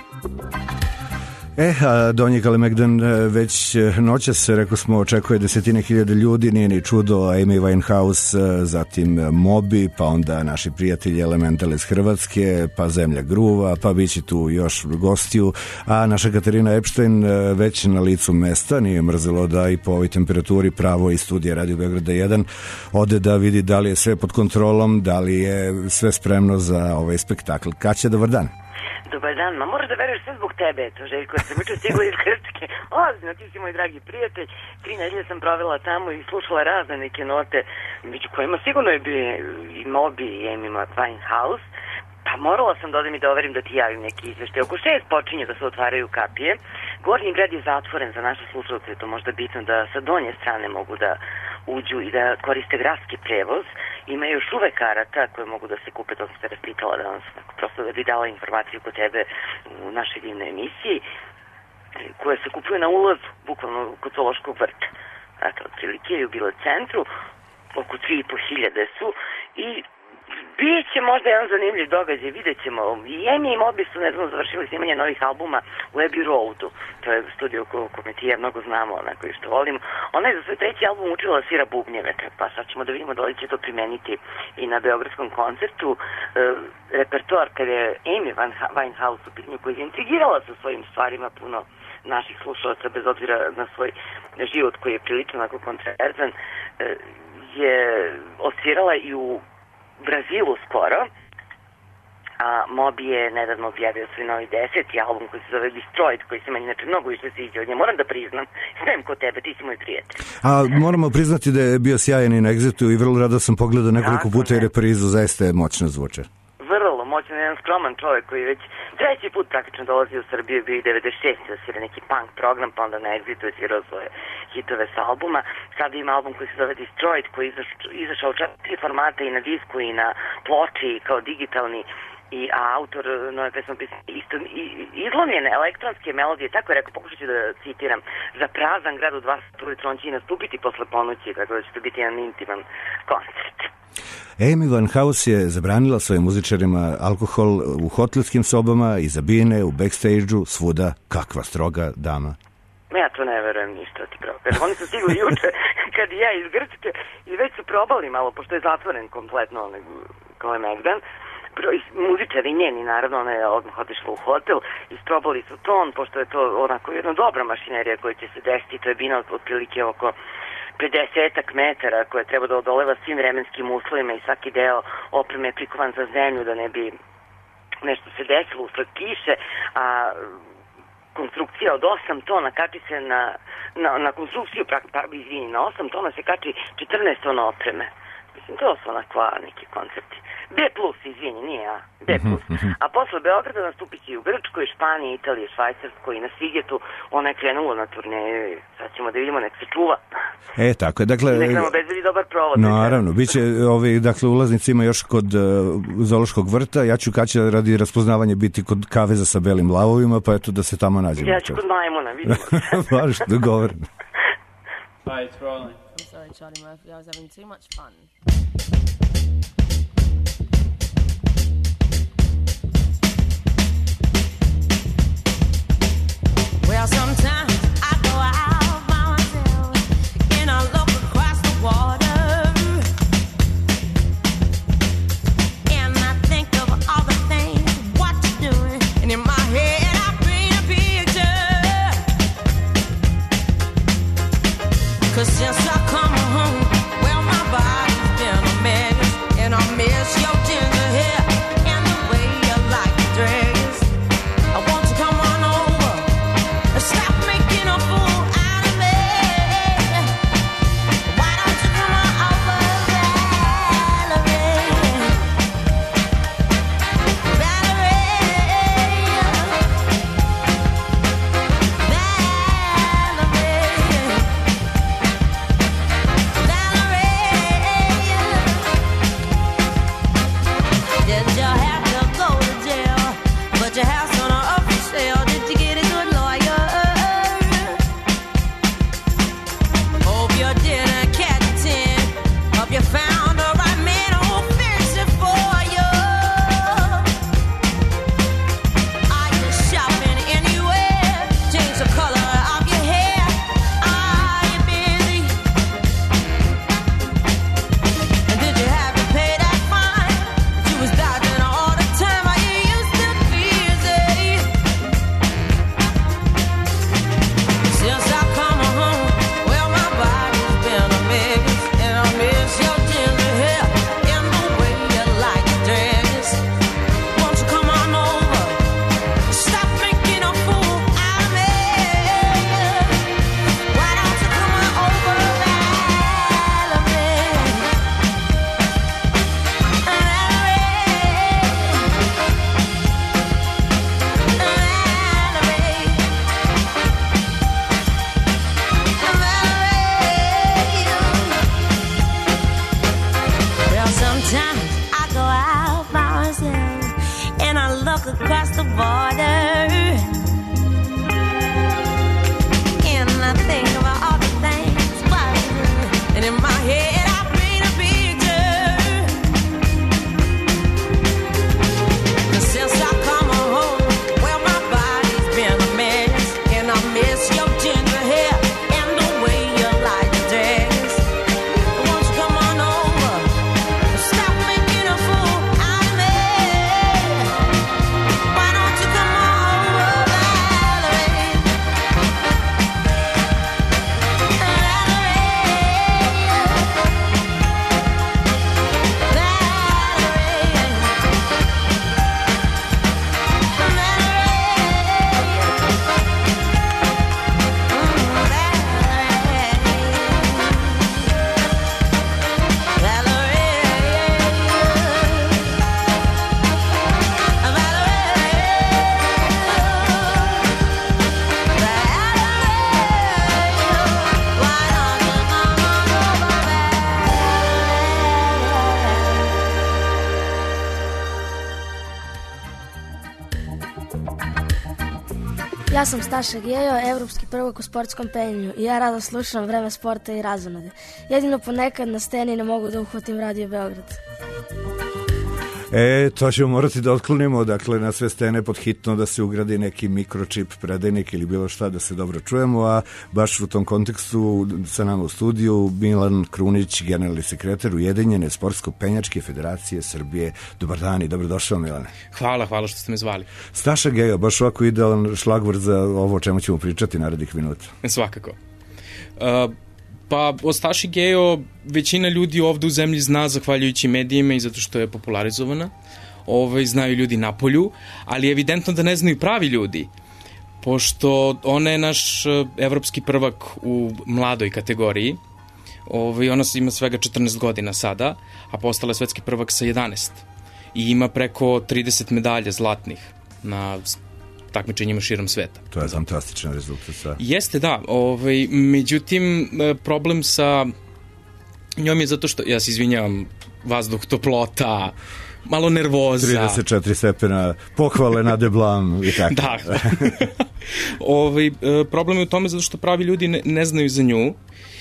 E, a Donji Kalemegdan već noćas, rekao smo, očekuje desetine hiljade ljudi, nije ni čudo, Amy Winehouse, zatim Moby, pa onda naši prijatelji Elemental iz Hrvatske, pa Zemlja gruva, pa bit će tu još gostiju, a naša Katarina Epstein već na licu mesta, nije mrzelo da i po ovoj temperaturi pravo iz studija Radio Beograda jedan ode da vidi da li je sve pod kontrolom, da li je sve spremno za ovaj spektakl. Kaća, dobar dan. Dobar dan, ma moraš da veruješ sve zbog tebe, to Željko, sam juče stigla iz Hrvatske, ozbiljno, ti si moj dragi prijatelj, tri nedelje sam provela tamo i slušala razne neke note, među kojima sigurno je bio i Moby i Amy Winehouse, pa morala sam da odem i da overim da ti javim neki izveštaj. Oko šest počinje da se otvaraju kapije, Gornji grad je zatvoren za naše slušalce, to možda bitno da sa donje strane mogu da uđu i da koriste gradski prevoz. Ima još uvek karata koje mogu da se kupe, to sam se raspitala danas, prosto da bi dala informaciju kod tebe u našoj divnoj emisiji, koje se kupuju na ulazu, bukvalno kod zoološkog vrta. Dakle, otprilike je u Bilo centru, oko tri i po hiljade su i bit će možda jedan zanimljiv događaj, vidjet ćemo. I Amy i Moby su nedavno završili snimanje novih albuma u Abbey Roadu. To je studio ko, kome ti ja mnogo znamo, onako i što volimo. Ona je za svoj treći album učila svira bubnjeve, pa sad ćemo da vidimo da li će to primeniti i na beogradskom koncertu. E, repertoar kada je Amy Winehouse u pitanju, koja je intrigirala sa svojim stvarima puno naših slušalaca, bez obzira na svoj život koji je prilično onako kontroverzan, e, je osvirala i u Brazilu skoro, a Moby je nedavno objavio svoj novi deseti album koji se zove Destroyed, koji se meni inače mnogo više sviđa od nje. Moram da priznam, smem kod tebe, ti si moj prijatelj. A moramo priznati da je bio sjajan i na Exitu i vrlo rado sam pogledao nekoliko puta i reprizu, zaista je moćno zvuče. Vrlo moćan, jedan skroman čovjek koji već treći put praktično dolazi u Srbiju, bio i devedeset šeste da svira neki punk program, pa onda na Exitu je svirao svoje hitove sa albuma. Sada ima album koji se zove Destroyed, koji je izašao, izašao čak tri formata i na disku i na ploči kao digitalni. I a autor nove pesmopise isto izlomljene elektronske melodije, tako je rekao, pokušat ću da citiram, za prazan grad u dva sata ujutro on će nastupiti posle ponoći, tako da će to biti jedan intiman koncert. Amy Winehouse je zabranila svojim muzičarima alkohol u hotelskim sobama, iza bine, u backstage-u, svuda. Kakva stroga dama. Ja to ne verujem ništa, ti pravo. Jer oni su stigli juče, kad ja iz Grčke, i već su probali malo, pošto je zatvoren kompletno kao je Megdan, muzičari njeni, naravno, ona je odmah otišla u hotel, isprobali su ton, pošto je to onako jedna dobra mašinerija koja će se desiti, to je bina otprilike oko pedesetak metara koja treba da odoleva svim vremenskim uslovima i svaki deo opreme je prikovan za zemlju da ne bi nešto se desilo usled kiše, a konstrukcija od osam tona kači se na, na, na konstrukciju, pa, izvini, na osam tona se kači četrnaest tona opreme. Mislim, to su onako neki koncepti. B plus, izvini, nije A. B plus. A posle Beograda nastupit će i u Grčkoj, Španiji, Italiji, Švajcarskoj i na Svigetu. Ona je krenula na turneju i sad ćemo da vidimo, nek se čuva. E, tako je. Dakle, nek nam obezbedi dobar provod. Naravno, bit će, ovi, dakle, ulaznici ima još kod uh, zoološkog vrta. Ja ću kad će radi raspoznavanja biti kod kaveza sa belim lavovima, pa eto da se tamo nađemo. Ja ću kod majmuna, vidimo. Baš, dogovorno. Hi, it's rolling. I'm sorry, Charlie Murphy. I was having too much fun. Well, sometimes I go out by myself and I look across the water and I think of all the things what you're doing, and in my head I paint a picture. 'Cause since I come home, well, my body's been a mess. Ja sam Staša Gejo, evropski prvak u sportskom penjanju i ja rado slušam Vreme sporta i razonode. Jedino ponekad na steni ne mogu da uhvatim Radio Beograd. E, to ćemo morati da otklonimo, dakle, na sve stene pod hitno da se ugradi neki mikročip, predajnik ili bilo šta da se dobro čujemo, a baš u tom kontekstu sa nama u studiju Milan Krunić, generalni sekretar Ujedinjene sportsko-penjačke federacije Srbije. Dobar dan i dobrodošao, Milane. Hvala, hvala što ste me zvali. Staša Gejo, baš ovako idealan šlagvort za ovo o čemu ćemo pričati narednih minuta. Svakako. Uh, Pa o Staši Gejo većina ljudi ovde u zemlji zna zahvaljujući medijima i zato što je popularizovana. Ove, znaju ljudi na polju, ali je evidentno da ne znaju pravi ljudi, pošto ona je naš evropski prvak u mladoj kategoriji. Ove, ona ima svega četrnaest godina sada, a postala je svetski prvak sa jedanaest. I ima preko trideset medalja zlatnih na takmičenjima širom sveta. To je fantastičan rezultat. Sa... Jeste, da. Ovaj, međutim, problem sa njom je zato što, ja se izvinjavam, vazduh, toplota, malo nervoza. trideset četiri stepena, pohvale na deblam i tako. Da. Ovaj, problem je u tome zato što pravi ljudi ne, ne znaju za nju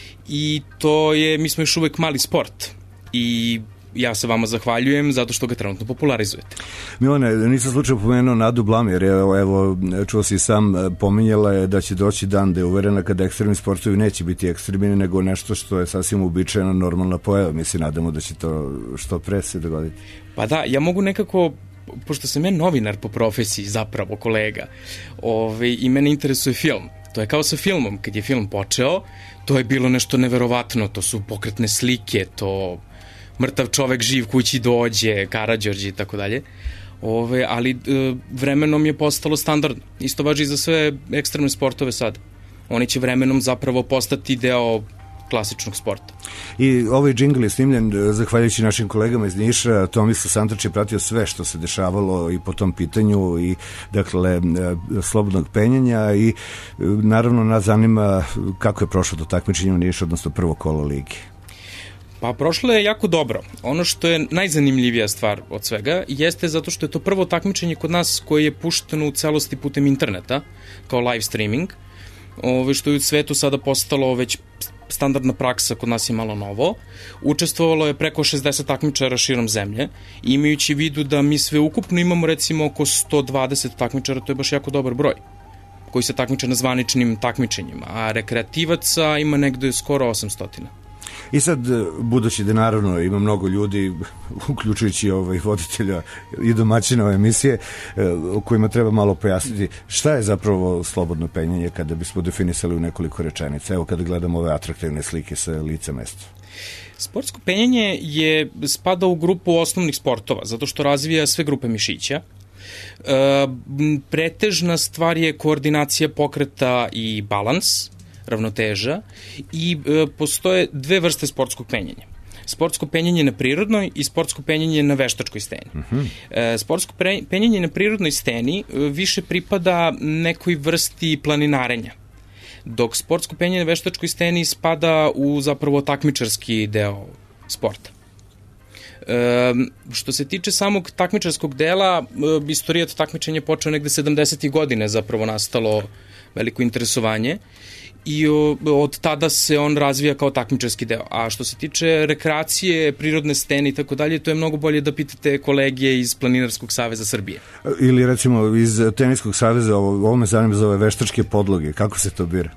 i to je, mi smo još uvek mali sport i ja se vama zahvaljujem zato što ga trenutno popularizujete. Milane, nisam slučajno pomenuo Nadu Blam, jer evo, evo čuo si sam, pominjala je da će doći dan da je uverena kada ekstremni sportovi neće biti ekstremni, nego nešto što je sasvim uobičajena normalna pojava. Mi se nadamo da će to što pre se dogoditi. Pa da, ja mogu nekako, pošto sam ja novinar po profesiji, zapravo kolega, ove, i mene interesuje film. To je kao sa filmom. Kad je film počeo, to je bilo nešto neverovatno. To su pokretne slike, to mrtav čovek živ kući dođe, Karađorđe i tako dalje. Ove, ali e, vremenom je postalo standardno. Isto važi i za sve ekstremne sportove sad. Oni će vremenom zapravo postati deo klasičnog sporta. I ovaj džingl je snimljen zahvaljujući našim kolegama iz Niša. Tomislav Santrač je pratio sve što se dešavalo i po tom pitanju i dakle slobodnog penjanja i naravno nas zanima kako je prošlo do takmičenja u Nišu, odnosno prvo kolo ligi. Pa prošlo je jako dobro. Ono što je najzanimljivija stvar od svega jeste zato što je to prvo takmičenje kod nas koje je pušteno u celosti putem interneta, kao live streaming, ove, što je u svetu sada postalo već standardna praksa, kod nas je malo novo. Učestvovalo je preko šezdeset takmičara širom zemlje, imajući u vidu da mi sve ukupno imamo recimo oko sto dvadeset takmičara, to je baš jako dobar broj, koji se takmiče na zvaničnim takmičenjima, a rekreativaca ima negde skoro osamsto. I sad, budući da naravno ima mnogo ljudi, uključujući ovaj voditelja i domaćina ove emisije, o kojima treba malo pojasniti šta je zapravo slobodno penjanje kada bismo definisali u nekoliko rečenica. Evo kada gledamo ove atraktivne slike sa lica mesta. Sportsko penjanje je spada u grupu osnovnih sportova, zato što razvija sve grupe mišića. E, pretežna stvar je koordinacija pokreta i balans, ravnoteža i e, postoje dve vrste sportskog penjanja. Sportsko penjanje na prirodnoj i sportsko penjanje na veštačkoj steni. Uh-huh. e, sportsko pre, penjanje na prirodnoj steni e, više pripada nekoj vrsti planinarenja, dok sportsko penjanje na veštačkoj steni spada u zapravo takmičarski deo sporta. E, što se tiče samog takmičarskog dela, e, istorijat takmičenja počeo negde sedamdesetih godine, zapravo nastalo veliko interesovanje i od tada se on razvija kao takmičarski deo. A što se tiče rekreacije, prirodne stene i tako dalje, to je mnogo bolje da pitate kolege iz Planinarskog saveza Srbije. Ili recimo iz Teniskog saveza, ovo, ovo me zanima za ove veštačke podloge, kako se to bira?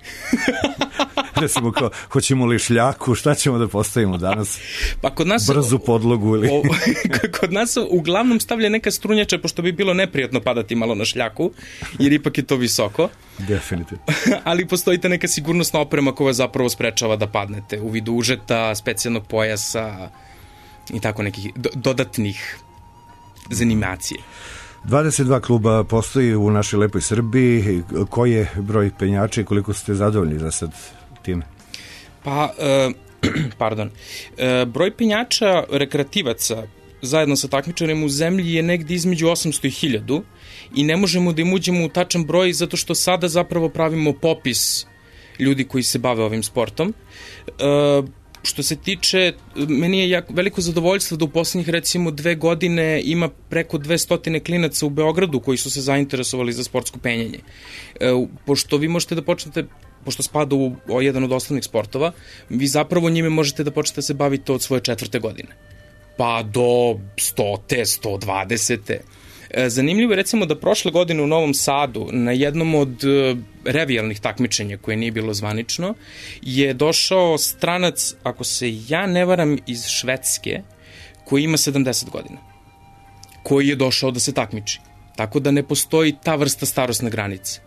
Recimo kao, hoćemo li šljaku, šta ćemo da postavimo danas? Pa kod nas, brzu podlogu ili... o, kod nas uglavnom stavlja neka strunjača, pošto bi bilo neprijatno padati malo na šljaku, jer ipak je to visoko. Definitivno. Ali postoji ta neka sigurnosna oprema koja zapravo sprečava da padnete u vidu užeta, specijalnog pojasa i tako nekih do, dodatnih zanimacije. dvadeset dva kluba postoji u našoj lepoj Srbiji. Koji je broj penjača i koliko ste zadovoljni za sad time? Pa, e, pardon, e, broj penjača rekreativaca zajedno sa takmičarima u zemlji je negdje između osamsto i hiljadu i ne možemo da im uđemo u tačan broj zato što sada zapravo pravimo popis ljudi koji se bave ovim sportom. E, što se tiče, meni je jako veliko zadovoljstvo da u poslednjih recimo dve godine ima preko dvesta klinaca u Beogradu koji su se zainteresovali za sportsko penjanje. E, pošto vi možete da počnete, pošto spada u o, jedan od osnovnih sportova, vi zapravo njime možete da počnete da se bavite od svoje četvrte godine. Pa do stote, sto dvadesete. Zanimljivo je recimo da prošle godine u Novom Sadu na jednom od revijalnih takmičenja koje nije bilo zvanično je došao stranac, ako se ja ne varam, iz Švedske, koji ima sedamdeset godina, koji je došao da se takmiči. Tako da ne postoji ta vrsta starosne granice.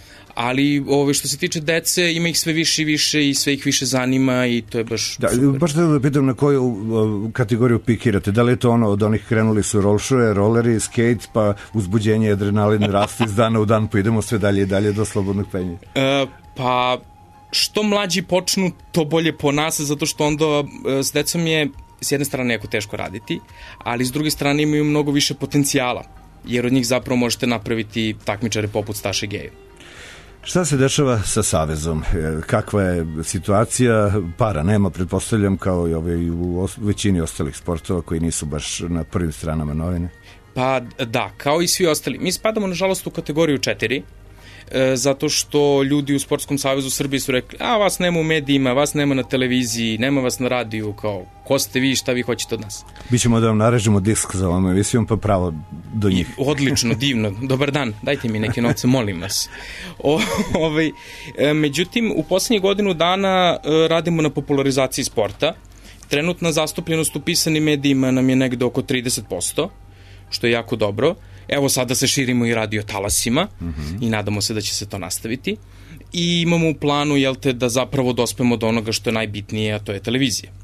Ali ove, što se tiče dece, ima ih sve više i više i sve ih više zanima i to je baš da, super. Baš da pitam na koju uh, kategoriju pikirate. Da li je to ono od onih krenuli su rolšuje, roleri, skate, pa uzbuđenje, adrenalin, rastu iz dana u dan, pa idemo sve dalje i dalje do slobodnog penja? E, pa što mlađi počnu, to bolje po nas, zato što onda uh, s decom je s jedne strane jako teško raditi, ali s druge strane imaju mnogo više potencijala, jer od njih zapravo možete napraviti takmičare poput Staše Geja. Šta se dešava sa Savezom? Kakva je situacija? Para nema, pretpostavljam, kao i ove, u većini ostalih sportova koji nisu baš na prvim stranama novine. Pa da, kao i svi ostali. Mi spadamo, nažalost, u kategoriju četiri, e, zato što ljudi u Sportskom savezu Srbije su rekli, a vas nema u medijima, vas nema na televiziji, nema vas na radiju, kao, ko ste vi, šta vi hoćete od nas? Bićemo da vam narežemo disk za ovom emisijom, pa pravo do njih. I, odlično, divno, dobar dan, dajte mi neke novce, molim vas. O, ovaj, e, međutim, u poslednjih godinu dana e, radimo na popularizaciji sporta. Trenutna zastupljenost u pisanim medijima nam je negde oko trideset posto, što je jako dobro. Evo sada se širimo i radio talasima mm-hmm. i nadamo se da će se to nastaviti. I imamo u planu, jel te, da zapravo dospemo do onoga što je najbitnije, a to je televizija.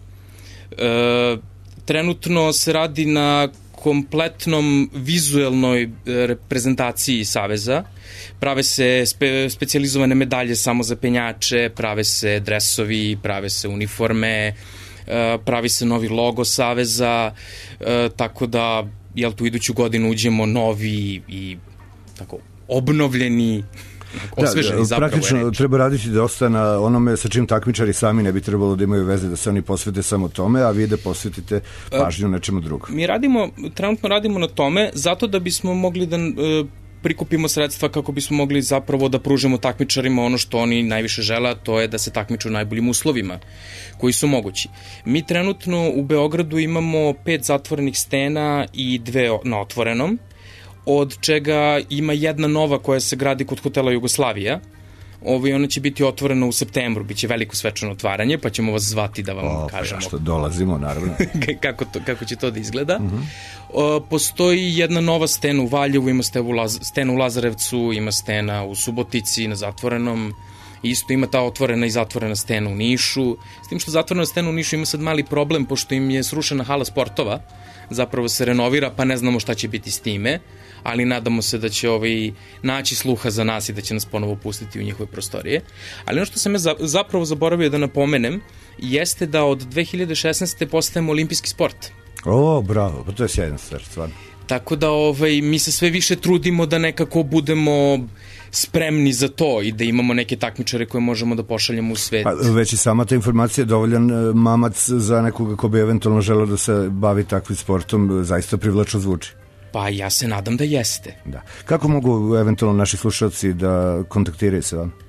E, trenutno se radi na kompletnom vizuelnoj reprezentaciji Saveza. Prave se spe, specijalizovane medalje samo za penjače, prave se dresovi, prave se uniforme, pravi se novi logo Saveza, tako da jel tu iduću godinu uđemo novi i tako obnovljeni, osveženi, da, zapravo. Praktično treba raditi dosta na onome sa čim takmičari sami ne bi trebalo da imaju veze, da se oni posvete samo tome, a vi da posvetite pažnju nečemu drugom. Mi radimo, trenutno radimo na tome zato da bismo mogli da prikupimo sredstva kako bismo mogli zapravo da pružimo takmičarima ono što oni najviše žele, to je da se takmiču u najboljim uslovima koji su mogući. Mi trenutno u Beogradu imamo pet zatvorenih stena i dve na otvorenom, od čega ima jedna nova koja se gradi kod hotela Jugoslavija. Ovo, ona će biti otvorena u septembru, biće veliko svečano otvaranje, pa ćemo vas zvati da vam o, kažemo. Pa što dolazimo, naravno. kako, to, kako će to da izgleda. Uh-huh. o, postoji jedna nova stena u Valjevu, ima stena u Lazarevcu, ima stena u Subotici na zatvorenom, isto ima ta otvorena i zatvorena stena u Nišu. S tim što zatvorena stena u Nišu ima sad mali problem, pošto im je srušena hala sportova, zapravo se renovira, pa ne znamo šta će biti s time, ali nadamo se da će ovaj naći sluha za nas i da će nas ponovo pustiti u njihove prostorije. Ali ono što sam ja zapravo zaboravio da napomenem jeste da od dve hiljade šesnaeste. postajemo olimpijski sport. O, bravo, pa to je sjajna stvar, stvarno. Tako da ovaj, mi se sve više trudimo da nekako budemo spremni za to i da imamo neke takmičare koje možemo da pošaljemo u svet. Pa, već i sama ta informacija je dovoljan mamac za nekoga ko bi eventualno želeo da se bavi takvim sportom, zaista privlačno zvuči. Pa ja se nadam da jeste. Da. Kako mogu eventualno naši slušalci da kontaktiraju se vam?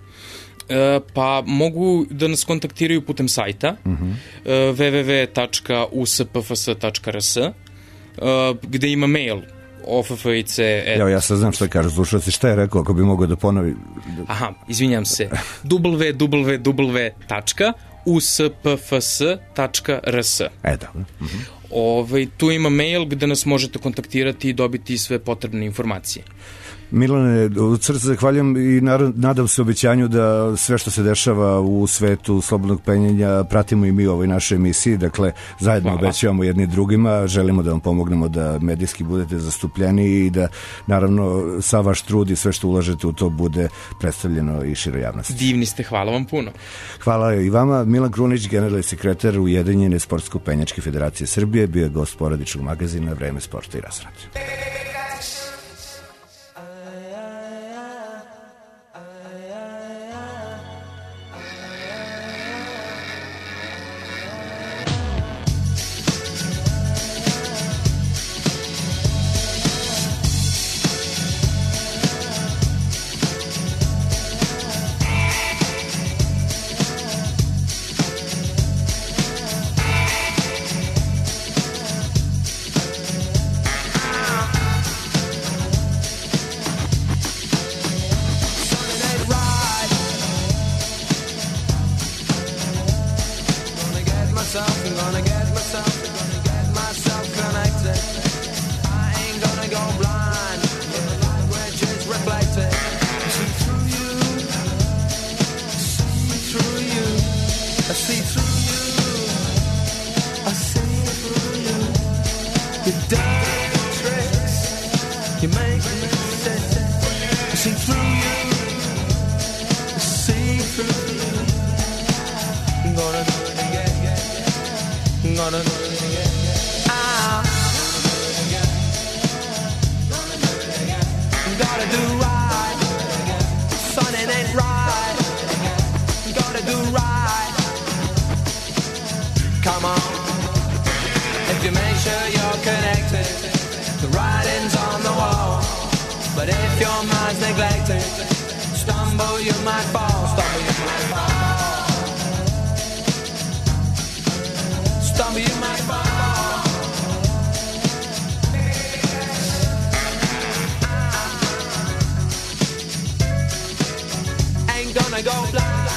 E, pa mogu da nas kontaktiraju putem sajta uh-huh. e, w w w tačka u s p f s tačka r s e, gde ima mail o f f i c. Evo, ja sad znam što je kažu slušalci, šta je rekao, ako bi mogao da ponovi? Aha, izvinjam se. w w w tačka u s p f s tačka r s. E, da. Uh-huh. Ove, tu ima mail gde nas možete kontaktirati i dobiti sve potrebne informacije. Milane, od srca zahvaljujem i nadam se obećanju da sve što se dešava u svetu slobodnog penjanja pratimo i mi u ovoj našoj emisiji, dakle zajedno Hvala. Obećavamo jedni drugima, želimo da vam pomognemo da medijski budete zastupljeni i da naravno sa vaš trud i sve što ulažete u to bude predstavljeno i široj javnosti. Divni ste, hvala vam puno. Hvala i vama. Milan Krunić, generalni sekretar Ujedinjene sportsko-penjačke federacije Srbije, bio je gost porodičnog magazina Vreme sporta i razonode. Your dirty tricks, you make me sick. I see through you, I see through you. I'm gonna do it again, I'm gonna do it again. Ah. Gotta do right, son, it ain't right. Gotta do right. Come on, if you make sure you're connected, the writing's on the wall. But if your mind's neglected, stumble you might fall, stumble you might fall, stumble you might fall. Gonna go blind.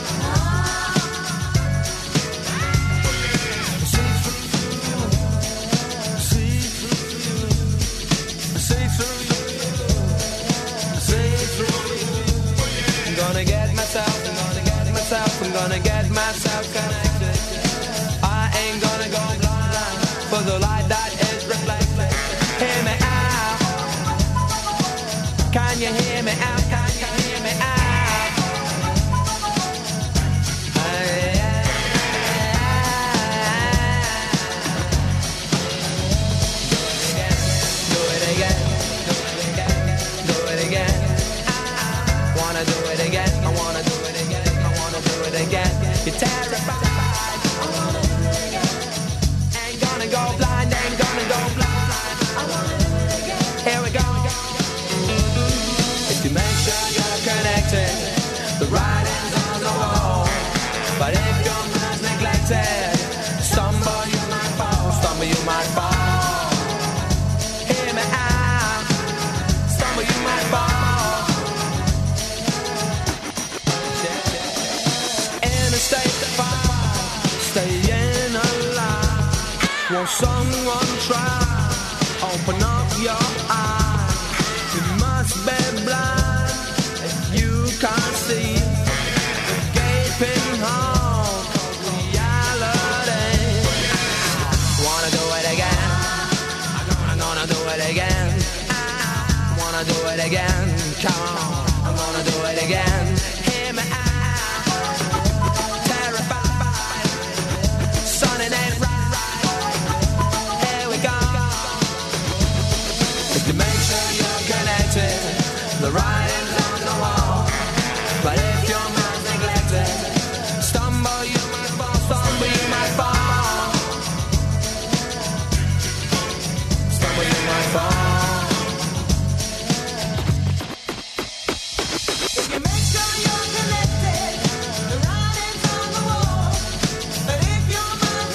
See through you, see through you, see through you, see through you. I'm gonna get myself, I'm gonna get myself, I'm gonna get myself connected. I ain't gonna go blind for the light that is reflected. Hear me out. Can you hear me out? Can you hear me out? You're terrified. I wanna do it again. Ain't gonna go blind, ain't gonna go blind. I wanna do it again. Here we go. If you make sure you're connected, the writing's on the wall. But if your mind's neglected, stumble you might fall, stumble you might fall. Hear me out. Stumble you might fall. State the fire, staying alive. Won't someone try? Open up your eyes. You must be blind if you can't see the gaping hole called reality. Wanna do it again? I'm gonna do it again. I wanna do it again. Come on, I'm gonna do it again. Hear me out. It ain't right. Here we go. If you make sure you're connected, the writing's on the wall. But if your mind's neglected, stumble you might fall, stumble you might fall, stumble you might fall. If you make sure you're connected, the writing's on the wall. But if your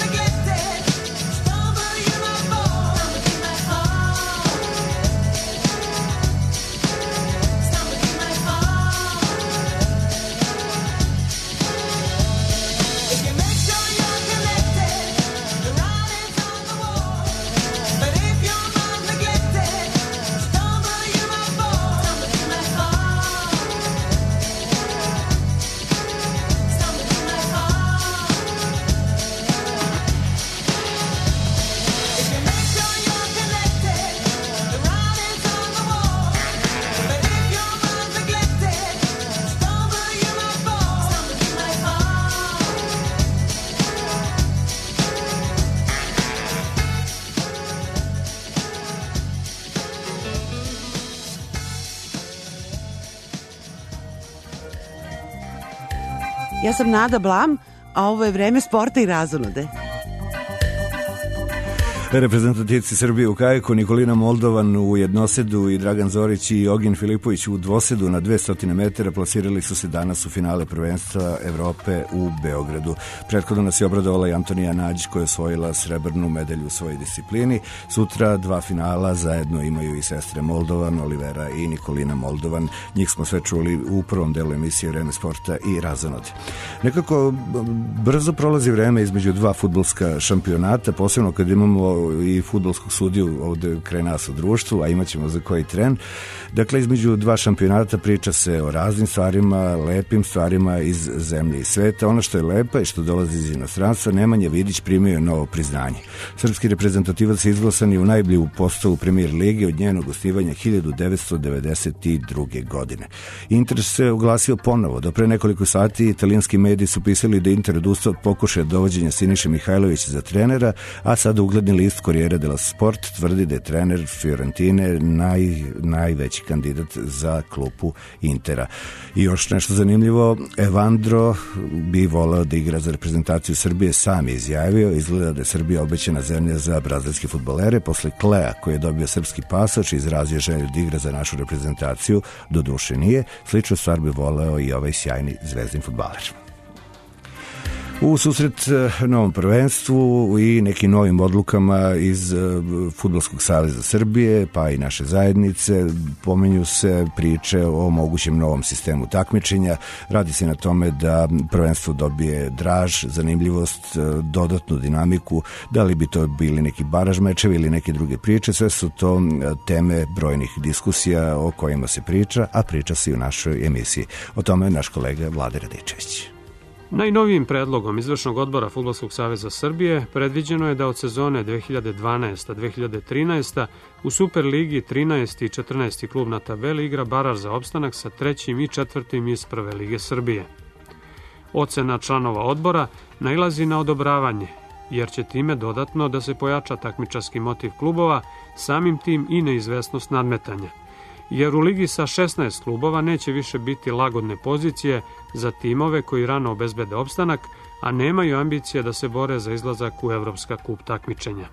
Ja sam Nada Blam, a ovo je Vreme sporta i razonode. Reprezentativci Srbije u kajaku Nikolina Moldovan u jednosedu i Dragan Zorić i Ogin Filipović u dvosedu na dvesta metara plasirali su se danas u finale prvenstva Evrope u Beogradu. Prethodno nas je obradovala i Antonija Nađ koja je osvojila srebrnu medalju u svojoj disciplini. Sutra dva finala zajedno imaju i sestre Moldovan, Olivera i Nikolina Moldovan. Njih smo sve čuli u prvom delu emisije Vreme sporta i razonode. Nekako brzo prolazi vreme između dva fudbalska šampionata, posebno kad imamo i fudbalskog sudiju ovde kraj nas u društvu, a imat ćemo za koji tren. Dakle, između dva šampionata priča se o raznim stvarima, lepim stvarima iz zemlje i sveta. Ono što je lepo i što dolazi iz inostranstva, Nemanja Vidić primio novo priznanje. Srpski reprezentativac je izglasan i u najbolju postavu Premier lige od njenog gostivanja hiljadu devetsto devedeset druge. godine. Inter se oglasio ponovo. Do pre nekoliko sati italijanski mediji su pisali da Inter odustao od pokušaja dovođenja Siniše Mihajlovića za trenera, a sada ugledni list Corriere dello Sport tvrdi da je trener Fiorentine naj, najveći kandidat za klupu Intera. I još nešto zanimljivo, Evandro bi voleo da igra za reprezentaciju Srbije, sam je izjavio, izgleda da je Srbija obećana zemlja za brazilske fudbalere, posle Klea koji je dobio srpski pasoš i izrazio želju da igra za našu reprezentaciju, do duše nije. Slično stvar bi voleo i ovaj sjajni zvezdin fudbaler. U susret novom prvenstvu i nekim novim odlukama iz Fudbalskog saveza Srbije, pa i naše zajednice, pomenju se priče o mogućem novom sistemu takmičenja. Radi se na tome da prvenstvo dobije draž, zanimljivost, dodatnu dinamiku, da li bi to bili neki baraž mečevi ili neke druge priče. Sve su to teme brojnih diskusija o kojima se priča, a priča se i u našoj emisiji. O tome je naš kolega Vlade Radičević. Najnovijim predlogom Izvršnog odbora Fudbalskog saveza Srbije predviđeno je da od sezone dve hiljade dvanaesta dve hiljade trinaesta u Superligi trinaesti i četrnaesti klub na tabeli igra baraž za opstanak sa trećim i četvrtim iz Prve lige Srbije. Ocena članova odbora nailazi na odobravanje, jer će time dodatno da se pojača takmičarski motiv klubova, samim tim i neizvesnost nadmetanja. Jer u ligi sa šesnaest klubova neće više biti lagodne pozicije za timove koji rano obezbede opstanak, a nemaju ambicije da se bore za izlazak u Evropska kup takmičenja.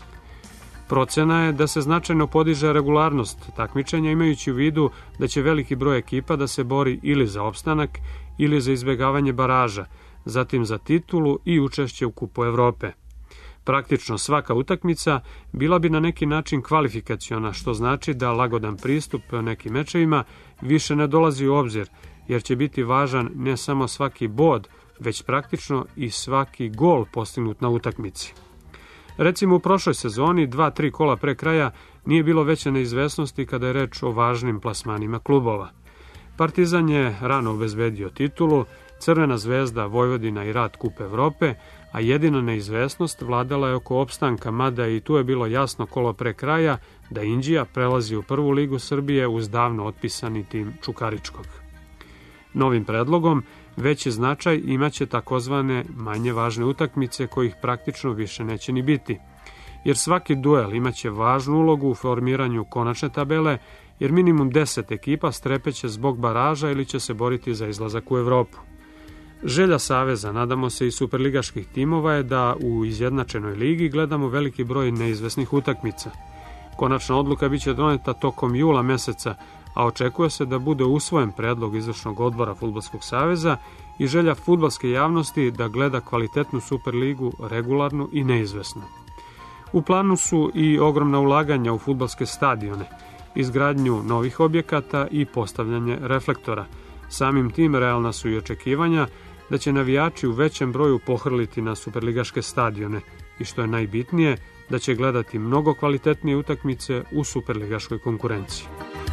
Procena je da se značajno podiže regularnost takmičenja, imajući u vidu da će veliki broj ekipa da se bori ili za opstanak ili za izbjegavanje baraža, zatim za titulu i učešće u Kupu Evrope. Praktično svaka utakmica bila bi na neki način kvalifikaciona, što znači da lagodan pristup nekim mečevima više ne dolazi u obzir, jer će biti važan ne samo svaki bod, već praktično i svaki gol postignut na utakmici. Recimo u prošloj sezoni, dva, tri kola pre kraja, nije bilo veće neizvesnosti kada je reč o važnim plasmanima klubova. Partizan je rano obezbedio titulu, Crvena zvezda, Vojvodina i Rad Kup Evrope, a jedina neizvesnost vladala je oko opstanka, mada i tu je bilo jasno kolo pre kraja da Inđija prelazi u Prvu ligu Srbije uz davno otpisani tim Čukaričkog. Novim predlogom veći značaj imaće takozvane manje važne utakmice kojih praktično više neće ni biti, jer svaki duel imaće važnu ulogu u formiranju konačne tabele, jer minimum deset ekipa strepeće zbog baraža ili će se boriti za izlazak u Evropu. Želja Saveza, nadamo se i superligaških timova, je da u izjednačenoj ligi gledamo veliki broj neizvesnih utakmica. Konačna odluka biće doneta tokom jula meseca, a očekuje se da bude usvojen predlog Izvršnog odbora Fudbalskog saveza i želja fudbalske javnosti da gleda kvalitetnu Superligu regularnu i neizvesnu. U planu su i ogromna ulaganja u fudbalske stadione, izgradnju novih objekata i postavljanje reflektora. Samim tim realna su i očekivanja da će navijači u većem broju pohrliti na superligaške stadione i što je najbitnije, da će gledati mnogo kvalitetnije utakmice u superligaškoj konkurenciji.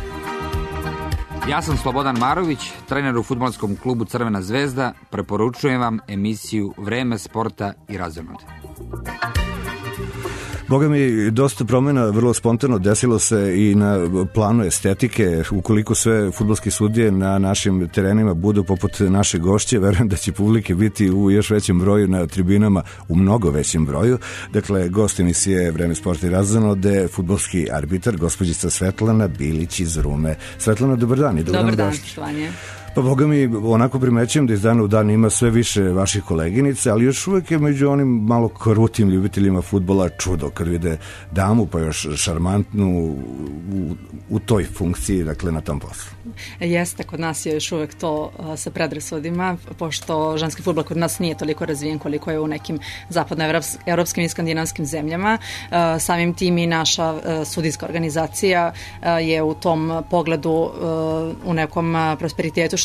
Ja sam Slobodan Marović, trener u fudbalskom klubu Crvena zvezda. Preporučujem vam emisiju Vreme sporta i razonode. Boga mi, dosta promjena vrlo spontano desilo se i na planu estetike. Ukoliko sve fudbalske sudije na našim terenima budu poput naše gošće, verujem da će publike biti u još većem broju na tribinama, u mnogo većem broju. Dakle, gost emisije Vreme sporta i razonode, fudbalski arbitar, gospođica Svetlana Bilić iz Rume. Svetlana, dobar dan i dobar, dobar dan, dan Pa Boga mi, onako primećujem da iz dana u dan ima sve više vaših koleginica, ali još uvijek je među onim malo krutim ljubiteljima fudbala čudo kad vide damu, pa još šarmantnu u, u toj funkciji, dakle na tom poslu. Jeste, kod nas je još uvijek to uh, sa predrasudima, pošto ženski fudbal kod nas nije toliko razvijen koliko je u nekim zapadnoevropskim i skandinavskim zemljama. Uh, samim tim i naša uh, sudijska organizacija uh, je u tom pogledu uh, u nekom uh, prosperitetu što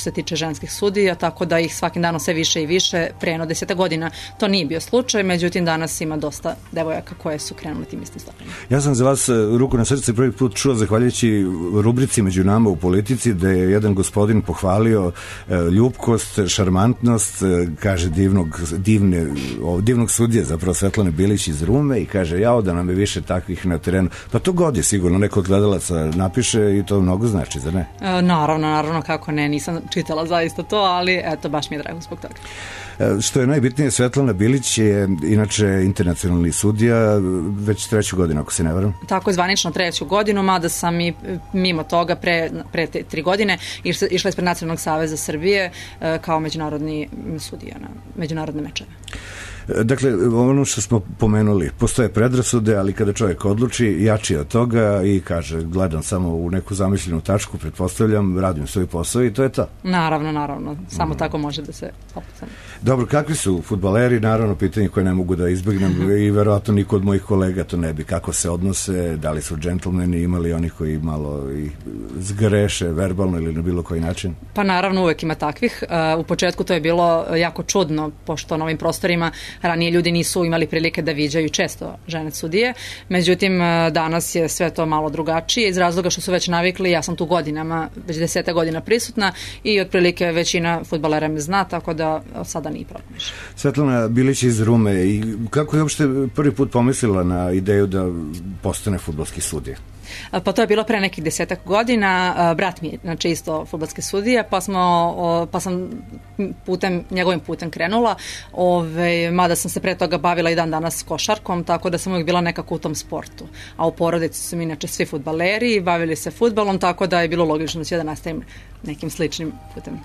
se tiče ženskih sudija, tako da ih svakim danom sve više i više. Pre jedno deseta godina to nije bio slučaj, međutim danas ima dosta devojaka koje su krenule tim istim stvarima. Ja sam za vas ruku na srce prvi put čuo zahvaljujući rubrici Među nama u politici, da je jedan gospodin pohvalio ljubkost, šarmantnost, kaže divnog, divne, divnog sudije, zapravo Svetlane Bilić iz Rume, i kaže jao da nam je više takvih na terenu. Pa to god je sigurno, neko od gledalaca napiše i to mnogo znači, zar ne? E, naravno, naravno, kako ne, nisam čitala zaista to, ali eto, baš mi je drago zbog toga. E, što je najbitnije, Svetlana Bilić je inače internacionalni sudija već treću godinu, ako se ne varam. Tako je, zvanično treću godinu, mada sam i mimo toga pre, pre te, tri godine išla ispred Nacionalnog saveza Srbije e, kao međunarodni sudija na međunarodne mečeve. Dakle, ono što smo pomenuli, postoje predrasude, ali kada čovjek odluči, jači od toga i kaže, gledam samo u neku zamišljenu tačku, pretpostavljam, radim svoj posao i to je to. Naravno, naravno, samo mm. tako može da se opucam. Dobro, kakvi su fudbaleri? Naravno, pitanje koje ne mogu da izbjegnem mm-hmm. i verovatno niko od mojih kolega to ne bi. Kako se odnose, da li su džentlmeni, imali oni koji malo i zgreše verbalno ili na bilo koji način? Pa naravno, uvek ima takvih. Uh, u početku to je bilo jako čudno, pošto na ovim prostorima ranije ljudi nisu imali prilike da viđaju često žene sudije, međutim danas je sve to malo drugačije iz razloga što su već navikli, ja sam tu godinama, već deseta godina prisutna i otprilike većina fudbalera me zna, tako da sada nije problem više. Svetlana Bilić iz Rume, i kako je uopšte prvi put pomislila na ideju da postane fudbalski sudija? Pa to je bilo pre nekih desetak godina, brat mi je znači isto fudbalski sudija, pa smo pa sam putem njegovim putem krenula, ove, mada sam se pre toga bavila i dan danas košarkom, tako da sam uvijek bila nekako u tom sportu. A u porodici su mi inače svi fudbaleri, bavili se fudbalom, tako da je bilo logično da ću da nastavim nekim sličnim putem.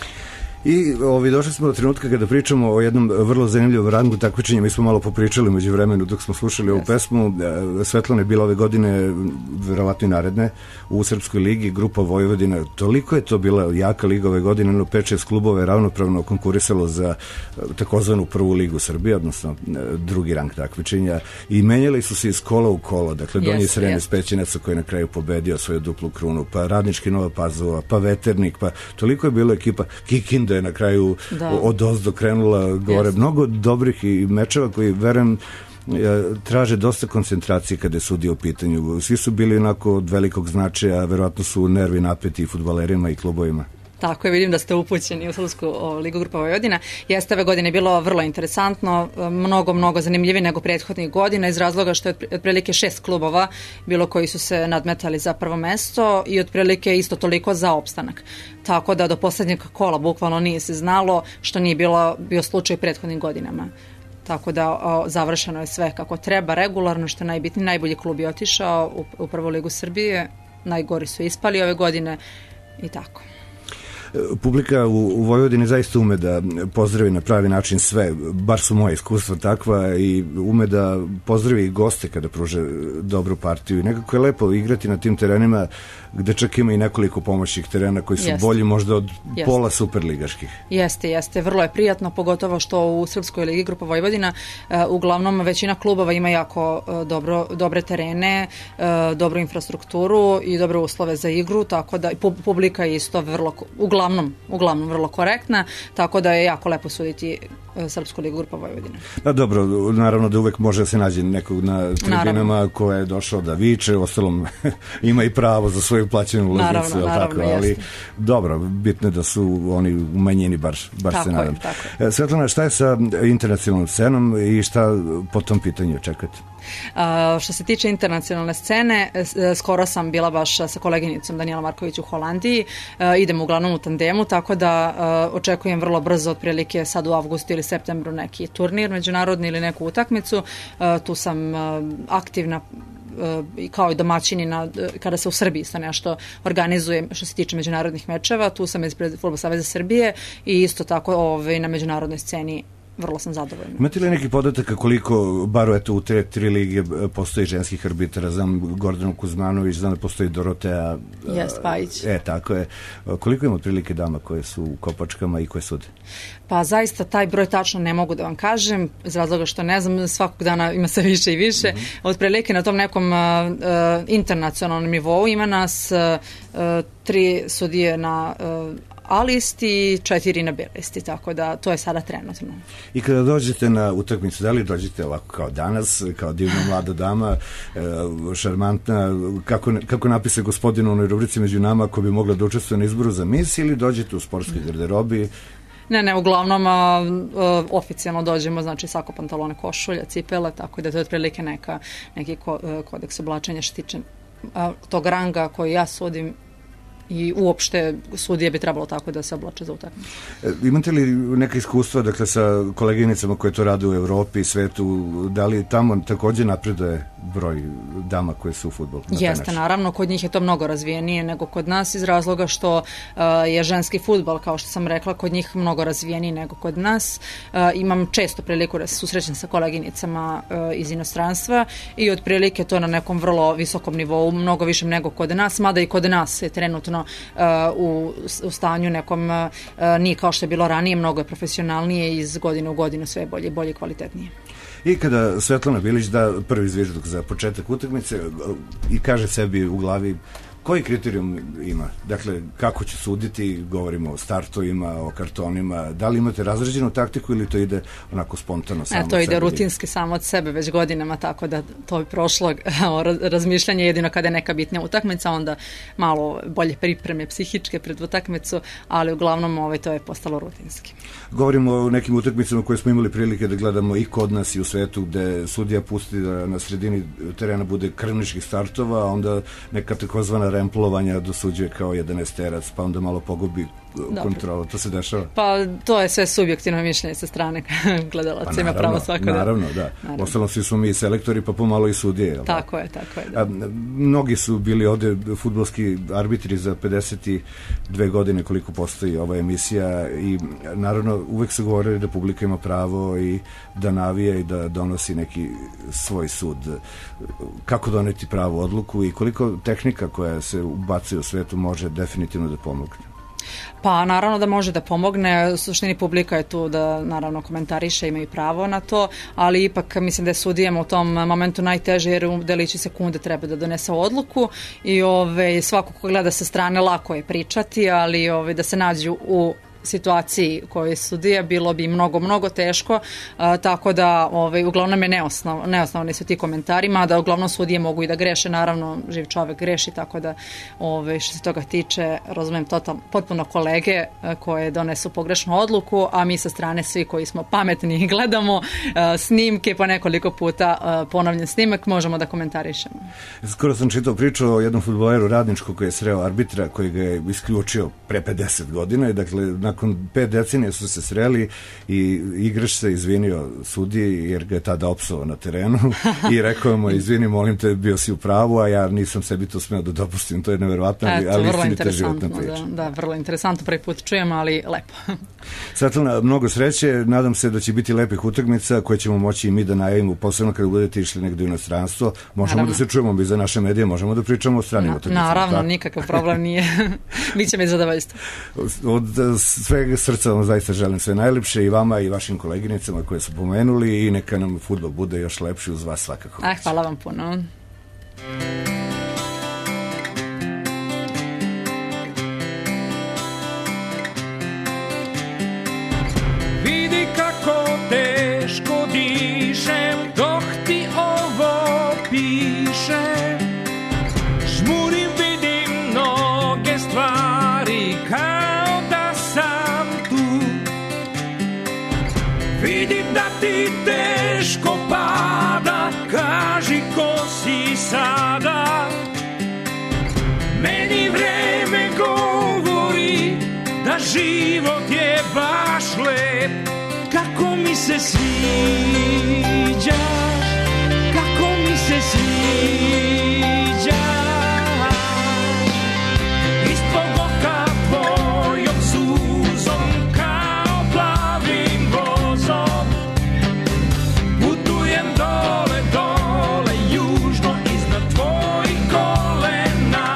I ovi, došli smo do trenutka kada pričamo o jednom vrlo zanimljivom rangu takmičenja. Mi smo malo popričali među vremenu dok smo slušali yes. ovu pesmu. Svetlana je bila ove godine verovatno i naredne u Srpskoj ligi, grupa Vojvodina. Toliko je to bila jaka liga ove godine, no pet šest klubova je ravnopravno konkurisalo za takozvanu prvu ligu Srbije, odnosno drugi rang takmičenja, i menjali su se iz kola u kolo. Dakle, Donji yes, Srene yes. Pećinaca koji je na kraju pobedio svoju duplu krunu, pa Radnički Nova Pazova, pa Veternik, pa toliko je bilo ekipa. Kikinda je na kraju da. od ozdo krenula gore. Yes. Mnogo dobrih i mečeva koji, verujem, traže dosta koncentracije kada je sudija u pitanju. Svi su bili onako od velikog značaja, verovatno su nervi napeti i fudbalerima i klubovima. Tako je, vidim da ste upućeni u Fudbalsku ligu grupa Vojvodina. Jeste, ove godine bilo vrlo interesantno, mnogo, mnogo zanimljivije nego prethodnih godina iz razloga što je otprilike šest klubova bilo koji su se nadmetali za prvo mesto i otprilike isto toliko za opstanak. Tako da do poslednjeg kola bukvalno nije se znalo, što nije bilo, bio slučaj prethodnim godinama. Tako da o, završeno je sve kako treba, regularno, što je najbitnije. Najbolji klub je otišao u, u prvu ligu Srbije, najgori su ispali ove godine i tako. Publika u, u Vojvodini zaista ume da pozdravi na pravi način sve, bar su moje iskustva takva, i ume da pozdravi i goste kada pruže dobru partiju. I nekako je lepo igrati na tim terenima gde čak ima i nekoliko pomoćnih terena koji su jeste. bolji možda od jeste. pola superligaških. Jeste, jeste. Vrlo je prijatno, pogotovo što u Srpskoj ligi grupa Vojvodina uh, uglavnom većina klubova ima jako uh, dobro, dobre terene, uh, dobru infrastrukturu i dobre uslove za igru, tako da publika je isto vrlo, uglavnom, uglavnom vrlo korektna, tako da je jako lepo suditi uh, Srpsku ligu grupa Vojvodina. Da, dobro, naravno da uvek može da se nađe nekog na tribinama ko je došao da viče, ostalom ima i pravo za svoju plaćenu ulaznicu, naravno, naravno, tako, ali dobro, bitno je da su oni umanjeni, bar, bar tako se nadam. Je, tako je. Svetlana, šta je sa internacionalnom scenom i šta po tom pitanju očekujete? Uh, što se tiče internacionalne scene, skoro sam bila baš sa koleginicom Danijela Marković u Holandiji, uh, idemo uglavnom u tandemu, tako da uh, očekujem vrlo brzo, otprilike sad u avgustu ili septembru, neki turnir međunarodni ili neku utakmicu. Uh, tu sam uh, aktivna kao i domaćini na, kada se u Srbiji isto nešto organizuje što se tiče međunarodnih mečeva, tu sam ispred Fudbalskog saveza Srbije i isto tako ovaj, na međunarodnoj sceni vrlo sam zadovoljna. Imate li neki podataka koliko, baro eto u te tri lige postoji ženskih arbitara? Znam Gordanu Kuzmanović, znam da postoji Dorotea Jest, Pajić. E, tako je. Koliko ima otprilike dama koje su u kopačkama i koje sude? Pa zaista taj broj tačno ne mogu da vam kažem, iz razloga što ne znam, svakog dana ima sve više i više. Mm-hmm. Otprilike na tom nekom uh, internacionalnom nivou ima nas uh, tri sudije na uh, A listi, četiri na B listi, tako da to je sada trenutno. I kada dođete na utakmicu, da li dođete ovako kao danas, kao divna mlada dama, šarmantna, kako, kako napise gospodin u onoj rubrici među nama, ko bi mogla da učestvuje na izboru za mis, ili dođete u sportskoj garderobi? Ne, ne, uglavnom a, a, oficijalno dođemo, znači sako pantalone, košulja, cipele, tako da to je otprilike neka, neki ko, a, kodeks oblačenja što tiče a, tog ranga koji ja sudim i uopšte sudije bi trebalo tako da se oblače za utakmicu. E, imate li neka iskustva, dakle, sa koleginicama koje to rade u Evropi i svetu, da li tamo takođe napreduje broj dama koje su u fudbalu? Jeste, naravno, kod njih je to mnogo razvijenije nego kod nas iz razloga što uh, je ženski fudbal, kao što sam rekla, kod njih mnogo razvijeniji nego kod nas. Uh, imam često priliku da se susrećem sa koleginicama uh, iz inostranstva i otprilike to na nekom vrlo visokom nivou, mnogo višem nego kod nas, mada i kod nas je trenutno Uh, u, u stanju nekom uh, nije kao što je bilo ranije, mnogo je profesionalnije i iz godine u godinu sve bolje i bolje i kvalitetnije. I kada Svetlana Bilić da prvi zvižduk za početak utakmice i kaže sebi u glavi koji kriterijum ima? Dakle, kako će suditi, govorimo o startovima, o kartonima, da li imate razrađenu taktiku ili to ide onako spontano samo e, od to sebe? ide rutinski samo od sebe već godinama, tako da to je prošlo razmišljanje jedino kada je neka bitnija utakmica, onda malo bolje pripreme psihičke pred utakmicu, ali uglavnom ovaj, to je postalo rutinski. Govorimo o nekim utakmicama koje smo imali prilike da gledamo i kod nas i u svetu, gde sudija pusti da na sredini terena bude krvničkih startova, a onda neka takozvana remplovanja dosuđuje kao jedanaesterac, pa onda malo pogubi kontrola. To se dešava? Pa to je sve subjektivno mišljenje sa strane gledalaca, pa ima pravo svako da... Naravno, da. Naravno. Ostalo svi smo mi selektori, pa pomalo i sudije. Tako je, tako je. Da. A, mnogi su bili ovde fudbalski arbitri za pedeset dve godine koliko postoji ova emisija i naravno uvek se govorili da publika ima pravo i da navija i da donosi neki svoj sud. Kako doneti pravu odluku i koliko tehnika koja se ubacuje u svetu može definitivno da pomogne? Pa naravno da može da pomogne, u suštini publika je tu da naravno komentariše, imaju pravo na to, ali ipak mislim da je sudijama u tom momentu najteže jer u delići sekunde treba da donese odluku i ove, svako ko gleda sa strane lako je pričati, ali ove, da se nađu u situaciji koje sudija bilo bi mnogo, mnogo teško, a, tako da ovaj, uglavnom je neosnov, neosnovni su ti komentari, mada uglavnom sudije mogu i da greše, naravno živ čovek greši, tako da ovaj, što se toga tiče razumem total, potpuno kolege a, koje donesu pogrešnu odluku, a mi sa strane svi koji smo pametni i gledamo a, snimke po nekoliko puta a, ponavljen snimak, možemo da komentarišemo. Skoro sam čitao priču o jednom fudbaleru Radničku koji je sreo arbitra koji ga je isključio pre pedeset godina i dakle nakon pet decenija su se sreli i igrač se izvinio sudiji jer ga je tada opsovao na terenu i rekao mu izvini, molim te, bio si u pravu, a ja nisam sebi to smeo da dopustim, to je neverovatno, ali, ali istinita životna priča. Da, da, vrlo interesantno, prvi put čujem, ali lepo. Svetlana, mnogo sreće, nadam se da će biti lepih utakmica koje ćemo moći i mi da najavimo, posebno kada budete išli negde u inostranstvo, možemo naravno da se čujemo i za naše medije, možemo da pričamo o stranim Na, utakmicama. Naravno, tako? Nikakav problem nije. Biće mi zadovoljstvo. Od svega srca vam zaista želim sve najlepše i vama i vašim koleginicama koje su pomenuli i neka nam fudbal bude još lepši uz vas svakako. Ah, hvala vam puno. Vidi kako teško dišem dok ti ovo pišem, žmurim, vidim mnoge stvari kao da sam tu, vidim da ti teško pada, kaži ko si sada, meni vreme govori da život je baš lep, kako mi se sviđaš, kako mi se sviđaš, ispod oka tvojom suzom kao plavim vozom, putujem dole, dole, južno iznad tvojih kolena,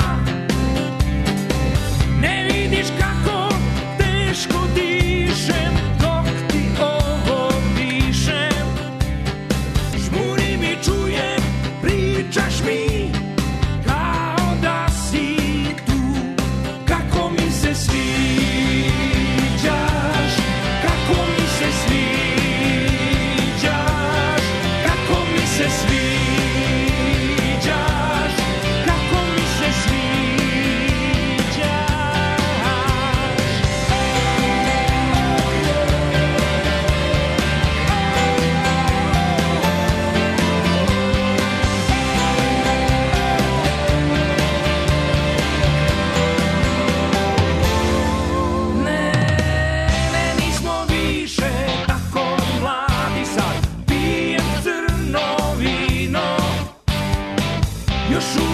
ne vidiš kako teško dišem dok ti ovo pišem, žmurim i čujem, pričaš mi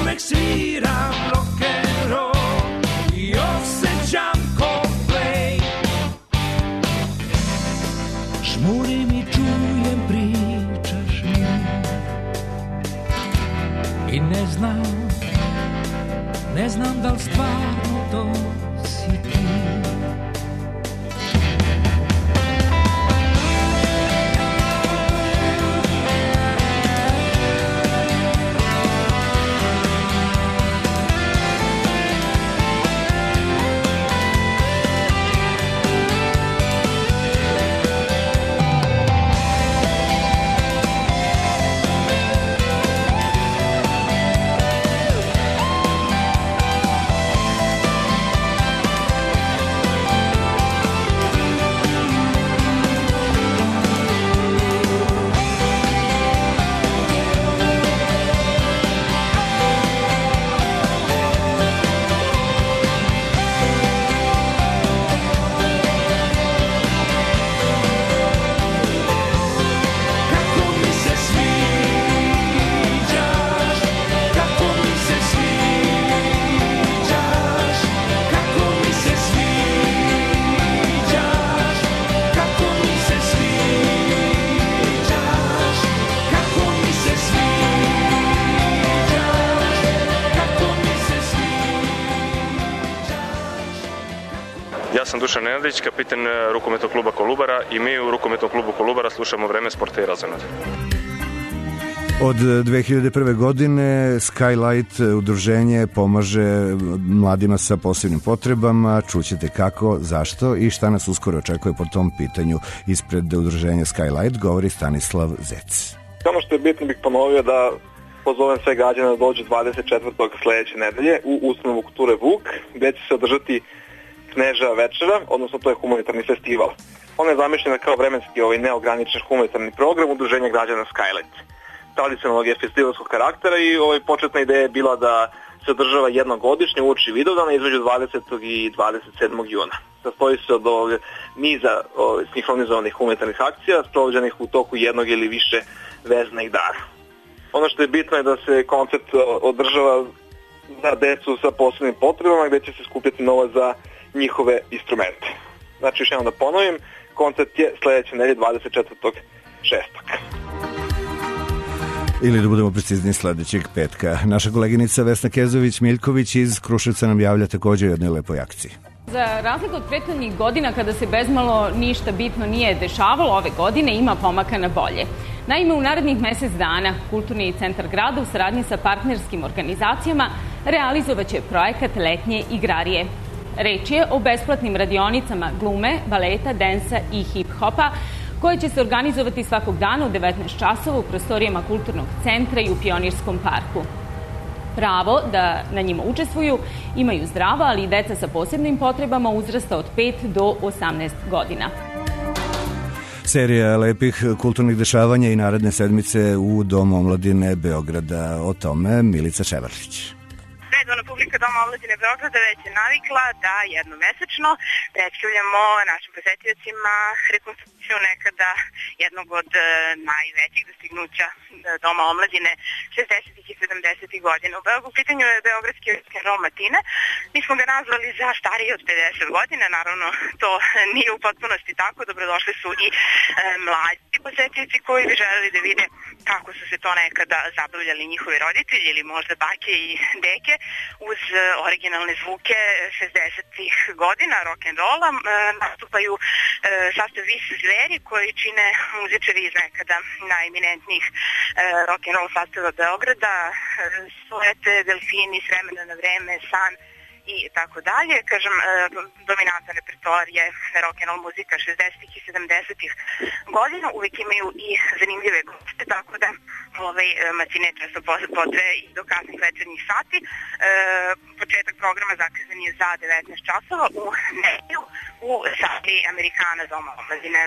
uvek sviram rock'n'roll i osjećam Coldplay. Žmurim i čujem, pričaš mi i ne znam, ne znam da li stvarno to si ti. Ja sam Dušan Nenadić, kapitan rukometnog kluba Kolubara i mi u rukometnom klubu Kolubara slušamo Vreme sporta i razonode. Od dve hiljade prve. godine Skylight udruženje pomaže mladima sa posebnim potrebama. Čućete kako, zašto i šta nas uskoro očekuje po tom pitanju. Ispred udruženja Skylight govori Stanislav Zec. Ono što je bitno bih ponovio da pozovem sve građane da dođu dvadeset četvrtog sledeće nedelje u ustanovu kulture Vuk, gde će se održati Kneževa večera, odnosno to je humanitarni festival. Ona je zamišljena kao vremenski ovaj neograničen humanitarni program udruženja građana Skylight. Tradicionalnog je festivalskog karaktera i ovaj početna ideja je bila da se održava jednogodišnje uoči Vidovdana između dvadesetog i dvadeset sedmog juna. Sastoji se od ovog niza ovaj, sinhronizovanih humanitarnih akcija sprovođenih u toku jednog ili više veznih dana. Ono što je bitno je da se koncept održava za decu sa posebnim potrebama gde će se skupljati novac za njihove instrumente. Znači, još jednom da ponovim, koncept je sledeće nedelje dvadeset četvrtog šestog Ili da budemo precizni sledećeg petka. Naša koleginica Vesna Kezović-Miljković iz Kruševca nam javlja takođe o jednoj lepoj akciji. Za razliku od prethodnih godina kada se bezmalo ništa bitno nije dešavalo, ove godine ima pomaka na bolje. Naime, u narednih mesec dana Kulturni centar grada u saradnji sa partnerskim organizacijama realizovaće projekat Letnje igrarije. Reč je o besplatnim radionicama glume, baleta, densa i hip-hopa koje će se organizovati svakog dana u devetnaest časova u prostorijama Kulturnog centra i u Pionirskom parku. Pravo da na njima učestvuju imaju zdrava, ali i deca sa posebnim potrebama uzrasta od pet do osamnaest godina. Serija lepih kulturnih dešavanja i naredne sedmice u Domu omladine Beograda. O tome Milica Ševarlić. Redovna publika Doma omladine Beograda već je navikla da jednomesečno predstavljamo našim posetiocima rekonstrukciju nekada jednog od najvećih dostignuća Doma omladine šezdesetih i sedamdesetih godina. U pitanju je beogradski rock'n'roll matine. Mi smo ga nazvali za starije od pedeset godina, naravno to nije u potpunosti tako, dobrodošli su i e, mlađi posetioci koji bi želeli da vide kako su se to nekada zabavljali njihovi roditelji ili možda bake i deke uz originalne zvuke šezdesetih godina rock'n'rolla. E, nastupaju e, sastav Vis Zveri koji čine muzičari iz nekada najeminentnijih e, rock'n'roll sastava Beograda, e, Sojete, Delfini, S vremena na vreme, San i tako dalje. Kažem, e, dominantan repertoar je rock'n'roll muzika šezdesetih i sedamdesetih godina, uvijek imaju i zanimljive goste, tako da ovaj, matine često potraje i do kasnih večernjih sati. E, početak programa zakazan je za devetnaest časova u nedelju u sali Amerikana Doma omladine.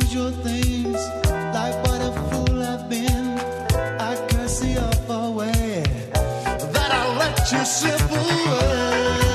usual things, like what a fool I've been. I curse the awful way that I let you slip away.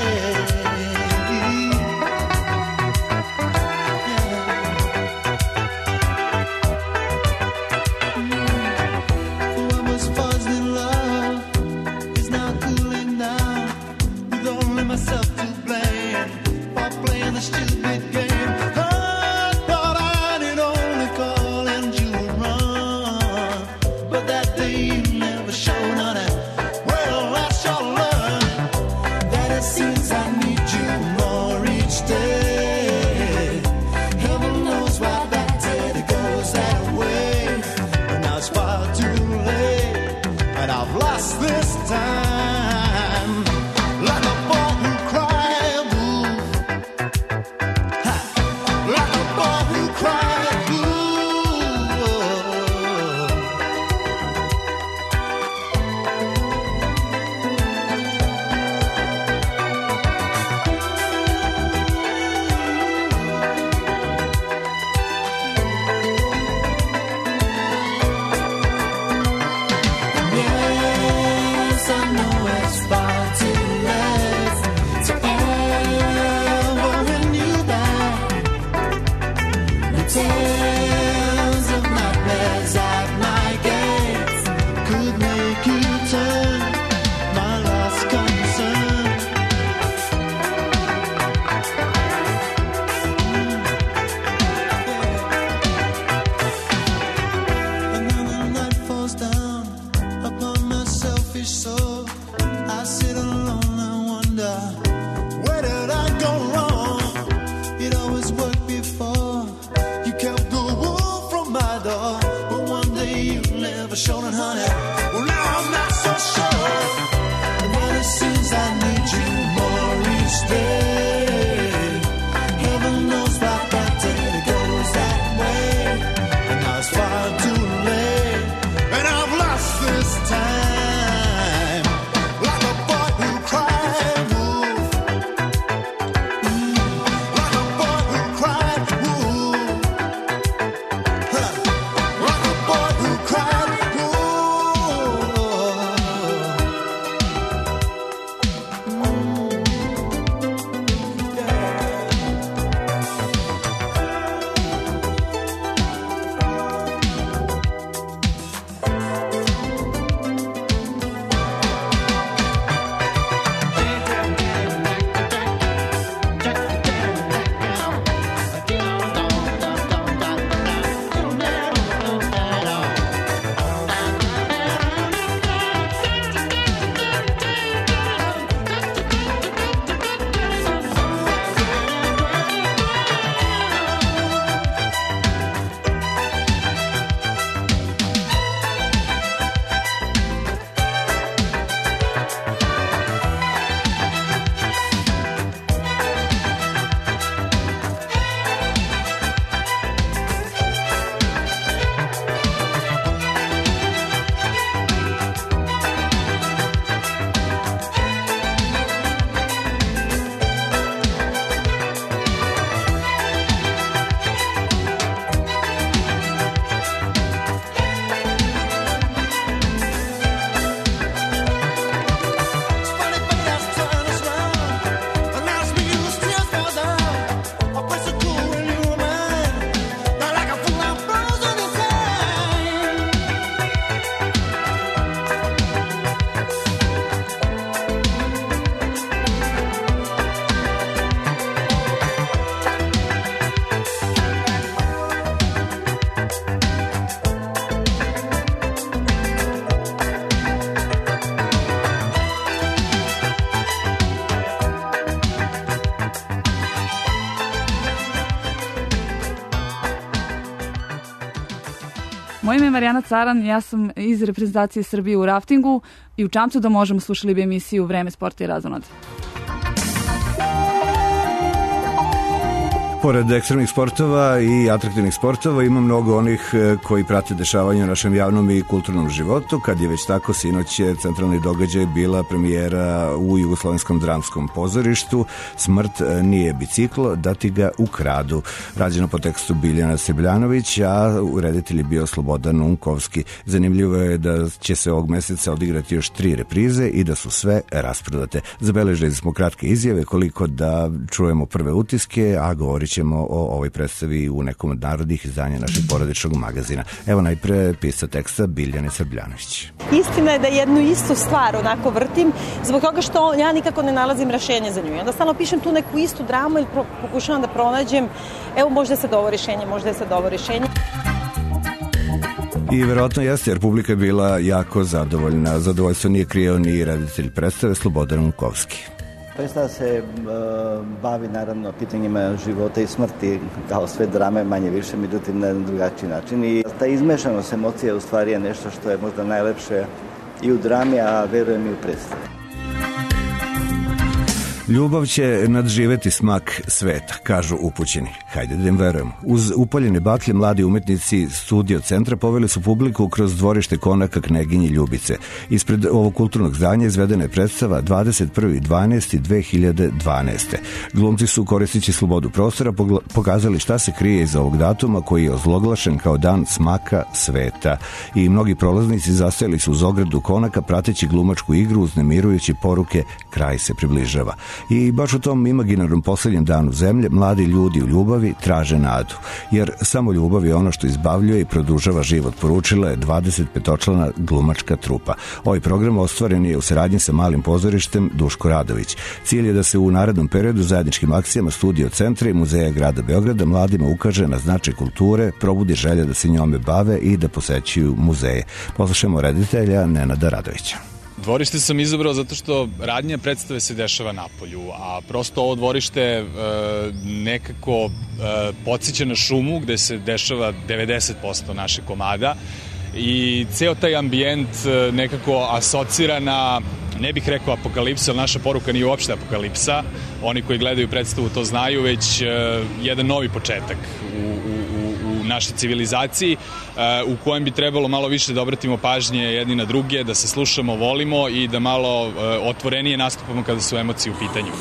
Moje ime je Marijana Caran, ja sam iz reprezentacije Srbije u raftingu i u čamcu da možemo slušali bi emisiju Vreme, sporta i razonode. Pored ekstremnih sportova i atraktivnih sportova ima mnogo onih koji prate dešavanje u našem javnom i kulturnom životu. Kad je već tako, sinoć je centralni događaj bila premijera u Jugoslovenskom dramskom pozorištu Smrt nije biciklo, da ti ga ukradu. Rađeno po tekstu Biljana Srbljanović, a reditelj je bio Slobodan Unkovski. Zanimljivo je da će se ovog meseca odigrati još tri reprize i da su sve rasprodate. Zabeležili smo kratke izjave koliko da čujemo prve utiske, a govorit ćemo o ovoj predstavi u nekom od narodnih izdanja našeg porodičnog magazina. Evo najpre pisca teksta Biljane Srbljanović. Istina je da jednu istu stvar onako vrtim, zbog toga što ja nikako ne nalazim rešenje za nju. I onda stalno pišem tu neku istu dramu ili pro, pokušavam da pronađem, evo možda je sad ovo rešenje, možda je sad ovo rešenje. I verovatno jeste, jer publika je bila jako zadovoljna. Zadovoljstvo nije krio ni reditelj predstave Slobodan Unkovski. Predstava se uh, bavi naravno pitanjima života i smrti, kao sve drame manje više, međutim na jedan drugačiji način. I ta izmešanost emocija u stvari je nešto što je možda najlepše i u drami, a verujem i u predstavi. Ljubav će nadživeti smak sveta, kažu upućeni. Hajde da im verujemo. Uz upaljene baklje mladi umetnici Studio centra poveli su publiku kroz dvorište konaka Kneginje Ljubice. Ispred ovog kulturnog zdanja izvedena je predstava dvadeset prvi decembar dve hiljade dvanaeste. Glumci su, koristeći slobodu prostora, pokazali šta se krije iza ovog datuma koji je ozloglašen kao dan smaka sveta. I mnogi prolaznici zastajali su uz ogradu konaka prateći glumačku igru, uznemirujući poruke kraj se približava. I baš u tom imaginarnom poslednjem danu zemlje mladi ljudi u ljubavi traže nadu, jer samo ljubav je ono što izbavljuje i produžava život, poručila je dvadesetpetočlana glumačka trupa. Ovaj program ostvaren je u saradnji sa Malim pozorištem Duško Radović. Cilj je da se u narednom periodu zajedničkim akcijama Studio centra i Muzeja grada Beograda mladima ukaže na značaj kulture, probudi želja da se njome bave i da posećuju muzeje. Poslušajmo reditelja Nenada Radovića. Dvorište sam izabrao zato što radnja predstave se dešava napolju, a prosto ovo dvorište e, nekako e, podsjeća na šumu gde se dešava devedeset posto naše komada i ceo taj ambijent e, nekako asocira na, ne bih rekao apokalipsa, ali naša poruka nije uopšte apokalipsa. Oni koji gledaju predstavu to znaju, već e, jedan novi početak u, u, u našoj civilizaciji u kojem bi trebalo malo više da obratimo pažnje jedni na druge, da se slušamo, volimo i da malo otvorenije nastupamo kada su emocije u pitanju.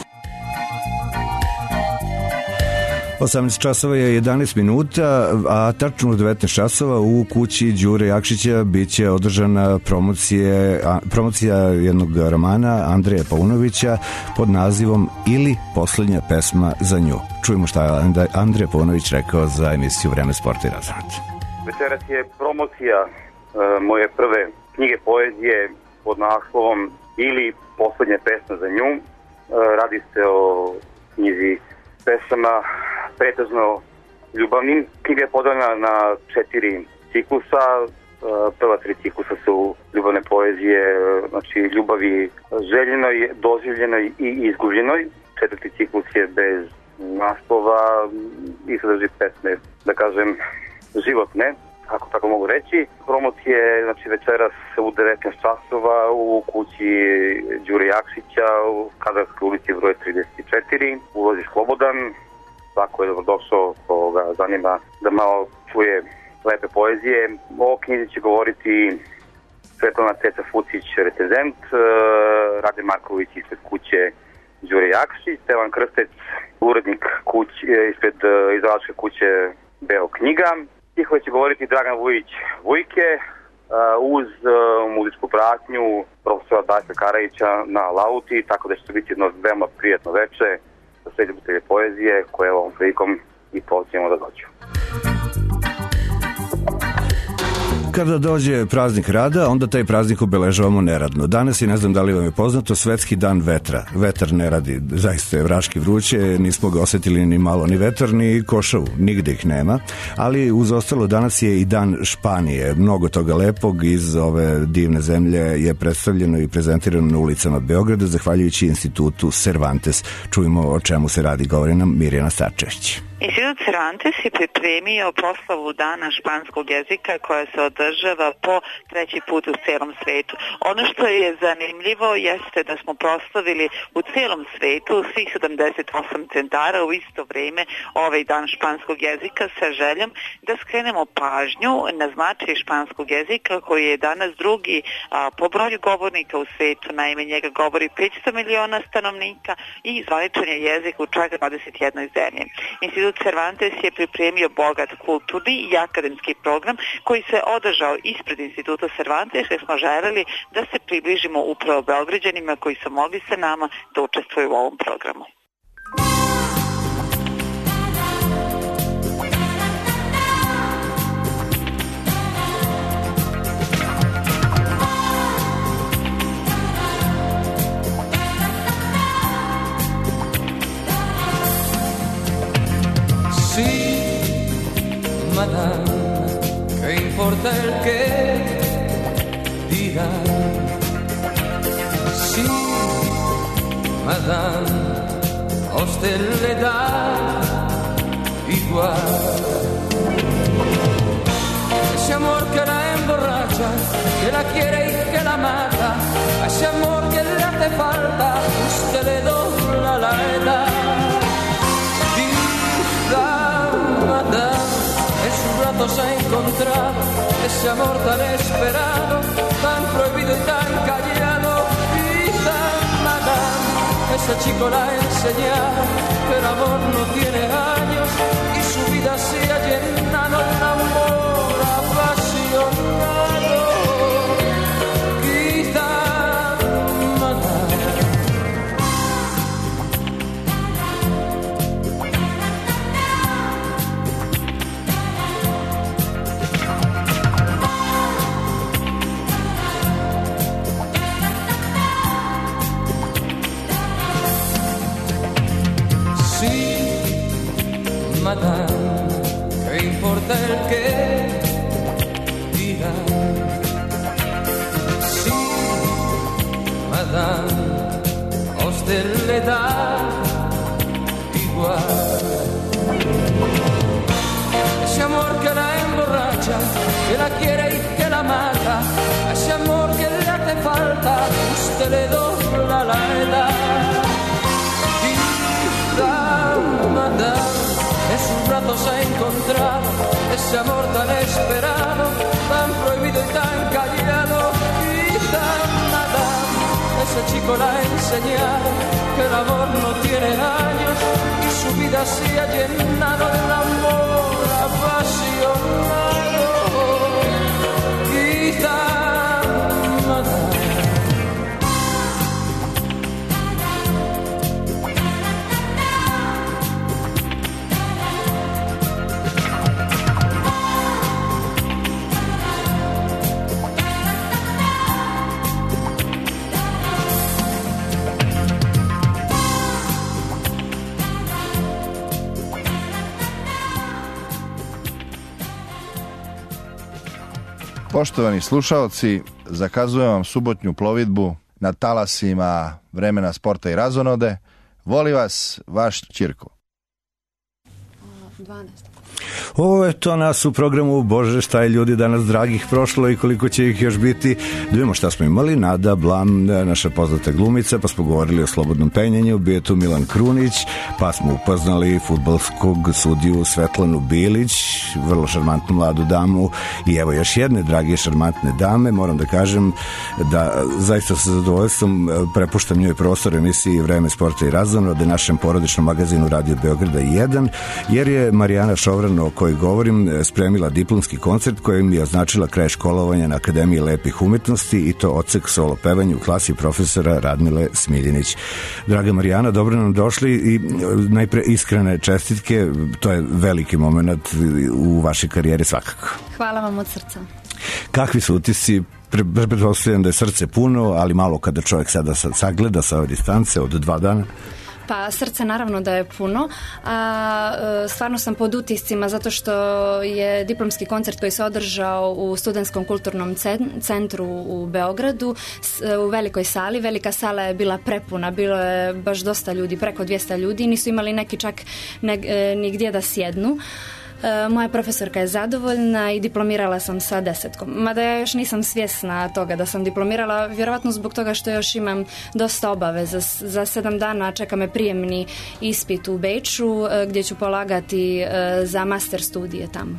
osamnaest časova je jedanaest minuta, a tačno u devetnaest časova u kući Đure Jakšića biće održana promocije, promocija jednog romana Andreja Paunovića pod nazivom Ili poslednja pesma za nju. Čujemo šta je Andrej Paunović rekao za emisiju Vreme sporta i razonode. Večeras je promocija e, moje prve knjige poezije pod naslovom Ili poslednja pesma za nju. E, radi se o knjizi pesama pretežno ljubavnim. Knjiga je podeljena na četiri ciklusa. E, prva tri ciklusa su ljubavne poezije, znači ljubavi željenoj, doživljenoj i izgubljenoj. Četvrti ciklus je bez naslova i sadrži pesme, da kažem, životne, ako tako mogu reći. Promocije, znači večeras u devetnaest časova u kući Đure Jakšića u Kadarskoj ulici broj trideset četiri. Ulaz je slobodan, svako je dobrodošao koga zanima da malo čuje lepe poezije. O knjizi će govoriti Svetlana Ceca Fucić, recenzent, Rade Marković ispred kuće Đure Jakšić, Stevan Krstec, urednik kuće, ispred izdavačke kuće Beo knjiga. Stihove će govoriti Dragan Vujić Vujke uz muzičku pratnju profesora Dajka Karajića na lauti, tako da će to biti jedno veoma prijatno veče za sve ljubitelje poezije koje ovom prilikom i pozivam da dođu. Kada dođe praznik rada, onda taj praznik obeležavamo neradno. Danas je, ne znam da li vam je poznato, Svetski dan vetra. Vetar ne radi, zaista je vraški vruće, nismo ga osetili ni malo ni vetar, ni košavu, nigde ih nema. Ali uz ostalo danas je i dan Španije. Mnogo toga lepog iz ove divne zemlje je predstavljeno i prezentirano na ulicama Beograda, zahvaljujući institutu Cervantes. Čujemo o čemu se radi, govori nam Mirjana Starčević. Institut Cervantes je pripremio proslavu Dana španskog jezika koja se održava po treći put u celom svetu. Ono što je zanimljivo jeste da smo proslavili u celom svetu svih sedamdeset osam centara u isto vreme ovaj Dan španskog jezika sa željom da skrenemo pažnju na značaj španskog jezika koji je danas drugi a, po broju govornika u svetu. Naime, njega govori petsto miliona stanovnika i zvaničan je jezik u čak dvadeset jednoj zemlji. Institut Cervantes je pripremio bogat kulturni i akademski program koji se održao ispred Instituta Cervantes, jer smo želeli da se približimo upravo Beograđanima koji su mogli sa nama da učestvuju u ovom programu. Madame, ¿qué importa el que dirán? Sí, madame, a usted le da igual. Ese amor que la emborracha, que la quiere y que la mata, a ese amor que le hace falta, usted le dobla la edad. Diga, madame, en sus brazos ha encontrado ese amor tan esperado, tan prohibido y tan callado. Quizá, madame, ese chico la ha enseñado que el amor no tiene años y su vida se ha llenado de un amor apasionado. Quizá, madame. Madame, ¿qué importa el que dirá? Sí, madame, a usted le da igual. Ese amor que la emborracha, que la quiere y que la mata, ese amor que le hace falta, usted le dobla la edad. Diga, madame, en sus brazos ha encontrado ese amor tan esperado, tan prohibido y tan callado. Quizá, madame, ese chico la ha enseñado que el amor no tiene años y su vida se ha llenado de un amor apasionado. Quizá, madame. Poštovani slušaoci, zakazujem vam subotnju plovidbu na talasima vremena sporta i razonode. Voli vas vaš Ćirko. dvanaest. Ovo je to nas u programu. Bože, šta je ljudi danas dragih prošlo i koliko će ih još biti. Da vidimo šta smo imali. Nada Blam, naša poznata glumica, pa smo govorili o slobodnom penjanju, bio je tu Milan Krunić, pa smo upoznali fudbalskog sudiju Svetlanu Bilić, vrlo šarmantnu mladu damu, i evo još jedne drage šarmantne dame. Moram da kažem da zaista sa zadovoljstvom prepuštam njoj prostor emisiji Vreme sporta i razonode, našem porodičnom magazinu Radio Beograda jedan, jer je Marijana Šovran, o kojoj govorim, spremila diplomski koncert kojim je označila kraj školovanja na Akademiji lepih umetnosti, i to odsek solo pevanja u klasi profesora Radmile Smiljinić. Draga Marijana, dobro nam došli i najpre iskrene čestitke, to je veliki moment u vašoj karijeri svakako. Hvala vam od srca. Kakvi su utisci? Pretpostavljam da je srce puno, ali malo kada čovjek sada sagleda sa ove distance od dva dana. Pa srce naravno da je puno, a stvarno sam pod utiscima zato što je diplomski koncert koji se održao u Studentskom kulturnom centru u Beogradu u velikoj sali. Velika sala je bila prepuna, bilo je baš dosta ljudi, preko dvjesto ljudi, nisu imali neki čak ni gdje da sjednu. Moja profesorka je zadovoljna i diplomirala sam sa desetkom. Mada ja još nisam svjesna toga da sam diplomirala, vjerovatno zbog toga što još imam dosta obaveza. Za sedam dana čeka me prijemni ispit u Beču gdje ću polagati za master studije tamo.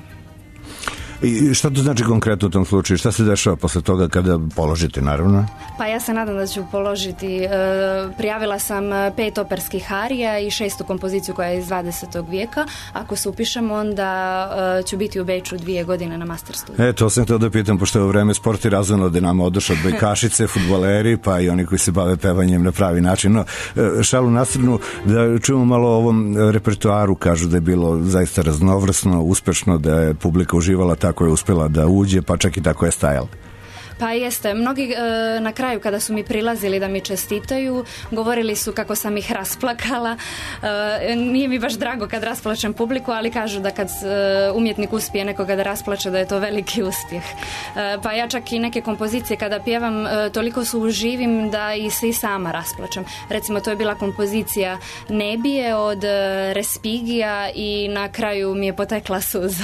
I šta to znači konkretno u tom slučaju? Šta se dešava posle toga kada položite, naravno? Pa ja se nadam da ću položiti. Prijavila sam pet operskih arija i šestu kompoziciju koja je iz dvadesetog vijeka. Ako se upišem, onda ću biti u Beču dvije godine na master studiju. E, to sam htio da pitam, pošto je u vreme Sport i razonode nama odošao od bajkašice, fudbaleri, pa i oni koji se bave pevanjem na pravi način. No, šalu na stranu, da čujemo malo o ovom repertoaru, kažu da je bilo zaista raznovrsno, uspešno, da je publika uživala tako je uspjela da uđe, pa čak i tako je stajala. Pa jeste, mnogi e, na kraju kada su mi prilazili da mi čestitaju, govorili su kako sam ih rasplakala. E, nije mi baš drago kad rasplačem publiku, ali kažu da kad e, umjetnik uspije nekoga da rasplače, da je to veliki uspjeh. E, pa ja čak i neke kompozicije kada pjevam e, toliko su uživim da i se i sama rasplačem. Recimo to je bila kompozicija Nebije od e, Respigija i na kraju mi je potekla suza.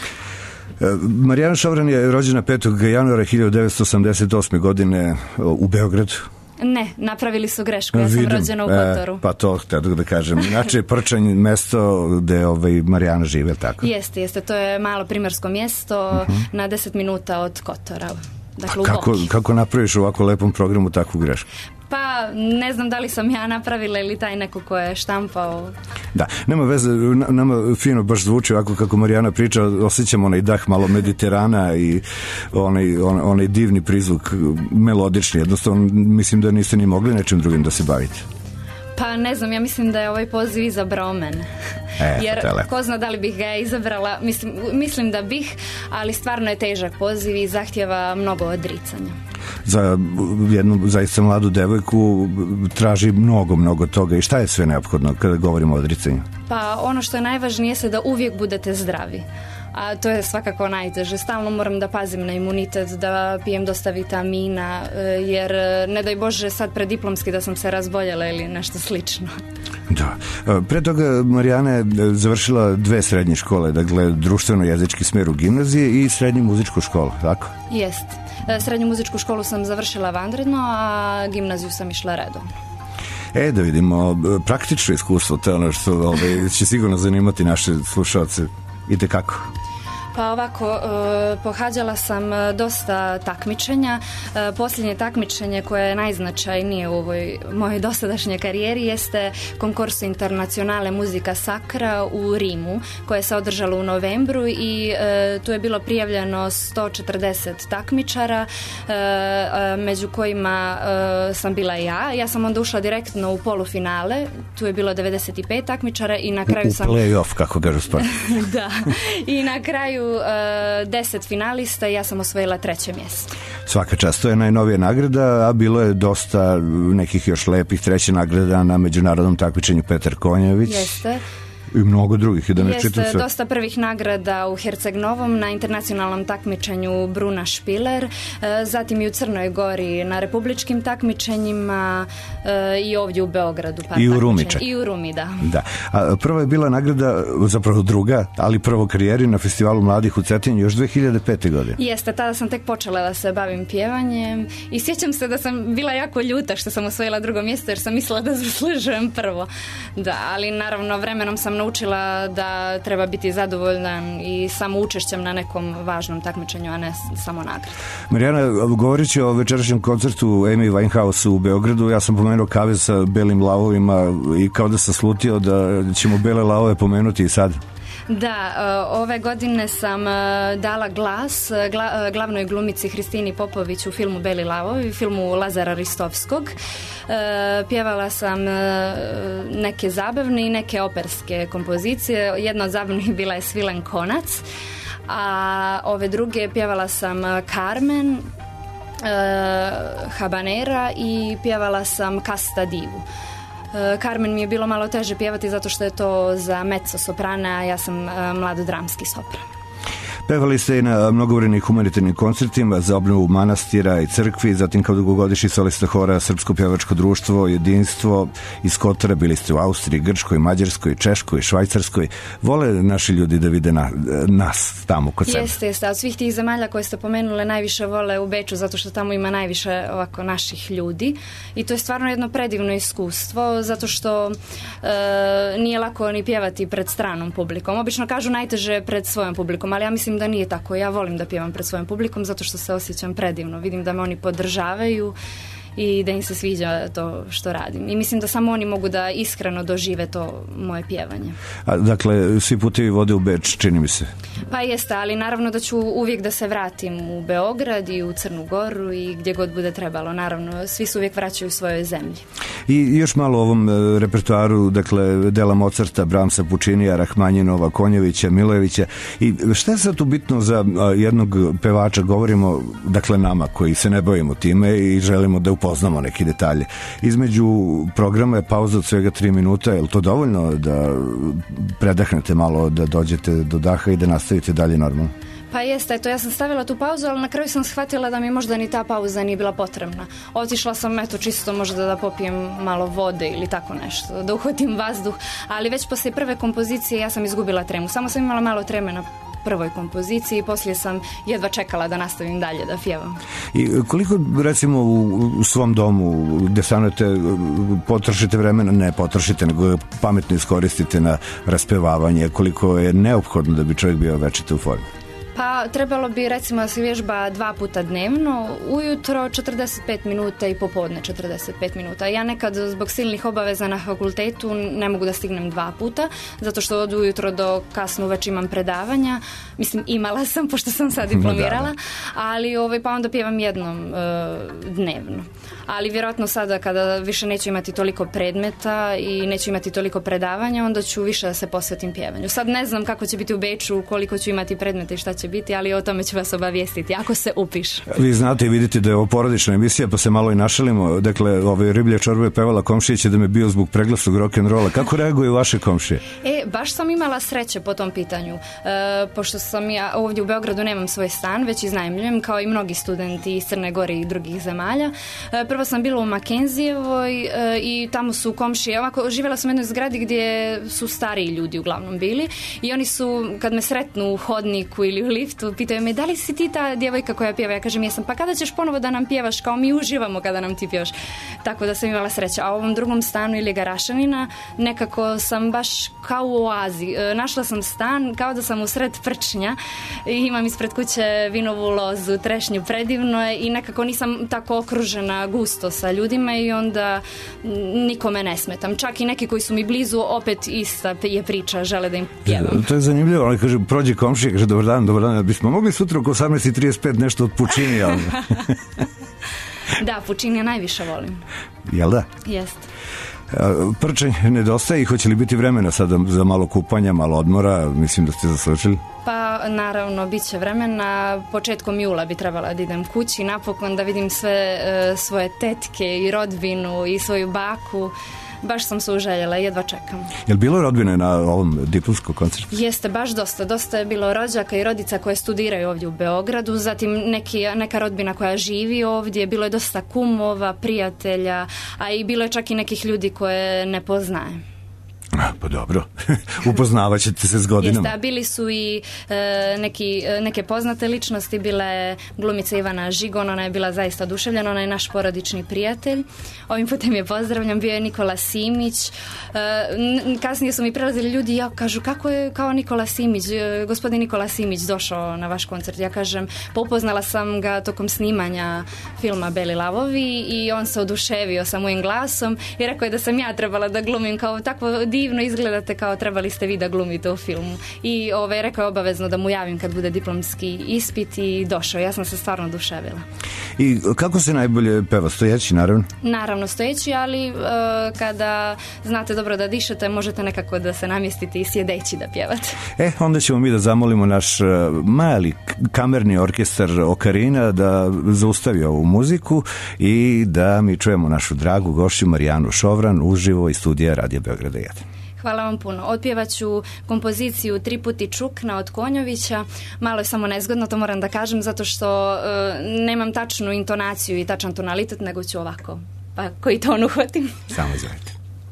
Marijana Šovran je rođena petog januara hiljadu devetsto osamdeset osme godine u Beogradu. Ne, napravili su grešku, ja sam Vidim. rođena u Kotoru. E, pa to htio da kažem. Inače je Prčanj mesto gde ovaj Marijana žive, tako? Jeste, jeste, to je malo primarsko mjesto uh-huh. na deset minuta od Kotora. Dakle, kako, kako napraviš u ovako lepom programu takvu grešku? Pa ne znam da li sam ja napravila ili taj neko ko je štampao. Da, nema veze, nama fino baš zvuči ovako kako Marijana priča, osjećamo onaj dah malo Mediterana i onaj, onaj, onaj divni prizvuk melodični, jednostavno mislim da niste ni mogli nečim drugim da se bavite. Pa ne znam, ja mislim da je ovaj poziv izabrao mene. E, jer ko zna da li bih ga izabrala, mislim, mislim da bih, ali stvarno je težak poziv i zahtjeva mnogo odricanja. Za jednu zaista mladu devojku traži mnogo, mnogo toga. I šta je sve neophodno kada govorimo o odricanju? Pa ono što je najvažnije je da uvijek budete zdravi. A to je svakako najteže. Stalno moram da pazim na imunitet, da pijem dosta vitamina, jer ne daj Bože sad prediplomski da sam se razboljela ili nešto slično. Da. Pre toga Marijana je završila dve srednje škole, dakle društveno-jezički smer u gimnaziji i srednju muzičku školu, tako? Jest. Srednju muzičku školu sam završila vanredno, a gimnaziju sam išla redovno. E, da vidimo, praktično iskustvo, to je ono što ovaj, će sigurno zanimati naše slušalce. Ide kako? Pa ovako, pohađala sam dosta takmičenja. Posljednje takmičenje koje je najznačajnije u ovoj mojoj dosadašnjoj karijeri jeste Concorso Internazionale Musica Sacra u Rimu, koje se održalo u novembru i tu je bilo prijavljeno sto četrdeset takmičara, među kojima sam bila ja. Ja sam onda ušla direktno u polufinale, tu je bilo devedeset pet takmičara i na kraju sam... U play-off, kako kažu sport. Da, i na kraju deset finalista i ja sam osvojila treće mjesto. Svaka čast, to je najnovija nagrada, a bilo je dosta nekih još lepih treće nagrada na međunarodnom takmičenju Petar Konjević. Jeste. I mnogo drugih, da ne Jeste, čitam sve. Dosta prvih nagrada u Herceg Novom na internacionalnom takmičenju Bruna Špiler, zatim i u Crnoj Gori na republičkim takmičenjima i ovdje u Beogradu. I u Rumi čak. I u Rumi, da. Da. A prva je bila nagrada, zapravo druga, ali prvo karijeri na Festivalu mladih u Cetinju još dve hiljade pete. godine. Jeste, tada sam tek počela da se bavim pjevanjem i sjećam se da sam bila jako ljuta što sam osvojila drugo mjesto jer sam mislila da zaslužujem prvo. Da, ali naravno vremenom sam naučila da treba biti zadovoljan i samo učešćem na nekom važnom takmičenju, a ne samo nagrada. Marijana, govoreći o večerašnjem koncertu Amy Winehouse u Beogradu, ja sam pomenuo kavez sa belim lavovima i kao da sam slutio da ćemo bele lavove pomenuti i sad. Da, ove godine sam dala glas glavnoj glumici Hristini Popović u filmu Beli lavovi, filmu Lazara Ristovskog. Pjevala sam neke zabavne i neke operske kompozicije. Jedna od zabavnih bila je Svilen konac, a ove druge pjevala sam Carmen, Habanera i pjevala sam Casta divu. Carmen mi je bilo malo teže pjevati zato što je to za mezzo soprana, a ja sam mlado dramski sopran. Pevali ste i na mnogobrojnim humanitarnim koncertima za obnovu manastira i crkvi, zatim kao dugogodišnji solista hora Srpsko pjevačko društvo, Jedinstvo iz Kotara, bili ste u Austriji, Grčkoj, Mađarskoj, Češkoj, Švajcarskoj. Vole naši ljudi da vide na, nas tamo kod sebe? Jeste, jeste. Od svih tih zemalja koje ste pomenule najviše vole u Beču zato što tamo ima najviše ovako naših ljudi i to je stvarno jedno predivno iskustvo zato što e, nije lako ni pjevati pred stranom publikom. Obično kažu najteže pred svojom publikom, ali ja mislim da nije tako. Ja volim da pjevam pred svojom publikom zato što se osjećam predivno. Vidim da me oni podržavaju i da im se sviđa to što radim. I mislim da samo oni mogu da iskreno dožive to moje pjevanje. A, dakle, svi putevi vode u Beč, čini mi se. Pa jeste, ali naravno da ću uvijek da se vratim u Beograd i u Crnu Goru i gdje god bude trebalo. Naravno, svi se uvijek vraćaju u svojoj zemlji. I još malo o ovom e, repertoaru, dakle, dela Mozarta, Brahmsa, Pučinija, Rahmanjinova, Konjovića, Milojevića. I šta je sad tu bitno za a, jednog pevača? Govorimo, dakle, nama koji se ne bavimo time i želimo da upoznamo neke detalje. Između programa je pauza od svega tri minuta. Je li to dovoljno da predahnete malo, da dođete do daha i da nastavite dalje normalno? Pa jeste, eto, ja sam stavila tu pauzu, ali na kraju sam shvatila da mi možda ni ta pauza nije bila potrebna. Otišla sam, eto, čisto možda da popijem malo vode ili tako nešto, da uhvatim vazduh, ali već poslije prve kompozicije ja sam izgubila tremu. Samo sam imala malo treme na prvoj kompoziciji i poslije sam jedva čekala da nastavim dalje da pjevam. I koliko, recimo, u svom domu gde stanujete, potrošite vremena, ne potrošite, nego pametno iskoristite na raspevavanje, koliko je neophodno da bi čovjek bio večito u formi? Pa trebalo bi recimo da se vježba dva puta dnevno, ujutro četrdeset pet minuta i popodne četrdeset pet minuta. Ja nekad zbog silnih obaveza na fakultetu ne mogu da stignem dva puta, zato što od ujutro do kasno već imam predavanja. Mislim, imala sam, pošto sam sad diplomirala, ali ovaj, pa onda pjevam jednom e, dnevno. Ali vjerojatno sada kada više neću imati toliko predmeta i neću imati toliko predavanja, onda ću više da se posvetim pjevanju. Sad ne znam kako će biti u Beču, koliko ću imati predmeta i šta će biti, ali o tome ću vas obavijestiti, ako se upiše. Vi znate i vidite da je ovo porodična emisija, pa se malo i našalimo. Dakle, ove riblje čorbe je pevala komšijiće da me bio zbog preglasnog rock'n'rolla. Kako reaguju vaše komšije? E, baš sam imala sreće po tom pitanju. E, pošto sam ja ovdje u Beogradu nemam svoj stan, već iznajmljujem, kao i mnogi studenti iz Crne Gore i drugih zemalja. E, prvo sam bila u Makenzijevoj e, i tamo su komšije, ovako, živjela sam u jednoj zgradi gdje su stariji ljudi uglavnom bili i oni su, kad me sretnu u hodniku ili u liftu, pitaju me da li si ti ta djevojka koja pjeva? Ja kažem jesam, pa kada ćeš ponovo da nam pjevaš, kao mi uživamo kada nam ti pjevaš. Tako da sam imala sreća. A u ovom drugom stanu ili Garašanina nekako sam baš kao u oazi. E, našla sam stan kao da sam usred prčnja i imam ispred kuće vinovu lozu, trešnju, predivno je i nekako nisam tako okružena gusto sa ljudima i onda nikome ne smetam. Čak i neki koji su mi blizu, opet ista je priča, žele da im pjevam. To je zanimljivo, ali kaže, prođe komšija, kaže dobar dan, dobar dan, bismo mogli sutra oko osamnaest i trideset pet nešto od Pučinija. Da, Pučinija najviše volim. Jel da? Jeste. Prčanj nedostaje i hoće li biti vremena sada za malo kupanja, malo odmora? Mislim da ste zaslučili. Pa naravno, bit će vremena. Početkom jula bi trebala da idem kući, napokon da vidim sve e, svoje tetke i rodbinu i svoju baku. Baš sam se uželjela, jedva čekam. Je li bilo rodbine na ovom diplomskom koncertu? Jeste, baš dosta. Dosta je bilo rođaka i rodica koje studiraju ovdje u Beogradu, zatim neki, neka rodbina koja živi ovdje, bilo je dosta kumova, prijatelja, a i bilo je čak i nekih ljudi koje ne poznajem. A, pa dobro, upoznavat ćete se s godinama. Jeste, bili su i e, neki, neke poznate ličnosti, bila je glumica Ivana Žigon, ona je bila zaista oduševljena, ona je naš porodični prijatelj. Ovim putem je pozdravljam, bio je Nikola Simić. E, kasnije su mi prelazili ljudi, ja kažu kako je kao Nikola Simić, gospodin Nikola Simić došao na vaš koncert. Ja kažem, pa upoznala sam ga tokom snimanja filma Beli lavovi i on se oduševio sa mojim glasom i rekao je da sam ja trebala da glumim kao takvo divno divno izgledate, kao trebali ste vi da glumite u filmu. I ovaj, rekao je obavezno da mu javim kad bude diplomski ispit i došao. Ja sam se stvarno oduševila. I kako se najbolje peva? Stojeći, naravno? Naravno stojeći, ali uh, kada znate dobro da dišete, možete nekako da se namjestite i sjedeći da pjevate. E, onda ćemo mi da zamolimo naš uh, mali kamerni orkestar Okarina da zaustavi ovu muziku i da mi čujemo našu dragu gošću Marijanu Šovran uživo iz studija Radija Beograda jedan. Hvala vam puno. Otpjevaću kompoziciju Tri puti Čukna od Konjovića. Malo je samo nezgodno, to moram da kažem, zato što uh, nemam tačnu intonaciju i tačan tonalitet, nego ću ovako. Pa koji ton uhvatim? Samo izvolite.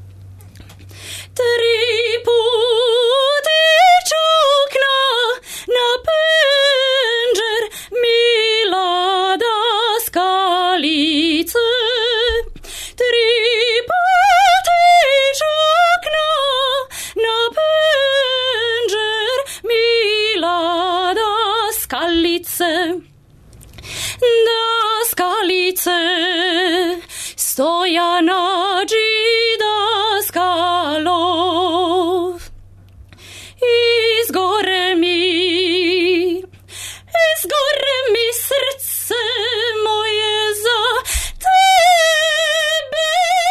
Tri puti čukna na penđer milada skalice. Tri puti čukna na penđer milada skalice. Da skalice stoja na džida skalov. Izgore mi, izgore mi srce moje za tebe.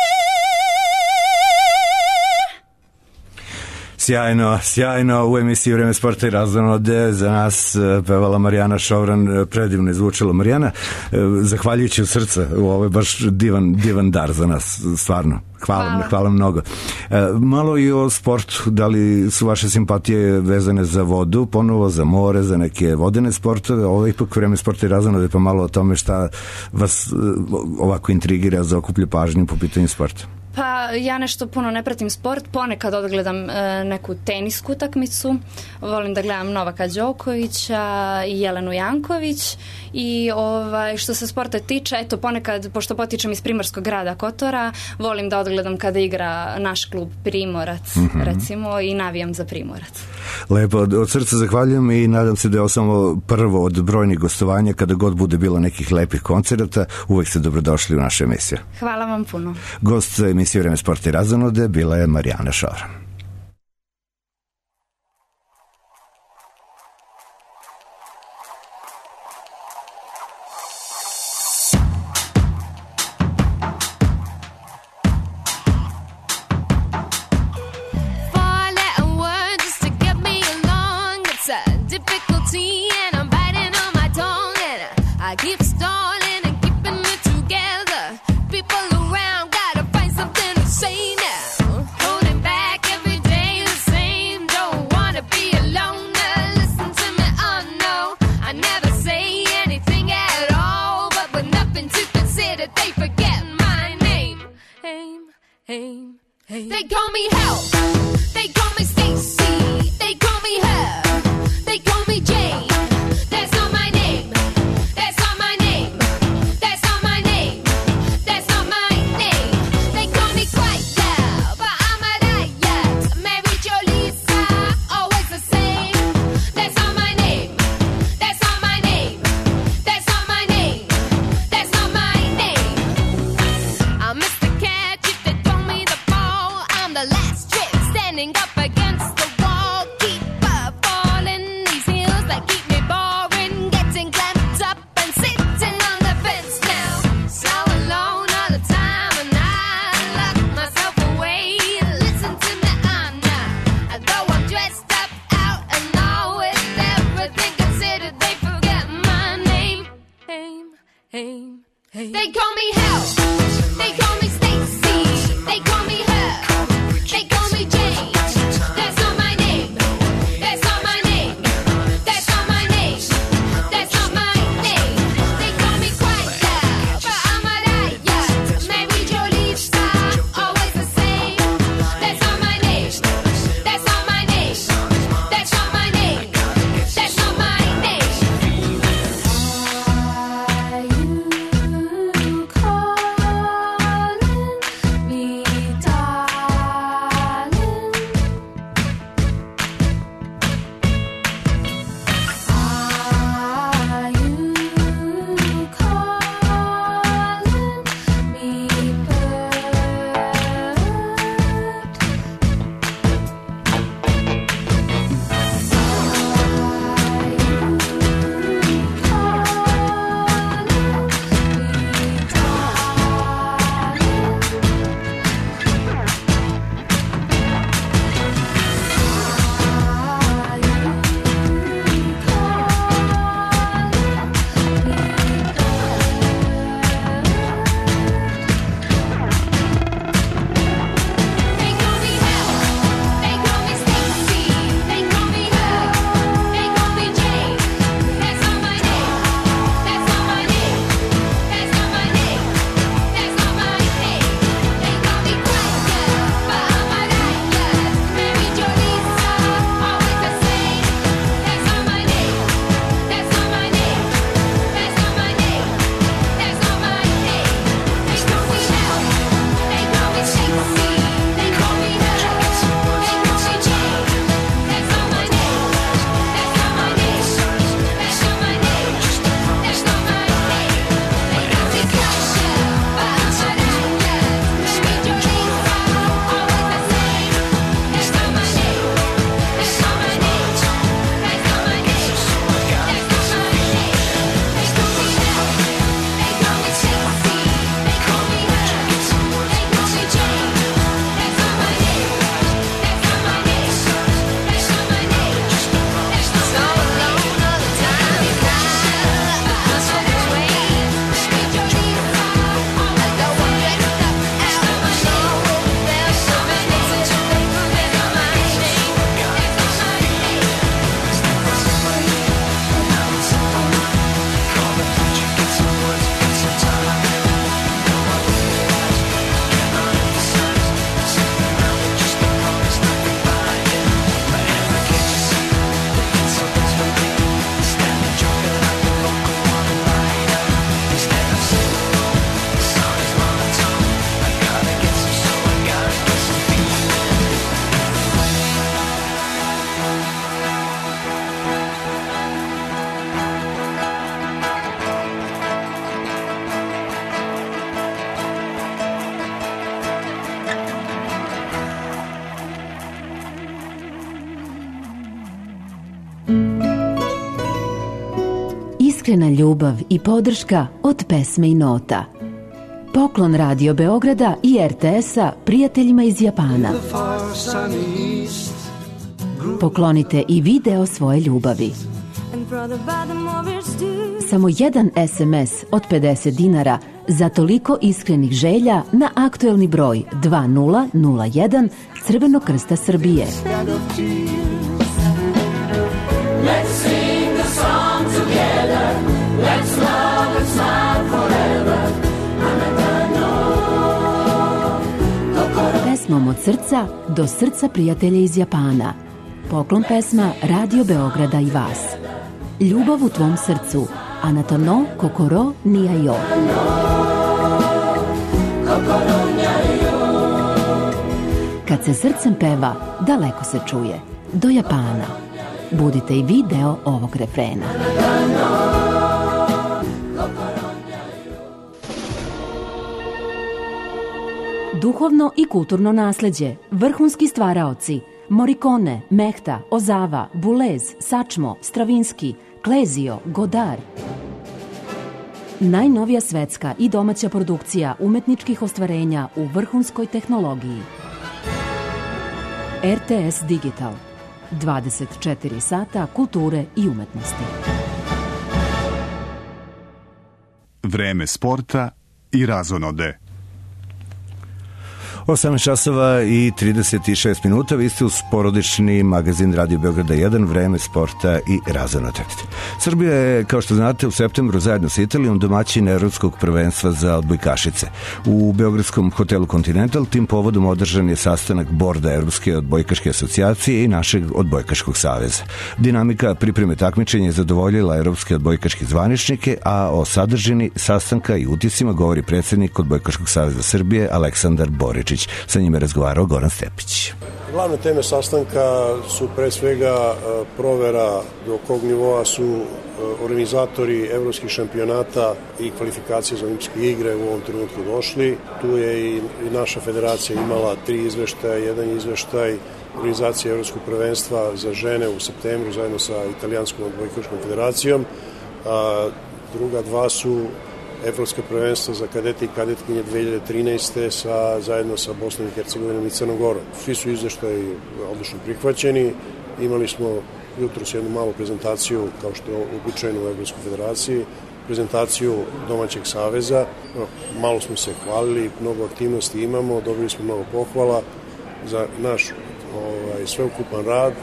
Sjajno, sjajno u emisiji Vreme sporta i razonode za nas pevala Marijana Šovran, predivno je zvučalo. Marijana, zahvaljujući u srca, ovo je baš divan, divan dar za nas, stvarno. Hvala, hvala. hvala mnogo. Malo i o sportu, da li su vaše simpatije vezane za vodu, ponovo za more, za neke vodene sportove, ovo je ipak Vreme sporta i razonode, pa malo o tome šta vas ovako intrigira, zaokuplja pažnju po pitanju sporta. Pa ja nešto puno ne pratim sport, ponekad odgledam e, neku tenisku utakmicu, volim da gledam Novaka Đokovića i Jelenu Janković i ovaj, što se sporta tiče, eto ponekad, pošto potičem iz Primorskog grada Kotora, volim da odgledam kada igra naš klub Primorac, mm-hmm. recimo, i navijam za Primorac. Lepo, od, od srca zahvaljujem i nadam se da je ovo samo prvo od brojnih gostovanja, kada god bude bilo nekih lepih koncerata, uvek ste dobrodošli u našu emisiju. Hvala vam puno. Gost emisije Vreme sporta i razonode bila je Marijana Šovran. They call me Hell, they call me Stacy, they call me Her, they call me Jane. That's not my name, that's not my name, that's not my name, that's not my name. They call me Quiet Girl, but I'm a riot. Mary Jo Lisa, always the same. That's not my name, that's not my name, that's not my name, that's not my name. I'm Mister Catch if they throw me the ball. I'm the last trick standing up against the wall. Keep up falling these heels that keep me boring. Getting clamped up and sitting on the fence now. So alone all the time and I lock myself away. Listen to me, I'm not. Though I'm dressed up out and all with everything considered, they forget my name. Aim, aim, aim. They call me Hell. They call me Stacy. They call me Her. They call me Jane. That's not my name. That's not my name. That's not my name. That's not my name. They call me Quiet Girl, but I'm a riot. Mary Jo Lisa, always the same. That's not my name. That's not my name. That's not my name. That's not my name. Are you calling me, darling? Iskrena ljubav i podrška od pesme i nota. Poklon Radio Beograda i er te es-a prijateljima iz Japana. Poklonite i video svoje ljubavi. Samo jedan es em es od pedeset dinara za toliko iskrenih želja na aktuelni broj dva nula nula jedan Crvenog krsta Srbije. Let's sing the song together. Let's love and smile forever. Pesmom od srca do srca prijatelja iz Japana. Poklon pesma Radio Beograda i vas. Ljubav u tvom srcu. Anata no kokoro ni yo. Kad se srcem peva, daleko se čuje. Do Japana. Budite i vi deo ovog refrena. Duhovno i kulturno nasleđe, vrhunski stvaraoci, Morricone, Mehta, Ozava, Boulez, Sačmo, Stravinski, Klezio, Godard. Najnovija svetska i domaća produkcija umetničkih ostvarenja u vrhunskoj tehnologiji. er te es Digital. dvadeset četiri sata kulture i umetnosti. Vreme sporta i razonode. osamnaest časova i trideset šest minuta, vi ste uz porodični magazin Radio Beograda jedan, vreme sporta i razonode. Srbija je, kao što znate, u septembru zajedno sa Italijom domaćin evropskog prvenstva za odbojkašice. U beogradskom hotelu Continental tim povodom održan je sastanak borda Evropske odbojkaške asocijacije i našeg odbojkaškog saveza. Dinamika pripreme takmičenja je zadovoljila evropske odbojkaške zvaničnike, a o sadržini sastanka i utiscima govori predsjednik Odbojkaškog saveza Srbije Aleksandar Boričić. Sa njime razgovarao Goran Stepić. Glavne teme sastanka su pre svega provera do kog nivoa su organizatori evropskih šampionata i kvalifikacije za olimpijske igre u ovom trenutku došli. Tu je i naša federacija imala tri izveštaja, jedan izveštaj organizacije Evropskog prvenstva za žene u septembru zajedno sa Italijanskom odbojkaškom federacijom, a druga dva su Evropska prvenstva za kadete i kadetkinje dve hiljade trinaeste sa, zajedno sa Bosnom i Hercegovinom i Crnom Gorom. Svi su izveštaji odlično prihvaćeni. Imali smo jutros jednu malu prezentaciju, kao što je običajno u Evropskoj federaciji, prezentaciju domaćeg saveza. Malo smo se hvalili, mnogo aktivnosti imamo, dobili smo mnogo pohvala za naš ovaj, sveukupan rad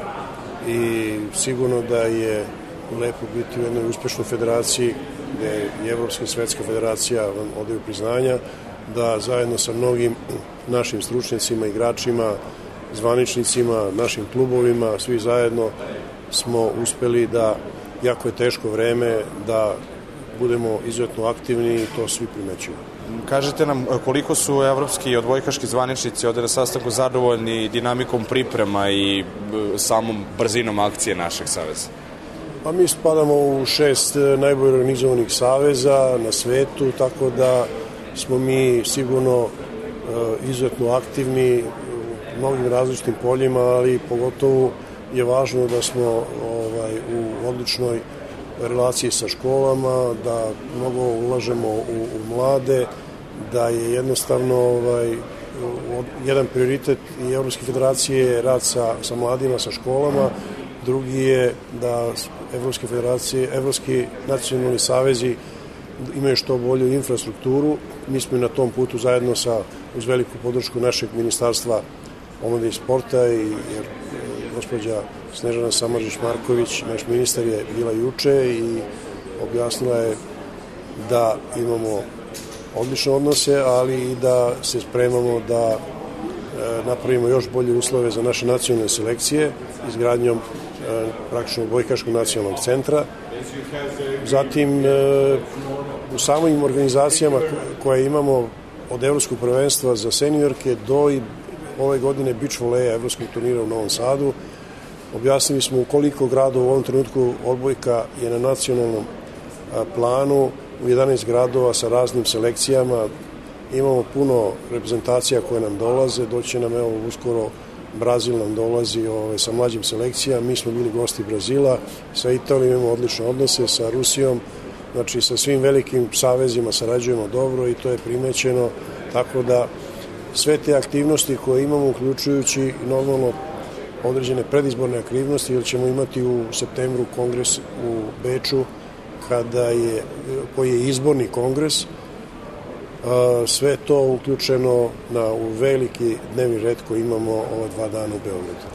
i sigurno da je lepo biti u jednoj uspešnoj federaciji gde i Evropska i Svetska federacija vam odaju priznanja, da zajedno sa mnogim našim stručnicima, igračima, zvaničnicima, našim klubovima, svi zajedno smo uspeli da, jako je teško vreme, da budemo izuzetno aktivni i to svi primećuju. Kažite nam koliko su evropski odbojkaški zvaničnici ovde na sastanku zadovoljni dinamikom priprema i samom brzinom akcije našeg saveza? Pa mi spadamo u šest najbolje organizovanih saveza na svetu, tako da smo mi sigurno izuzetno aktivni u mnogim različitim poljima, ali pogotovo je važno da smo ovaj, u odličnoj relaciji sa školama, da mnogo ulažemo u, u mlade, da je jednostavno ovaj, jedan prioritet i Evropske federacije je rad sa, sa mladima, sa školama, drugi je da Evropske federacije, Evropski nacionalni savezi imaju što bolju infrastrukturu. Mi smo na tom putu zajedno sa, uz veliku podršku našeg ministarstva omladine i sporta, i jer gospođa Snežana Samardžić-Marković, naš ministar, je bila juče i objasnila je da imamo odlične odnose, ali i da se spremamo da e, napravimo još bolje uslove za naše nacionalne selekcije izgradnjom e, praktično odbojkaškog nacionalnog centra. Zatim e, u samim organizacijama koje imamo od Evropskog prvenstva za seniorke do i ove godine beach voleja Evropskog turnira u Novom Sadu, objasnili smo u koliko gradova u ovom trenutku odbojka je na nacionalnom planu, u jedanaest gradova sa raznim selekcijama. Imamo puno reprezentacija koje nam dolaze, doće nam evo uskoro Brazil nam dolazi ove, sa mlađim selekcijama, mi smo bili gosti Brazila, sa Italijom imamo odlične odnose, sa Rusijom znači sa svim velikim savezima sarađujemo dobro i to je primećeno, tako da sve te aktivnosti koje imamo, uključujući normalno određene predizborne aktivnosti, jer ćemo imati u septembru kongres u Beču, kada je, koji je izborni kongres, sve to uključeno na u veliki dnevni red koji imamo ova dva dana u Beogradu.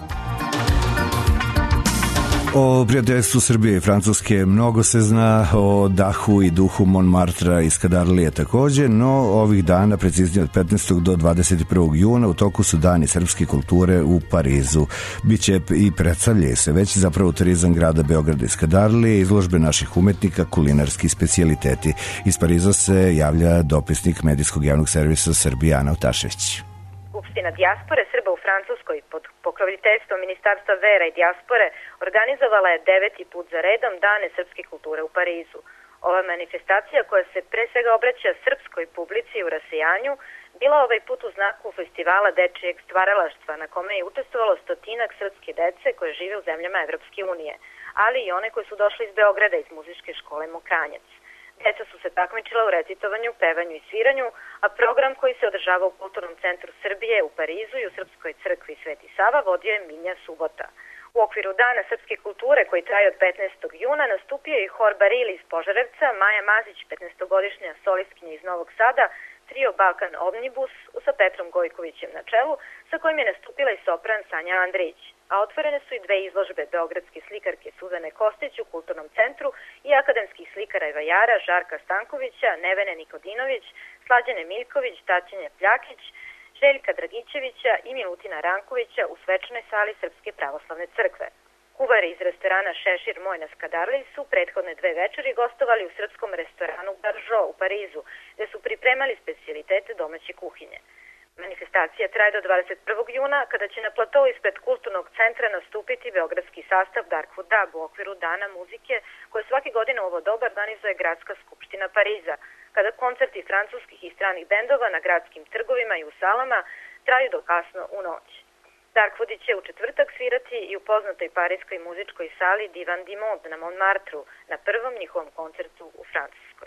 O prijateljstvu Srbije i Francuske mnogo se zna, o dahu i duhu Montmartra i Skadarlije takođe, no ovih dana, preciznije od petnaestog do dvadeset prvog juna, u toku su dani srpske kulture u Parizu. Biće i predstavljaju se već zapravo turizam grada Beograda i Skadarlije, izložbe naših umetnika, kulinarski specijaliteti. Iz Pariza se javlja dopisnik medijskog javnog servisa Srbije Ana Otašević. Skupština dijaspore Srba u Francuskoj pod pokroviteljstvom Ministarstva vera i dijaspore organizovala je deveti put za redom Dane srpske kulture u Parizu. Ova manifestacija, koja se pre svega obraća srpskoj publici u rasejanju, bila ovaj put u znaku festivala dečijeg stvaralaštva, na kome je učestvovalo stotinak srpske dece koje žive u zemljama Evropske unije, ali i one koje su došle iz Beograda iz muzičke škole Mokranjac. Deca su se takmičila u recitovanju, pevanju i sviranju, a program koji se održava u Kulturnom centru Srbije u Parizu i u Srpskoj crkvi Sveti Sava vodio je Minja Subota. U okviru Dana srpske kulture, koji traje od petnaestog juna, nastupio je i hor Barili iz Požarevca, Maja Mazić, petnaestogodišnja solistkinja iz Novog Sada, trio Balkan Omnibus sa Petrom Gojkovićem na čelu, sa kojim je nastupila i sopran Sanja Andrić. A otvorene su i dve izložbe beogradske slikarke Suzane Kostić u Kulturnom centru i akademskih slikara i vajara Žarka Stankovića, Nevene Nikodinović, Slađane Miljković, Tatjane Pljakić, Željka Dragićevića i Milutina Rankovića u svečanoj sali Srpske pravoslavne crkve. Kuvari iz restorana Šešir Moj na Skadarliji su prethodne dve večeri gostovali u srpskom restoranu Baržo u Parizu, gde su pripremali specijalitete domaće kuhinje. Manifestacija traje do dvadeset prvog juna, kada će na platovu ispred Kulturnog centra nastupiti beogradski sastav Darkwood Dub u okviru Dana muzike, koje svake godine u ovo doba organizuje Gradska skupština Pariza, kada koncerti francuskih i stranih bendova na gradskim trgovima i u salama traju do kasno u noć. Darkwoodi će u četvrtak svirati i u poznatoj parijskoj muzičkoj sali Divan du Monde na Montmartru, na prvom njihovom koncertu u Francuskoj.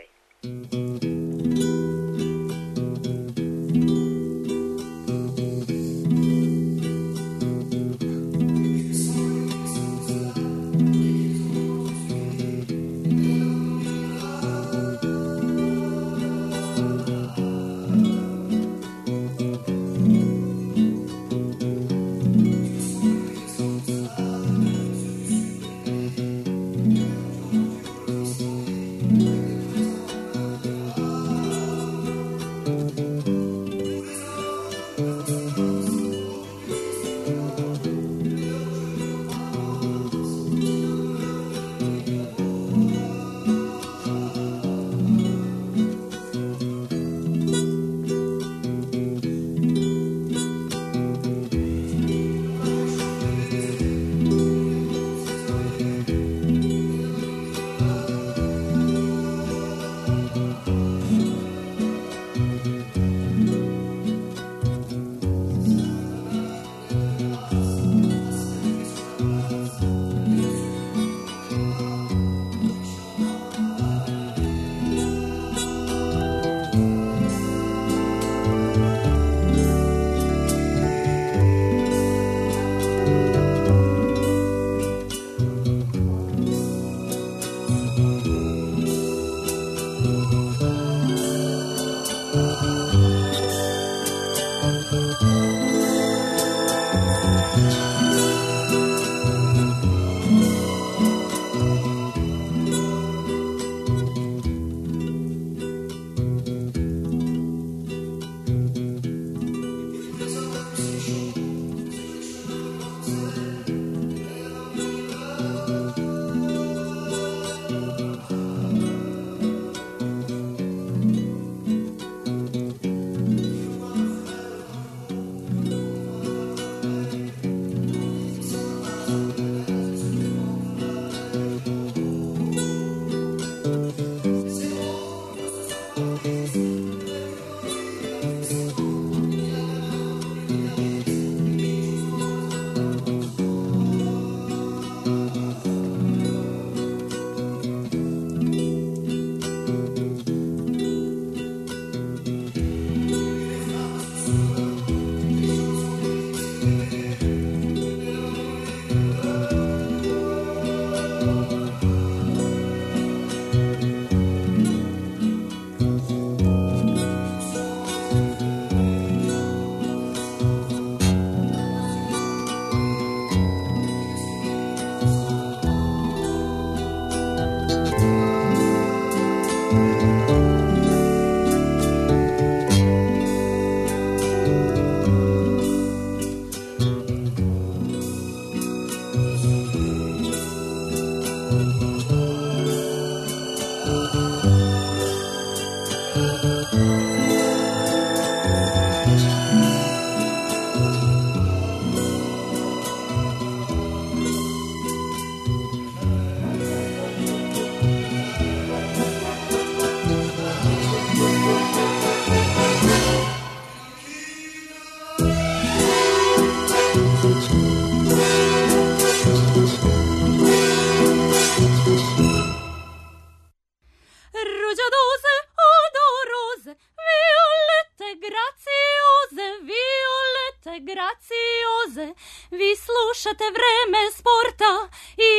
pauze. Vi slušate Vreme sporta i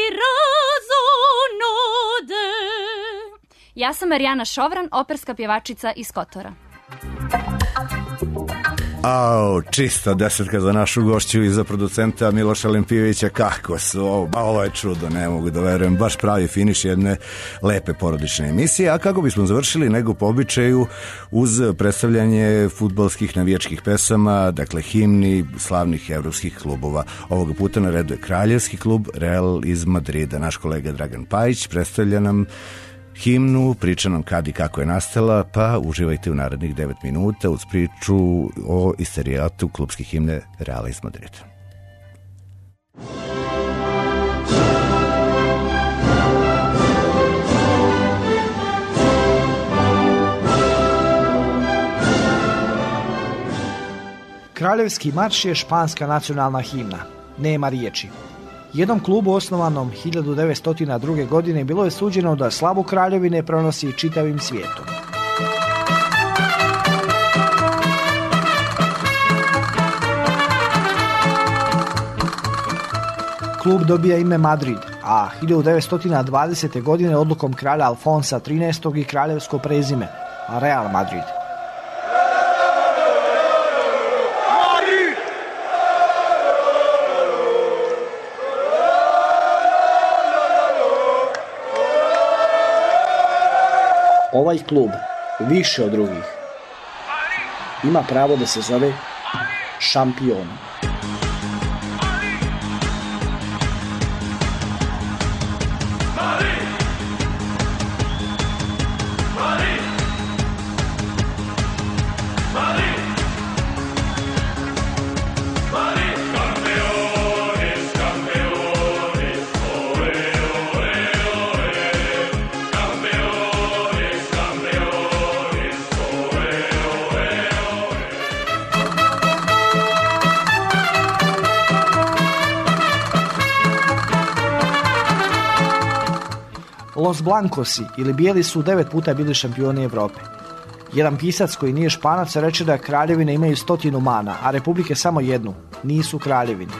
razonode. Ja sam Marijana Šovran, operska pjevačica iz Kotora. Au, čista desetka za našu gošću i za producenta Miloša Lempijevića. Kako su ovo, ovo je čudo, ne mogu da verujem, baš pravi finiš jedne lepe porodične emisije. A kako bismo završili nego po običaju uz predstavljanje fudbalskih navijačkih pesama, dakle himni slavnih evropskih klubova. Ovoga puta na redu je kraljevski klub Real iz Madrida. Naš kolega Dragan Pajić predstavlja nam himnu, priča nam kad i kako je nastala, pa uživajte u narednih devet minuta uz priču o isterijatu klubske himne Reala iz Madrida. Kraljevski marš je španska nacionalna himna. Nema riječi. Jednom klubu osnovanom hiljadu devetsto druge. godine bilo je suđeno da slavu kraljevine pronosi čitavim svijetom. Klub dobija ime Madrid, a hiljadu devetsto dvadesete. godine odlukom kralja Alfonsa trinaestog. i kraljevsko prezime Real Madrid. Ovaj klub, više od drugih, ima pravo da se zove šampion. Los Blancosi ili Bijeli su devet puta bili šampioni Evrope. Jedan pisac koji nije Španac reče da kraljevine imaju stotinu mana, a republike samo jednu. Nisu kraljevine.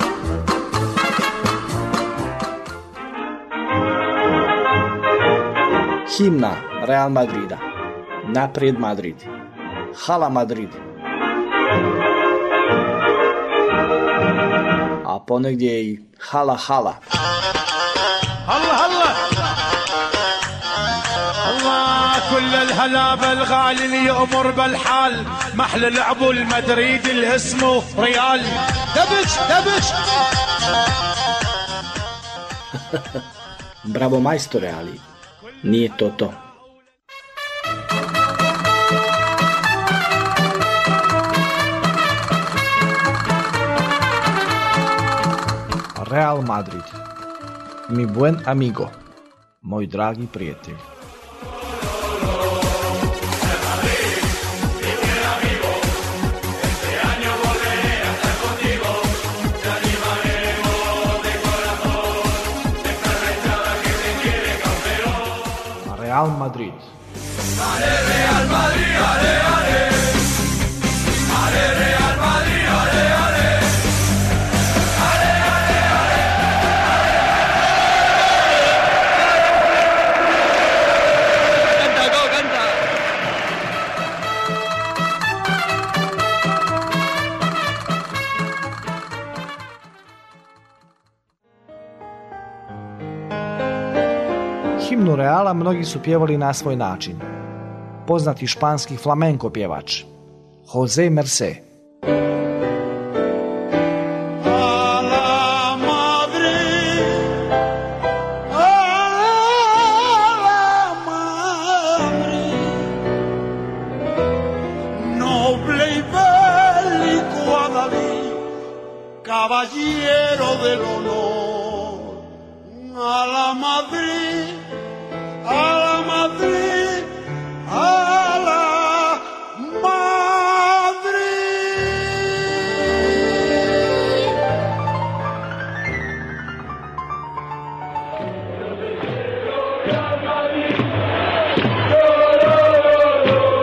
Himna Real Madrida. Naprijed Madrid. Hala Madrid. A ponegdje i hala hala. الله الله الله كل الهلا الغالي اللي يأمر بالحال محل لعبه المدريد اللي اسمه ريال دبش دبش. Bravo majstore, ali nije to to. Real Madrid. Mi buen amigo, moj dragi prijatelj. Real Madrid. Ale Real Madrid, ale ale. Ale Real Madrid, ale ale. Himnu Reala mnogi su pjevali na svoj način. Poznati španski flamenko pjevač Jose Mercé. Caballero del honor a la Madrid, a la Madrid, a la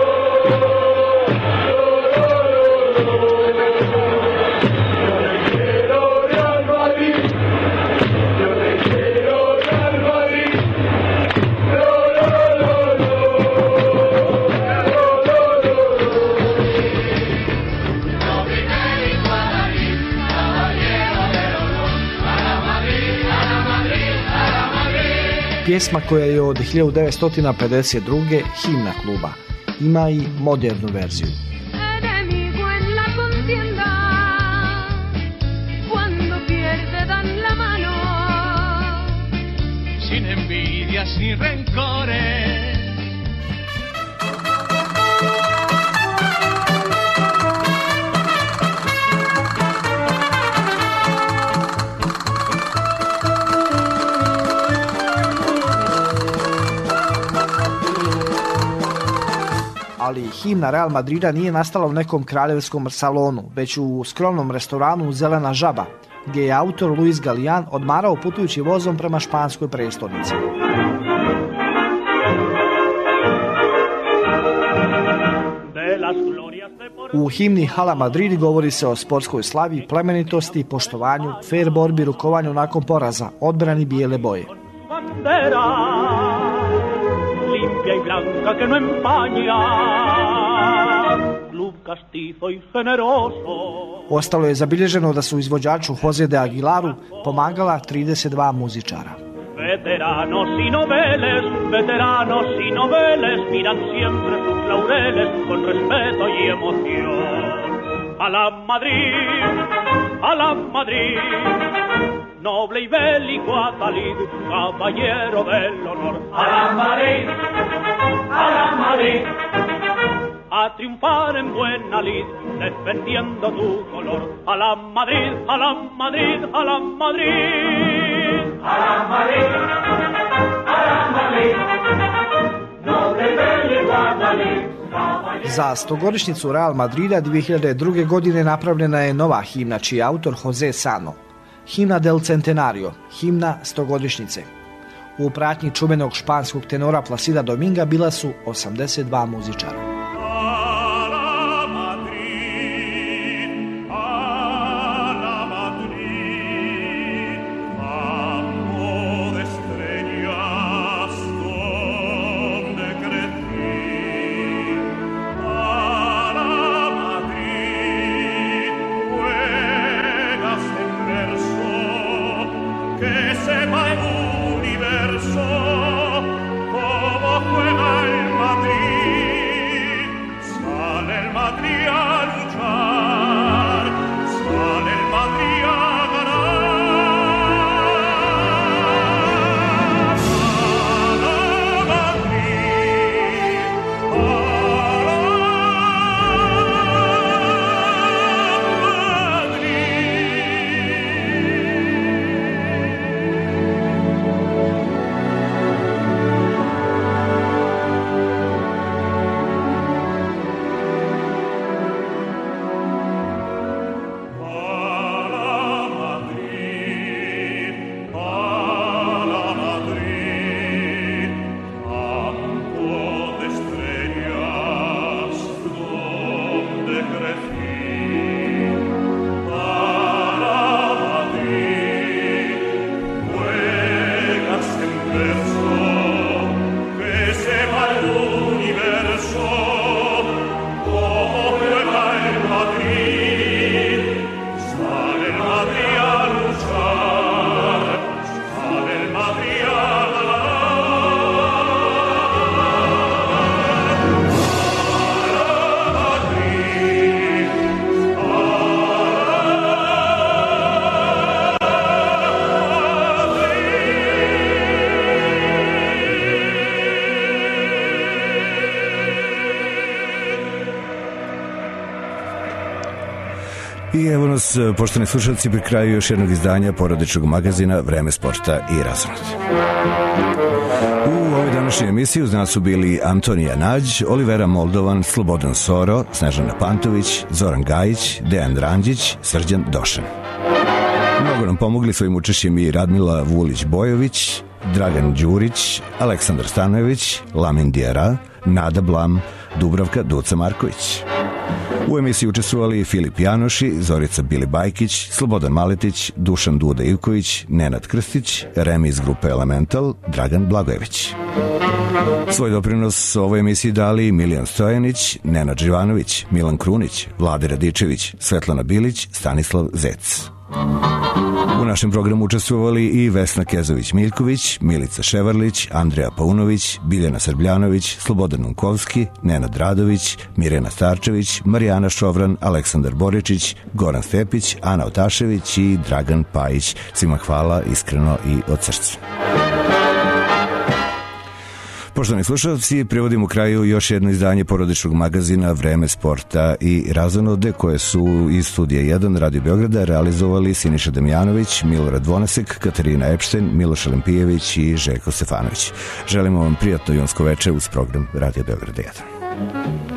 Madrid. Pjesma koja je od hiljadu devetsto pedeset druge himna kluba. Ima i modernu verziju. Enemigo en la contienda, cuando pierde dan la mano, sin envidias ni rencores. Ali himna Real Madrida nije nastala u nekom kraljevskom salonu, već u skromnom restoranu Zelena žaba, gdje je autor Luis Galian odmarao putujući vozom prema španskoj prestolnici. U himni Hala Madrid govori se o sportskoj slavi, plemenitosti, poštovanju, fair borbi, rukovanju nakon poraza, odbrani bijele boje. Limpia y blanca que no empaña, club castizo y generoso. Ostalo je zabilježeno da su izvođaču Jose de Aguilaru pomagala trideset dva muzičara. Veteranos y noveles, veteranos y noveles miran siempre sus laureles con respeto y emoción. A la Madrid, a la Madrid, noble y bélico Atalid, caballero del honor. A la Madrid, a la Madrid, a triunfar en buena lid, defendiendo tu color. A la Madrid, a la Madrid, a la Madrid, a la Madrid, a la Madrid, noble y bélico Atalid. Za stogodišnjicu Real Madrida dvije hiljade druge. godine napravljena je nova himna čiji je autor Jose Sano. Himna del Centenario, himna stogodišnjice. U pratnji čuvenog španskog tenora Placida Dominga bila su osamdeset dva muzičara. I evo nas, poštovani slušalci, pri kraju još jednog izdanja porodičnog magazina Vreme sporta i razonode. U ovoj današnjoj emisiji uz nas su bili Antonija Nađ, Olivera Moldovan, Slobodan Soro, Snežana Pantović, Zoran Gajić, Dejan Dranđić, Srđan Došan. Mnogo nam pomogli svojim učešćem i Radmila Vulić-Bojović, Dragan Đurić, Aleksandar Stanojević, Lamin Dijera, Nada Blam, Dubravka Duca Marković. U emisiji učestvovali Filip Janoši, Zorica Bili Bajkić, Slobodan Maletić, Dušan Duda Ivković, Nenad Krstić, Remi iz grupe Elemental, Dragan Blagojević. Svoj doprinos ovoj emisiji dali Milijan Stojanić, Nenad Živanović, Milan Krunić, Vlade Radičević, Svetlana Bilić, Stanislav Zec. U našem programu učestvovali i Vesna Kezović-Miljković, Milica Ševarlić, Andreja Paunović, Biljana Srbljanović, Slobodan Unkovski, Nenad Radović, Mirjana Starčević, Marijana Šovran, Aleksandar Boričić, Goran Stepić, Ana Otašević i Dragan Pajić. Svima hvala iskreno i od srca. Poštovani slušalci, privodimo u kraju još jedno izdanje porodičnog magazina Vreme sporta i razonode, koje su iz Studija jedan Radio Beograda realizovali Siniša Damjanović, Milorad Vonasek, Katarina Epšten, Miloš Alempijević i Željko Stefanović. Želimo vam prijatno junsko veče uz program Radio Beograda jedan.